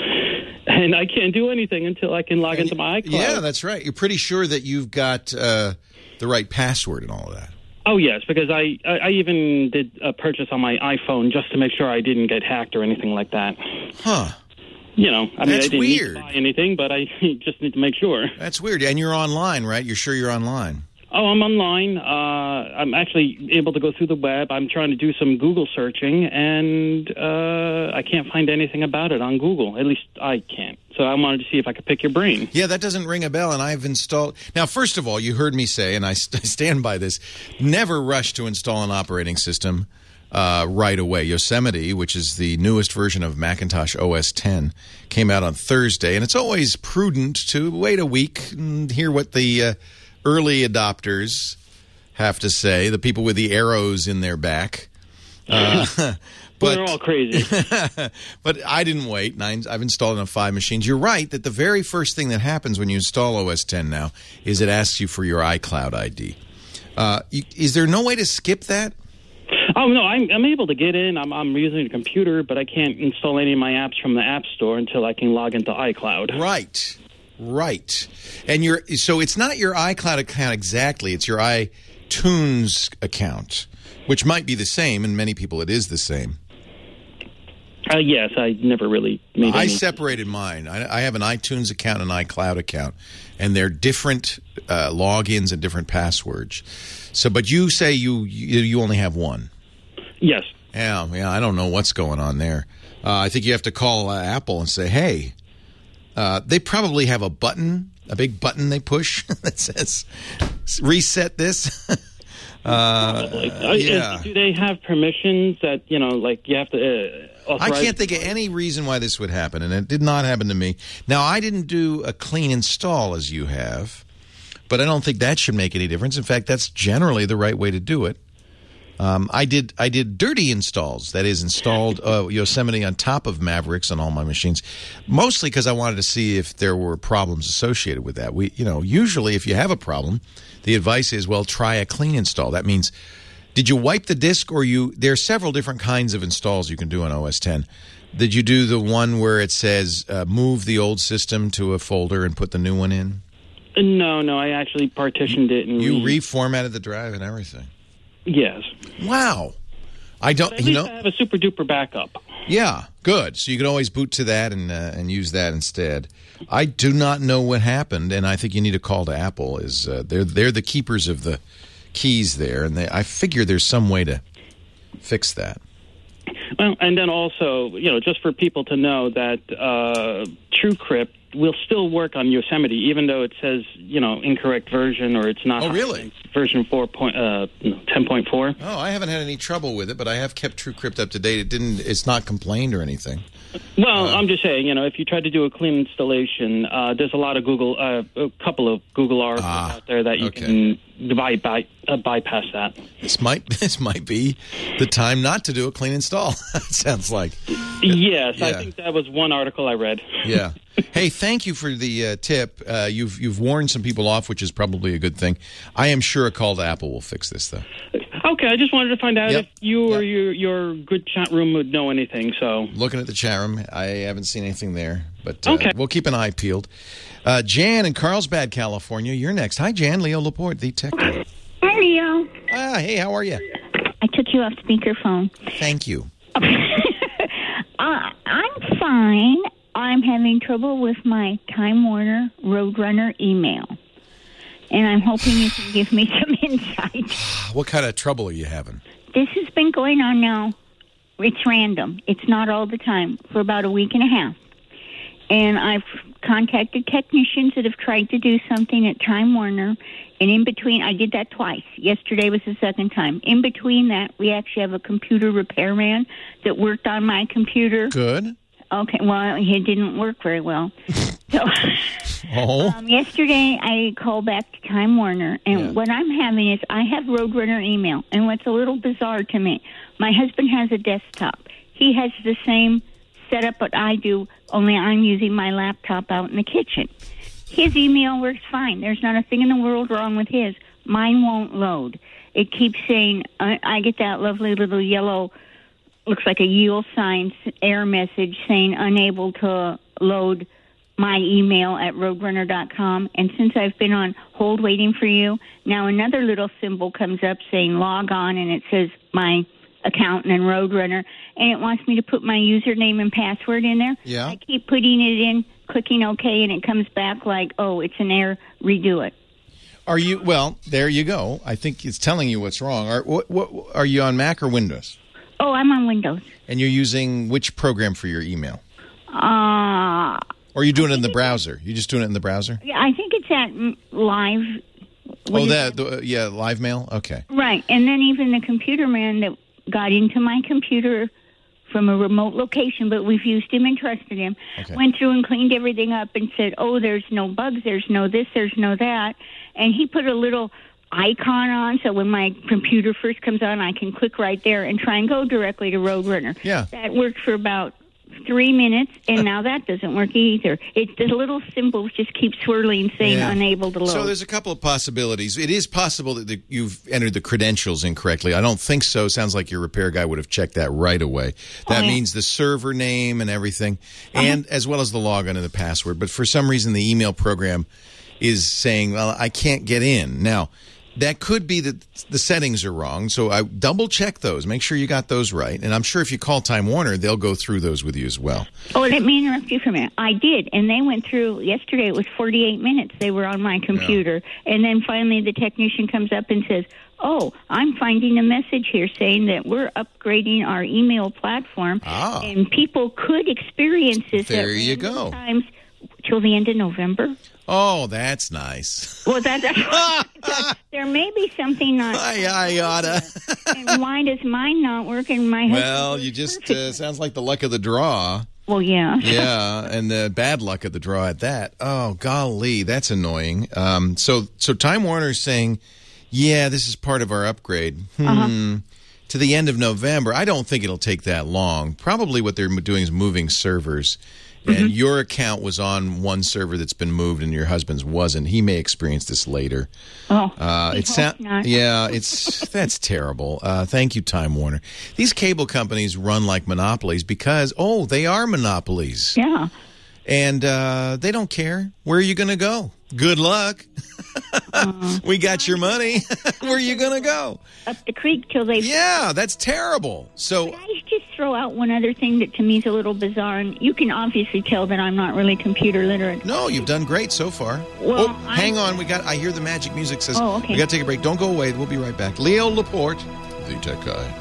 And I can't do anything until I can log into my iCloud. Yeah, that's right. You're pretty sure that you've got uh, the right password and all of that. Oh, yes, because I, I, I even did a purchase on my iPhone just to make sure I didn't get hacked or anything like that. Huh. You know, I mean, That's I didn't weird. need to buy anything, but I just need to make sure. That's weird. And you're online, right? You're sure you're online? Oh, I'm online. Uh, I'm actually able to go through the web. I'm trying to do some Google searching, and uh, I can't find anything about it on Google. At least I can't. So I wanted to see if I could pick your brain. Yeah, that doesn't ring a bell, and I've installed... Now, first of all, you heard me say, and I st- stand by this, never rush to install an operating system uh, right away. Yosemite, which is the newest version of Macintosh O S ten, came out on Thursday, and it's always prudent to wait a week and hear what the... Uh, early adopters have to say, the people with the arrows in their back. Uh, but, We're all crazy. But I didn't wait. Nine, I've installed it on five machines. You're right that the very first thing that happens when you install O S ten now is it asks you for your iCloud I D. Uh, you, is there no way to skip that? Oh, no, I'm, I'm able to get in. I'm, I'm using a computer, but I can't install any of my apps from the App Store until I can log into iCloud. Right. Right. And you're so it's not your iCloud account exactly, it's your iTunes account, which might be the same, and many people it is the same. Uh, yes, I never really made I any. separated mine. I, I have an iTunes account and an iCloud account, and they're different uh, logins and different passwords. So, but you say you you, you only have one. Yes. Yeah, yeah. I don't know what's going on there. Uh, I think you have to call uh, Apple and say, "Hey." Uh, they probably have a button, a big button they push that says "reset this." uh, Probably. Uh, yeah. is- do they have permissions that, you know, like you have to uh, I authorize? can't think of any reason why this would happen, and it did not happen to me. Now, I didn't do a clean install as you have, but I don't think that should make any difference. In fact, that's generally the right way to do it. Um, I did I did dirty installs. That is, installed uh, Yosemite on top of Mavericks on all my machines, mostly because I wanted to see if there were problems associated with that. We, you know, usually if you have a problem, the advice is, well, try a clean install. That means, did you wipe the disk, or you? There are several different kinds of installs you can do on O S ten. Did you do the one where it says uh, move the old system to a folder and put the new one in? No, no, I actually partitioned it and you re- reformatted the drive and everything. Yes. Wow. I don't. But at you least know. I have a super duper backup. Yeah, good. So you can always boot to that and uh, and use that instead. I do not know what happened, and I think you need a call to Apple. Is uh, they're they're the keepers of the keys there, and they, I figure there's some way to fix that. Well, and then also, you know, just for people to know that uh, TrueCrypt will still work on Yosemite, even though it says, you know, incorrect version or it's not. Oh, really? Version four point uh, ten point four. Oh, I haven't had any trouble with it, but I have kept TrueCrypt up to date. It didn't. It's not complained or anything. Well, uh, I'm just saying, you know, if you try to do a clean installation, uh, there's a lot of Google, uh, a couple of Google articles ah, out there that you okay. can by, by, uh, bypass that. This might this might be the time not to do a clean install. It sounds like. Yes, yeah. I think that was one article I read. Yeah. Hey, thank you for the uh, tip. Uh, you've you've warned some people off, which is probably a good thing. I am sure a call to Apple will fix this, though. Okay, I just wanted to find out Yep. if you or your your good chat room would know anything. So Looking at the chat room, I haven't seen anything there, but uh, Okay. we'll keep an eye peeled. Uh, Jan in Carlsbad, California, you're next. Hi, Jan. Leo Laporte, the tech guy. Hi, Leo. Ah, hey, how are you? I took you off speakerphone. Thank you. uh, I'm fine. I'm having trouble with my Time Warner Roadrunner email, and I'm hoping you can give me some insight. What kind of trouble are you having? This has been going on now. It's random. It's not all the time, for about a week and a half. And I've contacted technicians that have tried to do something at Time Warner. And in between, I did that twice. Yesterday was the second time. In between that, we actually have a computer repairman that worked on my computer. Good. Okay, well, it didn't work very well. So, oh. um, yesterday, I called back to Time Warner, and Yeah. what I'm having is I have Roadrunner email. And what's a little bizarre to me, my husband has a desktop. He has the same setup that I do, only I'm using my laptop out in the kitchen. His email works fine. There's not a thing in the world wrong with his. Mine won't load. It keeps saying, I, I get that lovely little yellow, looks like a yield sign error message saying unable to load my email at roadrunner dot com. And since I've been on hold waiting for you, now another little symbol comes up saying log on, and it says my account and then Roadrunner, and it wants me to put my username and password in there. Yeah. I keep putting it in, clicking OK, and it comes back like, oh, it's an error, redo it. Are you, well, there you go. I think it's telling you what's wrong. Are, what, what, are you on Mac or Windows? Oh, I'm on Windows. And you're using which program for your email? Uh, Or are you doing it in the browser? You just doing it in the browser? yeah, I think it's at mm, Live. What Oh, is that, the, yeah, Live Mail? Okay. Right, and then even the computer man that got into my computer from a remote location, but we've used him and trusted him, Okay. went through and cleaned everything up and said, oh, there's no bugs, there's no this, there's no that. And he put a little icon on, so when my computer first comes on, I can click right there and try and go directly to Roadrunner. Yeah. That worked for about three minutes, and now that doesn't work either. It, the little symbol just keeps swirling, saying Yeah. unable to load. So there's a couple of possibilities. It is possible that the, you've entered the credentials incorrectly. I don't think so. Sounds like your repair guy would have checked that right away. That Oh, yeah. means the server name and everything, and as well as the login and the password. But for some reason, the email program is saying, well, I can't get in. Now, that could be that the settings are wrong, so I double check those. Make sure you got those right. And I'm sure if you call Time Warner, they'll go through those with you as well. Oh, let me interrupt you for a minute. I did, and they went through, yesterday it was forty-eight minutes they were on my computer, and then finally the technician comes up and says, oh, I'm finding a message here saying that we're upgrading our email platform, Ah. and people could experience this There at you random go. times till the end of November. Oh, that's nice. Well, that, that's there may be something not. I, I oughta. And why does mine not work? And my husband Well, you just, uh, sounds like the luck of the draw. well, yeah, Yeah, and the bad luck of the draw at that. Oh, golly, that's annoying. Um, so, so Time Warner's saying, yeah, this is part of our upgrade. Hmm. Uh-huh. to the end of November. I don't think it'll take that long. Probably what they're doing is moving servers. And mm-hmm. your account was on one server that's been moved and your husband's wasn't. He may experience this later. Oh, uh, it's hope not. Yeah, it's that's terrible. Uh, thank you, Time Warner. These cable companies run like monopolies because, oh, they are monopolies. Yeah. And uh, they don't care. Where are you going to go? Good luck. uh, we got your money. Where are you going to go? Up the creek till they... Yeah, that's terrible. So Could I just throw out one other thing that to me is a little bizarre? And you can obviously tell that I'm not really computer literate. No, you've done great so far. Well, oh, hang on. We got. I hear the magic music says oh, okay. we got to take a break. Don't go away. We'll be right back. Leo Laporte, the tech guy.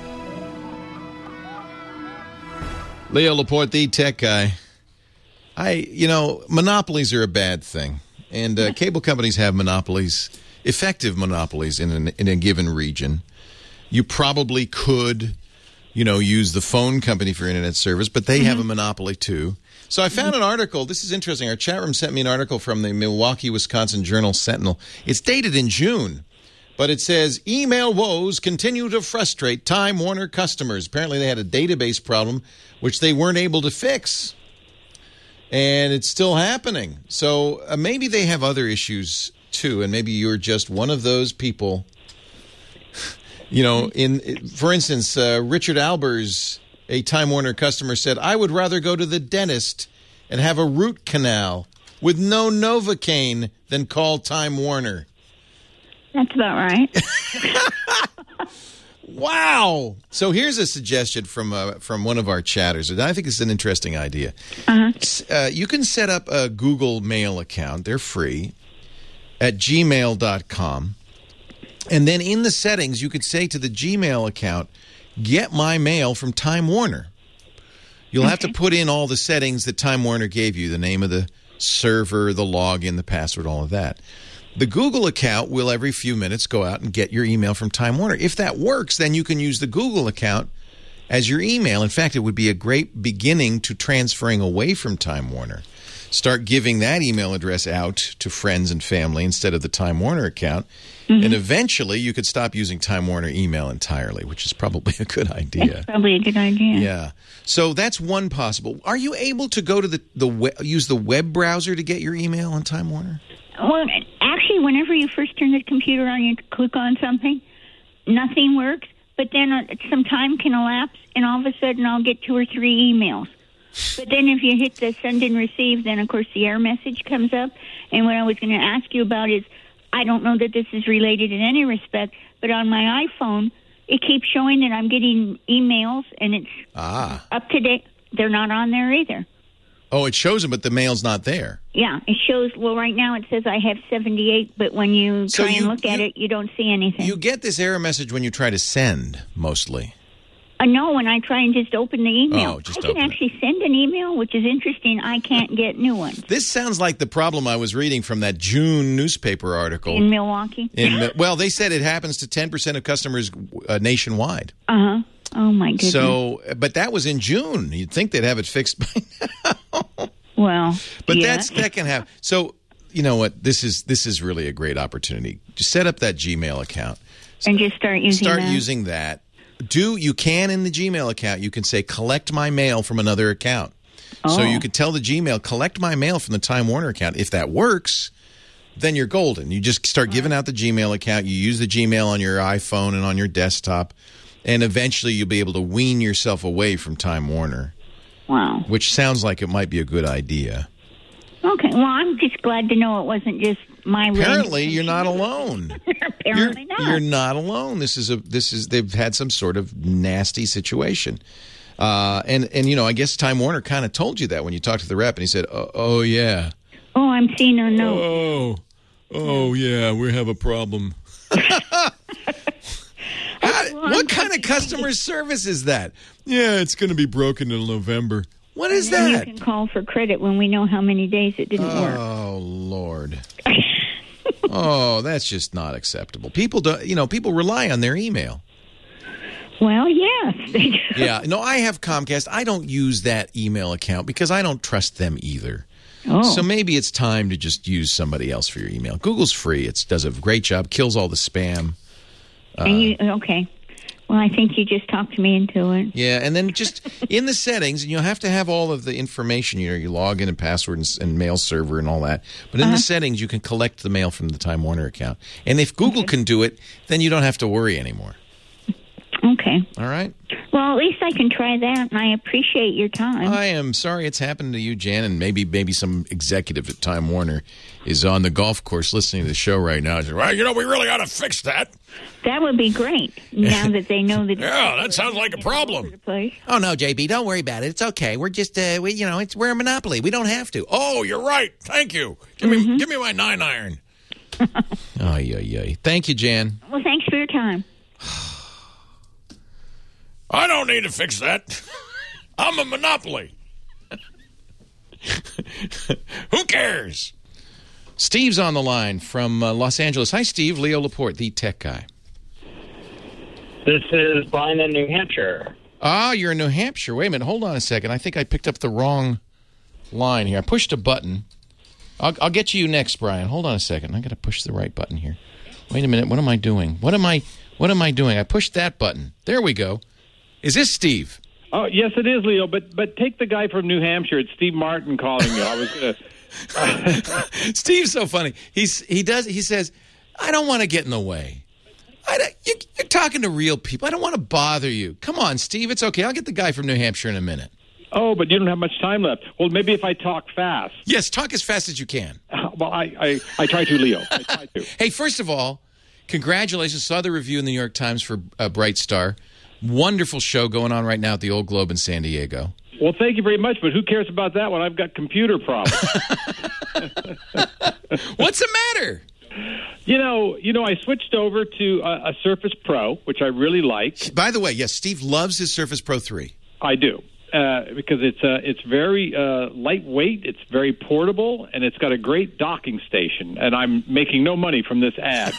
Leo Laporte, the tech guy. I, you know, monopolies are a bad thing. And uh, cable companies have monopolies, effective monopolies in, an, in a given region. You probably could, you know, use the phone company for internet service, but they mm-hmm. have a monopoly too. So I found an article. This is interesting. Our chat room sent me an article from the Milwaukee, Wisconsin Journal Sentinel. It's dated in June, but it says, email woes continue to frustrate Time Warner customers. Apparently they had a database problem, which they weren't able to fix. And it's still happening. So uh, maybe they have other issues too, and maybe you're just one of those people. You know, in for instance, uh, Richard Albers, a Time Warner customer, said, "I would rather go to the dentist and have a root canal with no Novocaine than call Time Warner." That's about right. Wow. So here's a suggestion from uh, from one of our chatters, and I think it's an interesting idea. Uh-huh. Uh, you can set up a Google Mail account. They're free at gmail dot com. And then in the settings, you could say to the Gmail account, get my mail from Time Warner. You'll okay. have to put in all the settings that Time Warner gave you, the name of the server, the login, the password, all of that. The Google account will every few minutes go out and get your email from Time Warner. If that works, then you can use the Google account as your email. In fact, it would be a great beginning to transferring away from Time Warner. Start giving that email address out to friends and family instead of the Time Warner account. Mm-hmm. And eventually you could stop using Time Warner email entirely, which is probably a good idea. That's probably a good idea. Yeah. So that's one possible. Are you able to go to the, the web, use the web browser to get your email on Time Warner? Well, actually, whenever you first turn the computer on, you click on something, nothing works. But then uh, some time can elapse, and all of a sudden I'll get two or three emails. But then if you hit the send and receive, then, of course, the error message comes up. And what I was going to ask you about is, I don't know that this is related in any respect, but on my iPhone, it keeps showing that I'm getting emails, and it's ah. up to date. They're not on there either. Oh, it shows them, but the mail's not there. Yeah, it shows, well, right now it says I have seventy-eight, but when you so try you, and look you, at it, you don't see anything. You get this error message when you try to send, mostly. Uh, no, when I try and just open the email. Oh, just I can actually it. send an email, which is interesting. I can't get new ones. This sounds like the problem I was reading from that June newspaper article. In Milwaukee? In, well, they said it happens to ten percent of customers uh, nationwide. Uh-huh. Oh, my goodness. So, but that was in June. You'd think they'd have it fixed by now. Well, but yeah. that's that can happen. So, you know what? This is this is really a great opportunity. Just set up that Gmail account and just start using start that. using that. Do you can in the Gmail account? You can say collect my mail from another account. Oh. So you could tell the Gmail collect my mail from the Time Warner account. If that works, then you're golden. You just start giving out the Gmail account. You use the Gmail on your iPhone and on your desktop, and eventually you'll be able to wean yourself away from Time Warner. Wow. Which sounds like it might be a good idea. Okay. Well, I'm just glad to know it wasn't just my. Apparently, you're not alone. Apparently you're, not. You're not alone. This is a. This is. They've had some sort of nasty situation, uh, and and you know, I guess Time Warner kind of told you that when you talked to the rep, and he said, "Oh, oh yeah." Oh, I'm seeing a note. Oh, oh yeah, we have a problem. How, what kind of customer service is that? Yeah, it's going to be broken in November. What is and then that? You can call for credit when we know how many days it didn't oh, work. Oh, Lord. Oh, that's just not acceptable. People do, you know, people rely on their email. Well, yes. They do. Yeah. No, I have Comcast. I don't use that email account because I don't trust them either. Oh. So maybe it's time to just use somebody else for your email. Google's free. It does a great job, kills all the spam. Uh, and you, okay. Well, I think you just talked me into it. Yeah, and then just in the settings, and you'll have to have all of the information, you know, your login and password and, and mail server and all that. But in Uh-huh. the settings, you can collect the mail from the Time Warner account. And if Google can do it, then you don't have to worry anymore. Okay. All right? Well, at least I can try that, and I appreciate your time. I am sorry it's happened to you, Jan, and maybe maybe some executive at Time Warner is on the golf course listening to the show right now. Well, you know, we really got to fix that. That would be great, now that they know that... Yeah, that sounds like a problem. Oh, no, J B, don't worry about it. It's okay. We're just, uh, we, you know, it's we're a monopoly. We don't have to. Oh, you're right. Thank you. Give me give me my nine iron. Ay, ay, ay. Thank you, Jan. Well, thanks for your time. I don't need to fix that. I'm a monopoly. Who cares? Steve's on the line from uh, Los Angeles. Hi, Steve. Leo Laporte, the tech guy. This is Brian in New Hampshire. Ah, you're in New Hampshire. Wait a minute. Hold on a second. I think I picked up the wrong line here. I pushed a button. I'll, I'll get to you next, Brian. Hold on a second. I got to push the right button here. Wait a minute. What am I doing? What am I? What am I doing? I pushed that button. There we go. Is this Steve? Oh, yes, it is, Leo. But but take the guy from New Hampshire. It's Steve Martin calling you. I was going to. Steve's so funny. He's he does he says, I don't want to get in the way. I don't, you, you're talking to real people. I don't want to bother you. Come on, Steve. It's okay. I'll get the guy from New Hampshire in a minute. Oh, but you don't have much time left. Well, maybe if I talk fast. Yes, talk as fast as you can. Uh, well, I, I, I try to, Leo. I try to. Hey, first of all, congratulations. Saw the review in the New York Times for uh, Bright Star. Wonderful show going on right now at the Old Globe in San Diego. Well, thank you very much, but who cares about that when I've got computer problems? What's the matter? You know, you know, I switched over to a, a Surface Pro, which I really like. By the way, yes, Steve loves his Surface Pro three. I do. Uh, because it's uh, it's very uh, lightweight, it's very portable, and it's got a great docking station. And I'm making no money from this ad.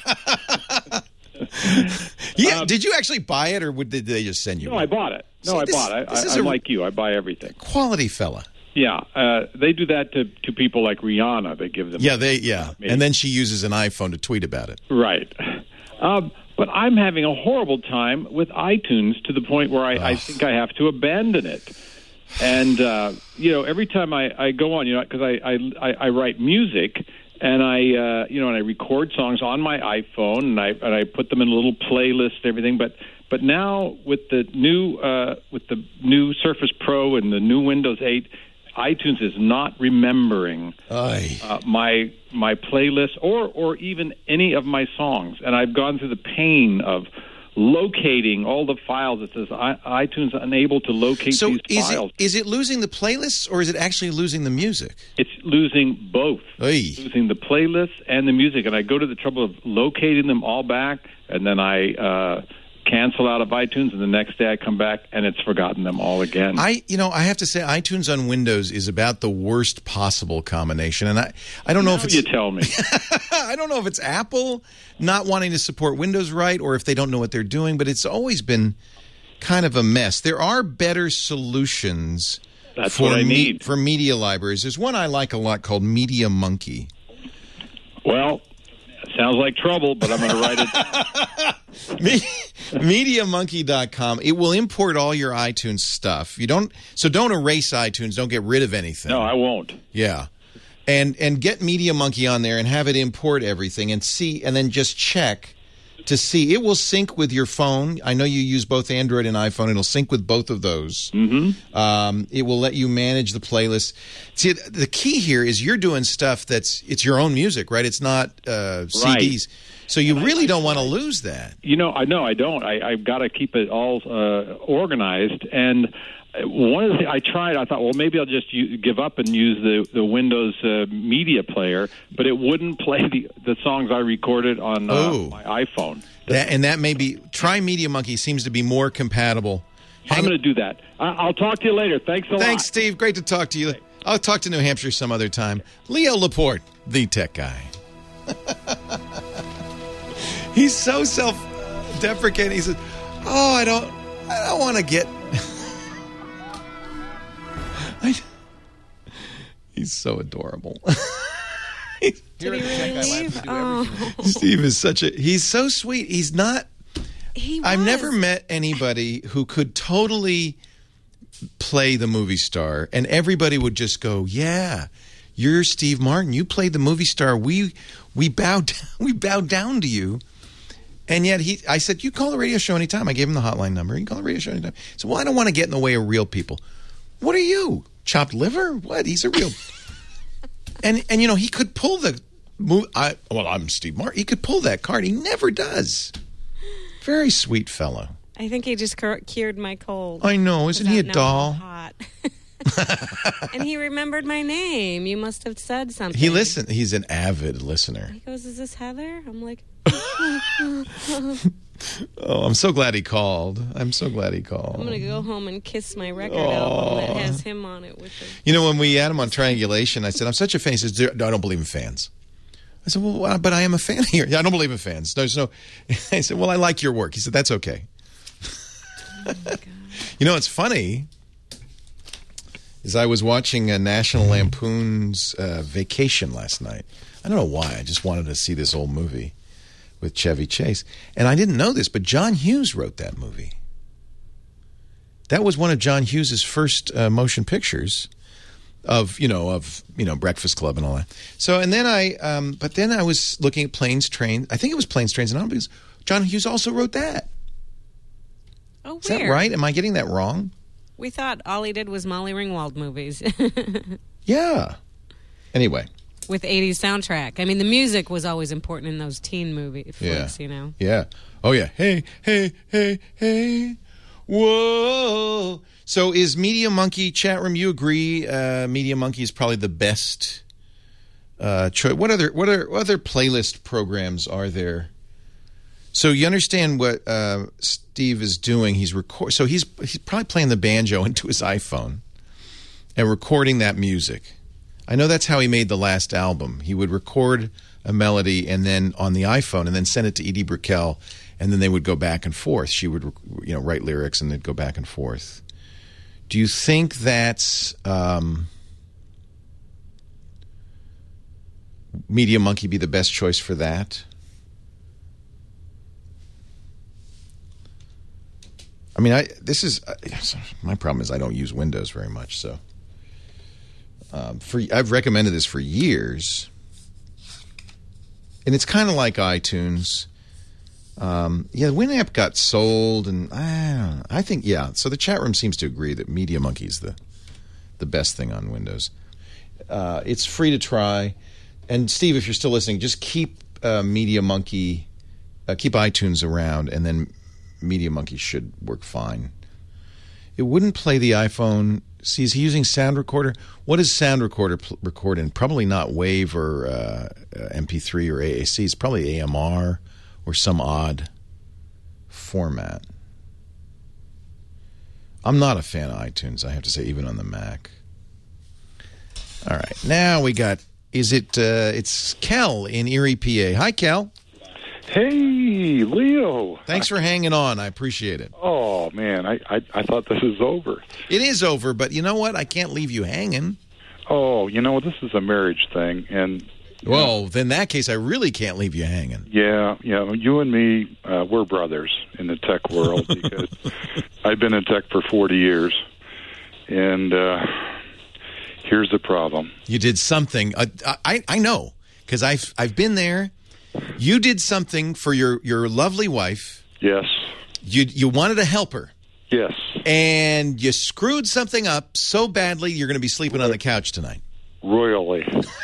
Yeah, um, did you actually buy it, or did they just send you? No, one? I bought it. No, See, I this, bought it. I, this I'm a like you. I buy everything. Quality fella. Yeah, uh, they do that to, to people like Rihanna. They give them. Yeah, they yeah, and then she uses an iPhone to tweet about it. Right. Um, but I'm having a horrible time with iTunes to the point where I, I think I have to abandon it. And uh, you know, every time I, I go on, you know, because I, I I write music. And I, uh, you know, and I record songs on my iPhone, and I and I put them in a little playlist and everything. But but now with the new uh, with the new Surface Pro and the new Windows eight, iTunes is not remembering uh, my my playlist or or even any of my songs. And I've gone through the pain of locating all the files. It says I, iTunes unable to locate so these is files. It, is it losing the playlists, or is it actually losing the music? It's losing both. Oy. Losing the playlists and the music. And I go to the trouble of locating them all back, and then I uh, cancel out of iTunes, and the next day I come back, and it's forgotten them all again. I, you know, I have to say, iTunes on Windows is about the worst possible combination, and I, I don't know now if it's you tell me. I don't know if it's Apple not wanting to support Windows right, or if they don't know what they're doing, but it's always been kind of a mess. There are better solutions. That's for what I me, need. for media libraries. There's one I like a lot called Media Monkey. Well, sounds like trouble, but I'm going to write it. Me, media monkey dot com. It will import all your iTunes stuff. You don't, so don't erase iTunes. Don't get rid of anything. No, I won't. Yeah, and and get MediaMonkey on there and have it import everything and see, and then just check to see. It will sync with your phone. I know you use both Android and iPhone. It'll sync with both of those. Mm-hmm. Um, it will let you manage the playlist. See, the key here is you're doing stuff that's it's your own music, right? It's not uh, C Ds. Right. So you really don't want to lose that. You know, I know I don't. I, I've got to keep it all uh, organized. And one of the things I tried, I thought, well, maybe I'll just u- give up and use the the Windows uh, media player, but it wouldn't play the the songs I recorded on uh, Oh. my iPhone. That, and that may be try MediaMonkey seems to be more compatible. I'm going to do that. I, I'll talk to you later. Thanks a lot. Thanks, Steve. Great to talk to you. I'll talk to New Hampshire some other time. Leo Laporte, the tech guy. He's so self-deprecating. He says, "Oh, I don't, I don't want to get." I, he's so adorable. Did he really leave? Oh. Steve is such a. He's so sweet. He's not. He he was. I've never met anybody who could totally play the movie star, and everybody would just go, "Yeah, you're Steve Martin. You played the movie star. We we bowed we bowed down to you." And yet he, I said, "You call the radio show anytime." I gave him the hotline number. You can call the radio show anytime. He said, "Well, I don't want to get in the way of real people." What are you? Chopped liver? What? He's a real. and and you know he could pull the. I, well, I'm Steve Martin. He could pull that card. He never does. Very sweet fellow. I think he just cur- cured my cold. I know. Isn't he a doll? Hot. And he remembered my name. You must have said something. He listened. He's an avid listener. He goes, "Is this Heather?" I'm like, oh, I'm so glad he called. I'm so glad he called. I'm going to go home and kiss my record Oh. album that has him on it with the... You know, when we had him on Triangulation, I said, "I'm such a fan." He says, "No, I don't believe in fans." I said, "Well, but I am a fan here." "Yeah, I don't believe in fans." There's no. I said, "Well, I like your work." He said, "That's okay." Oh, my God. You know, it's funny. Is I was watching a National Lampoon's uh, Vacation last night. I don't know why. I just wanted to see this old movie with Chevy Chase. And I didn't know this, but John Hughes wrote that movie. That was one of John Hughes' first uh, motion pictures of, you know, of, you know, Breakfast Club and all that. So, and then I, um, but then I was looking at Planes, Trains. I think it was Planes, Trains, and Automobiles. John Hughes also wrote that. Oh, weird. Is that right? Am I getting that wrong? We thought all he did was Molly Ringwald movies. Yeah. Anyway. With eighties soundtrack. I mean, the music was always important in those teen movie flicks, Yeah. you know? Yeah. Oh, yeah. Hey, hey, hey, hey. Whoa. So is Media Monkey, chat room, you agree uh, Media Monkey is probably the best uh, choice? What other, what, are, what other playlist programs are there? So you understand what uh, Steve is doing. He's record. So he's he's probably playing the banjo into his iPhone and recording that music. I know that's how he made the last album. He would record a melody and then on the iPhone and then send it to Edie Brickell, and then they would go back and forth. She would, you know, write lyrics and they'd go back and forth. Do you think that's um, Media Monkey be the best choice for that? I mean, I this is uh, my problem is I don't use Windows very much. So, um, for I've recommended this for years, and it's kind of like iTunes. Um, yeah, the Winamp got sold, and I don't know. I think yeah. So the chat room seems to agree that Media Monkey is the the best thing on Windows. Uh, it's free to try, and Steve, if you're still listening, just keep uh, Media Monkey, uh, keep iTunes around, and then Media Monkey should work fine. It wouldn't play the iPhone. See, is he using Sound Recorder? What does Sound Recorder pl- record in? Probably not WAV or uh, uh, M P three or A A C. It's probably A M R or some odd format. I'm not a fan of iTunes, I have to say, even on the Mac. All right, now we got, is it, uh, it's Kel in Erie, P A. Hi, Kel. Hey, Leo. Thanks for hanging on. I appreciate it. Oh, man, I, I, I thought this was over. It is over, but you know what? I can't leave you hanging. Oh, you know, this is a marriage thing, and... Well, then in that case, I really can't leave you hanging. Yeah, yeah, you and me, uh, we're brothers in the tech world because I've been in tech for forty years, and uh, here's the problem. You did something. Uh, I, I know, because I've, I've been there. You did something for your, your lovely wife. Yes. You you wanted to help her. Yes. And you screwed something up so badly you're going to be sleeping on the couch tonight. Royally.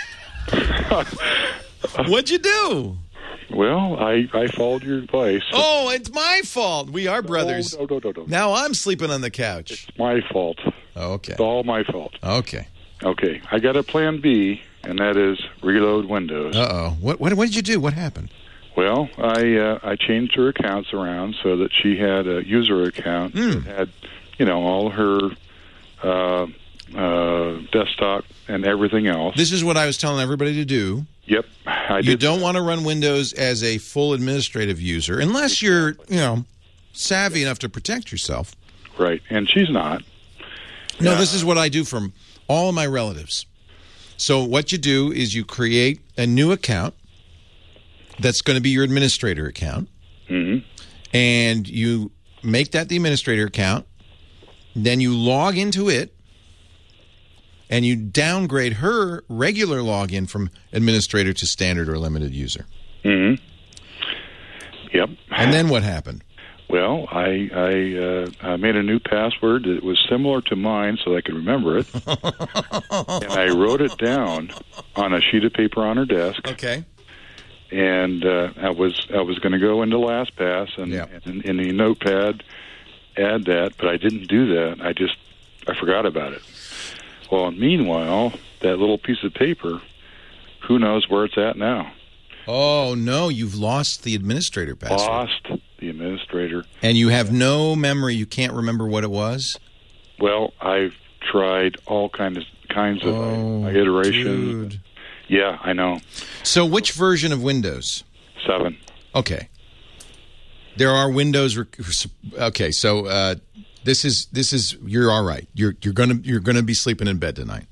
What'd you do? Well, I, I followed your advice. Oh, it's my fault. We are brothers. No, no, no, no, no. Now I'm sleeping on the couch. It's my fault. Okay. It's all my fault. Okay. Okay. I got a plan B, and that is reload Windows. Uh-oh. What, what, what did you do? What happened? Well, I uh, I changed her accounts around so that she had a user account Mm. that had, you know, all her uh, uh, desktop and everything else. This is what I was telling everybody to do. Yep, I you did. don't want to run Windows as a full administrative user unless you're, you know, savvy enough to protect yourself. Right, and she's not. No, Yeah. this is what I do from all of my relatives. So what you do is you create a new account that's going to be your administrator account. Mm-hmm. and you make that the administrator account. Then you log into it, and you downgrade her regular login from administrator to standard or limited user. Mm-hmm. Yep. And then what happened? Well, I I, uh, I made a new password that was similar to mine so I could remember it. And I wrote it down on a sheet of paper on her desk. Okay. And uh, I was I was going to go into LastPass and Yeah. in, in the notepad add that, but I didn't do that. I just I forgot about it. Well, meanwhile, that little piece of paper, who knows where it's at now? Oh, no, you've lost the administrator password. Lost the administrator. And you have no memory. You can't remember what it was? Well, I've tried all kinds of kinds of Oh, uh, iterations. dude. Yeah, I know. So which version of Windows? Seven. Okay. There are Windows. Rec- okay, so uh, this is this is you're all right. You're you're gonna you're gonna be sleeping in bed tonight.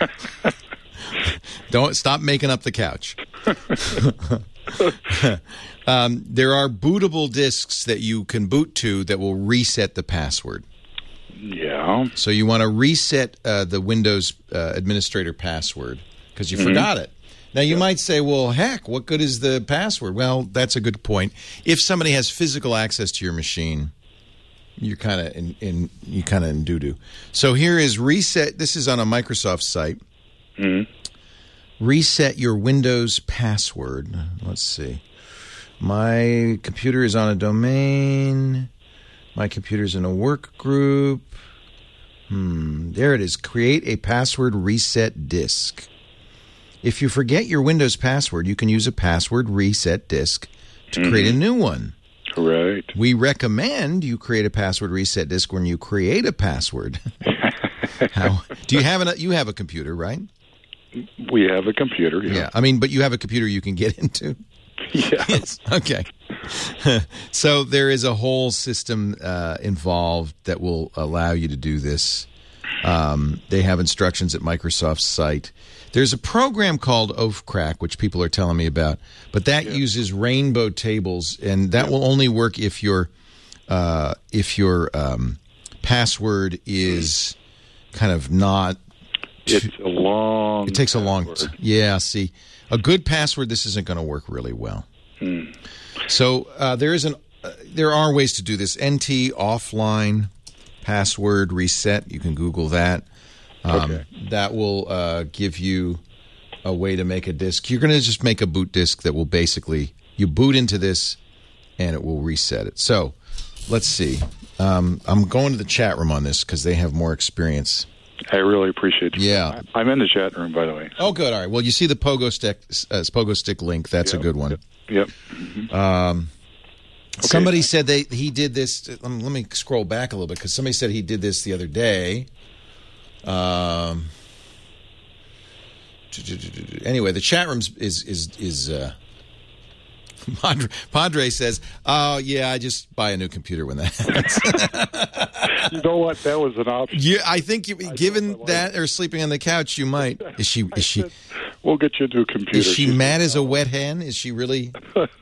Don't stop making up the couch. um, there are bootable disks that you can boot to that will reset the password. Yeah. So you want to reset uh, the Windows uh, administrator password because you Mhm. forgot it. Now, you might say, well, heck, what good is the password? Well, that's a good point. If somebody has physical access to your machine, you're kind of in, in you kind of in doo-doo. So here is reset. This is on a Microsoft site. Mm-hmm. Reset your Windows password. Let's see. My computer is on a domain. My computer's in a work group. Hmm. There it is. Create a password reset disk. If you forget your Windows password, you can use a password reset disk to create a new one. Right. We recommend you create a password reset disk when you create a password. How do you have an you have a computer, right? We have a computer. Yeah. Yeah. I mean, but you have a computer you can get into. Yes. Okay. So there is a whole system uh, involved that will allow you to do this. Um, they have instructions at Microsoft's site. There's a program called Oathcrack, which people are telling me about, but that yeah. uses rainbow tables, and that yeah. will only work if your uh, if your um, password is kind of not. It's a long. It takes password. a long. T- yeah. See, a good password. This isn't going to work really well. Hmm. So uh, there is an. Uh, there are ways to do this. N T offline password reset. You can Google that. Um, okay. That will uh, give you a way to make a disk. You're going to just make a boot disk that will basically, you boot into this and it will reset it. So let's see. Um, I'm going to the chat room on this because they have more experience. I really appreciate you. Yeah. I'm in the chat room, by the way. Oh, good. All right. Well, you see the Pogo Stick, uh, Pogo Stick link. That's yep. a good one. Yep. yep. Mm-hmm. Um, okay. Somebody said they he did this. Let me, let me scroll back a little bit because somebody said he did this the other day. Um. Anyway, the chat room is is is. Uh, Padre, Padre says, "Oh yeah, I just buy a new computer when that happens." You know what? That was an option. Yeah, I think you, given that or sleeping on the couch, you might. Is she? Is she? We'll get you a new computer. Is she mad as a wet hen? Is she really?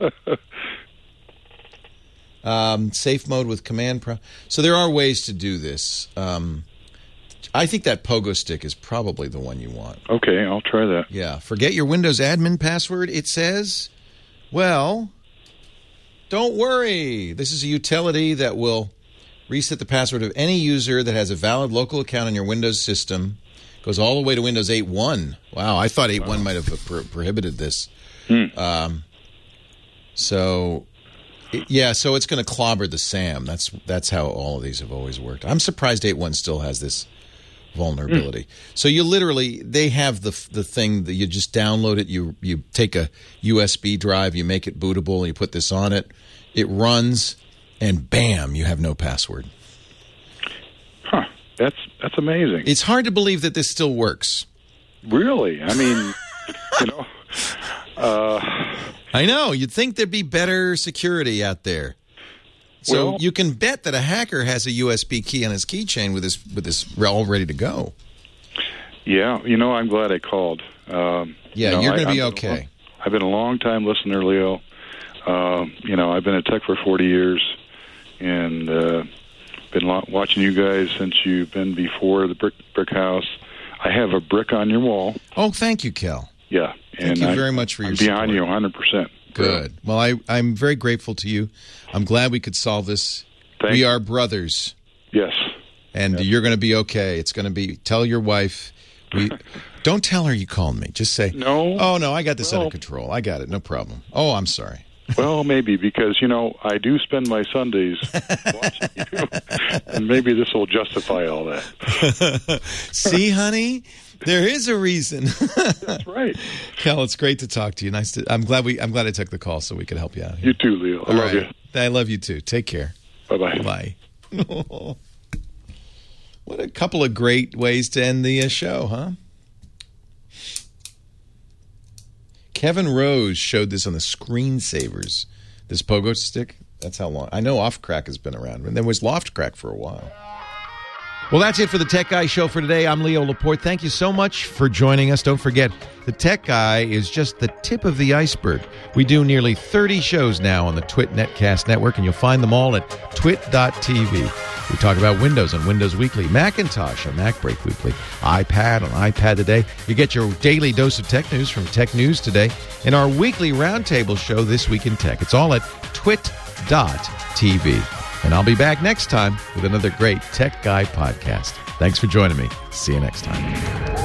um, safe mode with command pro. So there are ways to do this. Um, I think that Pogo Stick is probably the one you want. Okay, I'll try that. Yeah. Forget your Windows admin password, it says. Well, don't worry. This is a utility that will reset the password of any user that has a valid local account on your Windows system. Goes all the way to Windows eight point one. Wow, I thought eight point one wow. might have pro- prohibited this. Hmm. Um, so, yeah, so it's going to clobber the SAM. That's that's how all of these have always worked. I'm surprised eight point one still has this vulnerability. Mm. So you literally, they have the the thing that you just download it. You you take a U S B drive, you make it bootable, and you put this on it. It runs, and bam, you have no password. Huh? That's that's amazing. It's hard to believe that this still works. Really? I mean, you know, uh, I know. You'd think there'd be better security out there. So well, you can bet that a hacker has a U S B key on his keychain with this with this all ready to go. Yeah, you know, I'm glad I called. Um, yeah, you know, you're going to be I've okay. Long, I've been a long time listener, Leo. Uh, you know, I've been a tech for forty years. and uh, been lo- watching you guys since you've been before the brick brick house. I have a brick on your wall. Oh, thank you, Kel. Yeah, Thank and you I, very much for your I'm behind support. you one hundred percent. Good. Well, I, I'm very grateful to you. I'm glad we could solve this. Thank we you. are brothers. Yes. And Yes. you're going to be okay. It's going to be, tell your wife, we don't tell her you called me. Just say, no. Oh, no, I got this Well- under control. I got it. No problem. Oh, I'm sorry. Well, maybe, because, you know, I do spend my Sundays watching you, and maybe this will justify all that. See, honey, there is a reason. That's right. Kel, it's great to talk to you. Nice to. I'm glad we. I'm glad I took the call so we could help you out. Here. You too, Leo. I All love right. you. I love you too. Take care. Bye-bye. Bye. What a couple of great ways to end the uh, show, huh? Kevin Rose showed this on the screensavers. This pogo stick. That's how long. I know Off Crack has been around, and there was Loft Crack for a while. Well, that's it for the Tech Guy Show for today. I'm Leo Laporte. Thank you so much for joining us. Don't forget, the Tech Guy is just the tip of the iceberg. We do nearly thirty shows now on the Twit Netcast Network, and you'll find them all at twit dot t v. We talk about Windows on Windows Weekly, Macintosh on Mac Break Weekly, iPad on iPad Today. You get your daily dose of tech news from Tech News Today, and our weekly roundtable show, This Week in Tech. It's all at twit dot t v. And I'll be back next time with another great Tech Guy podcast. Thanks for joining me. See you next time.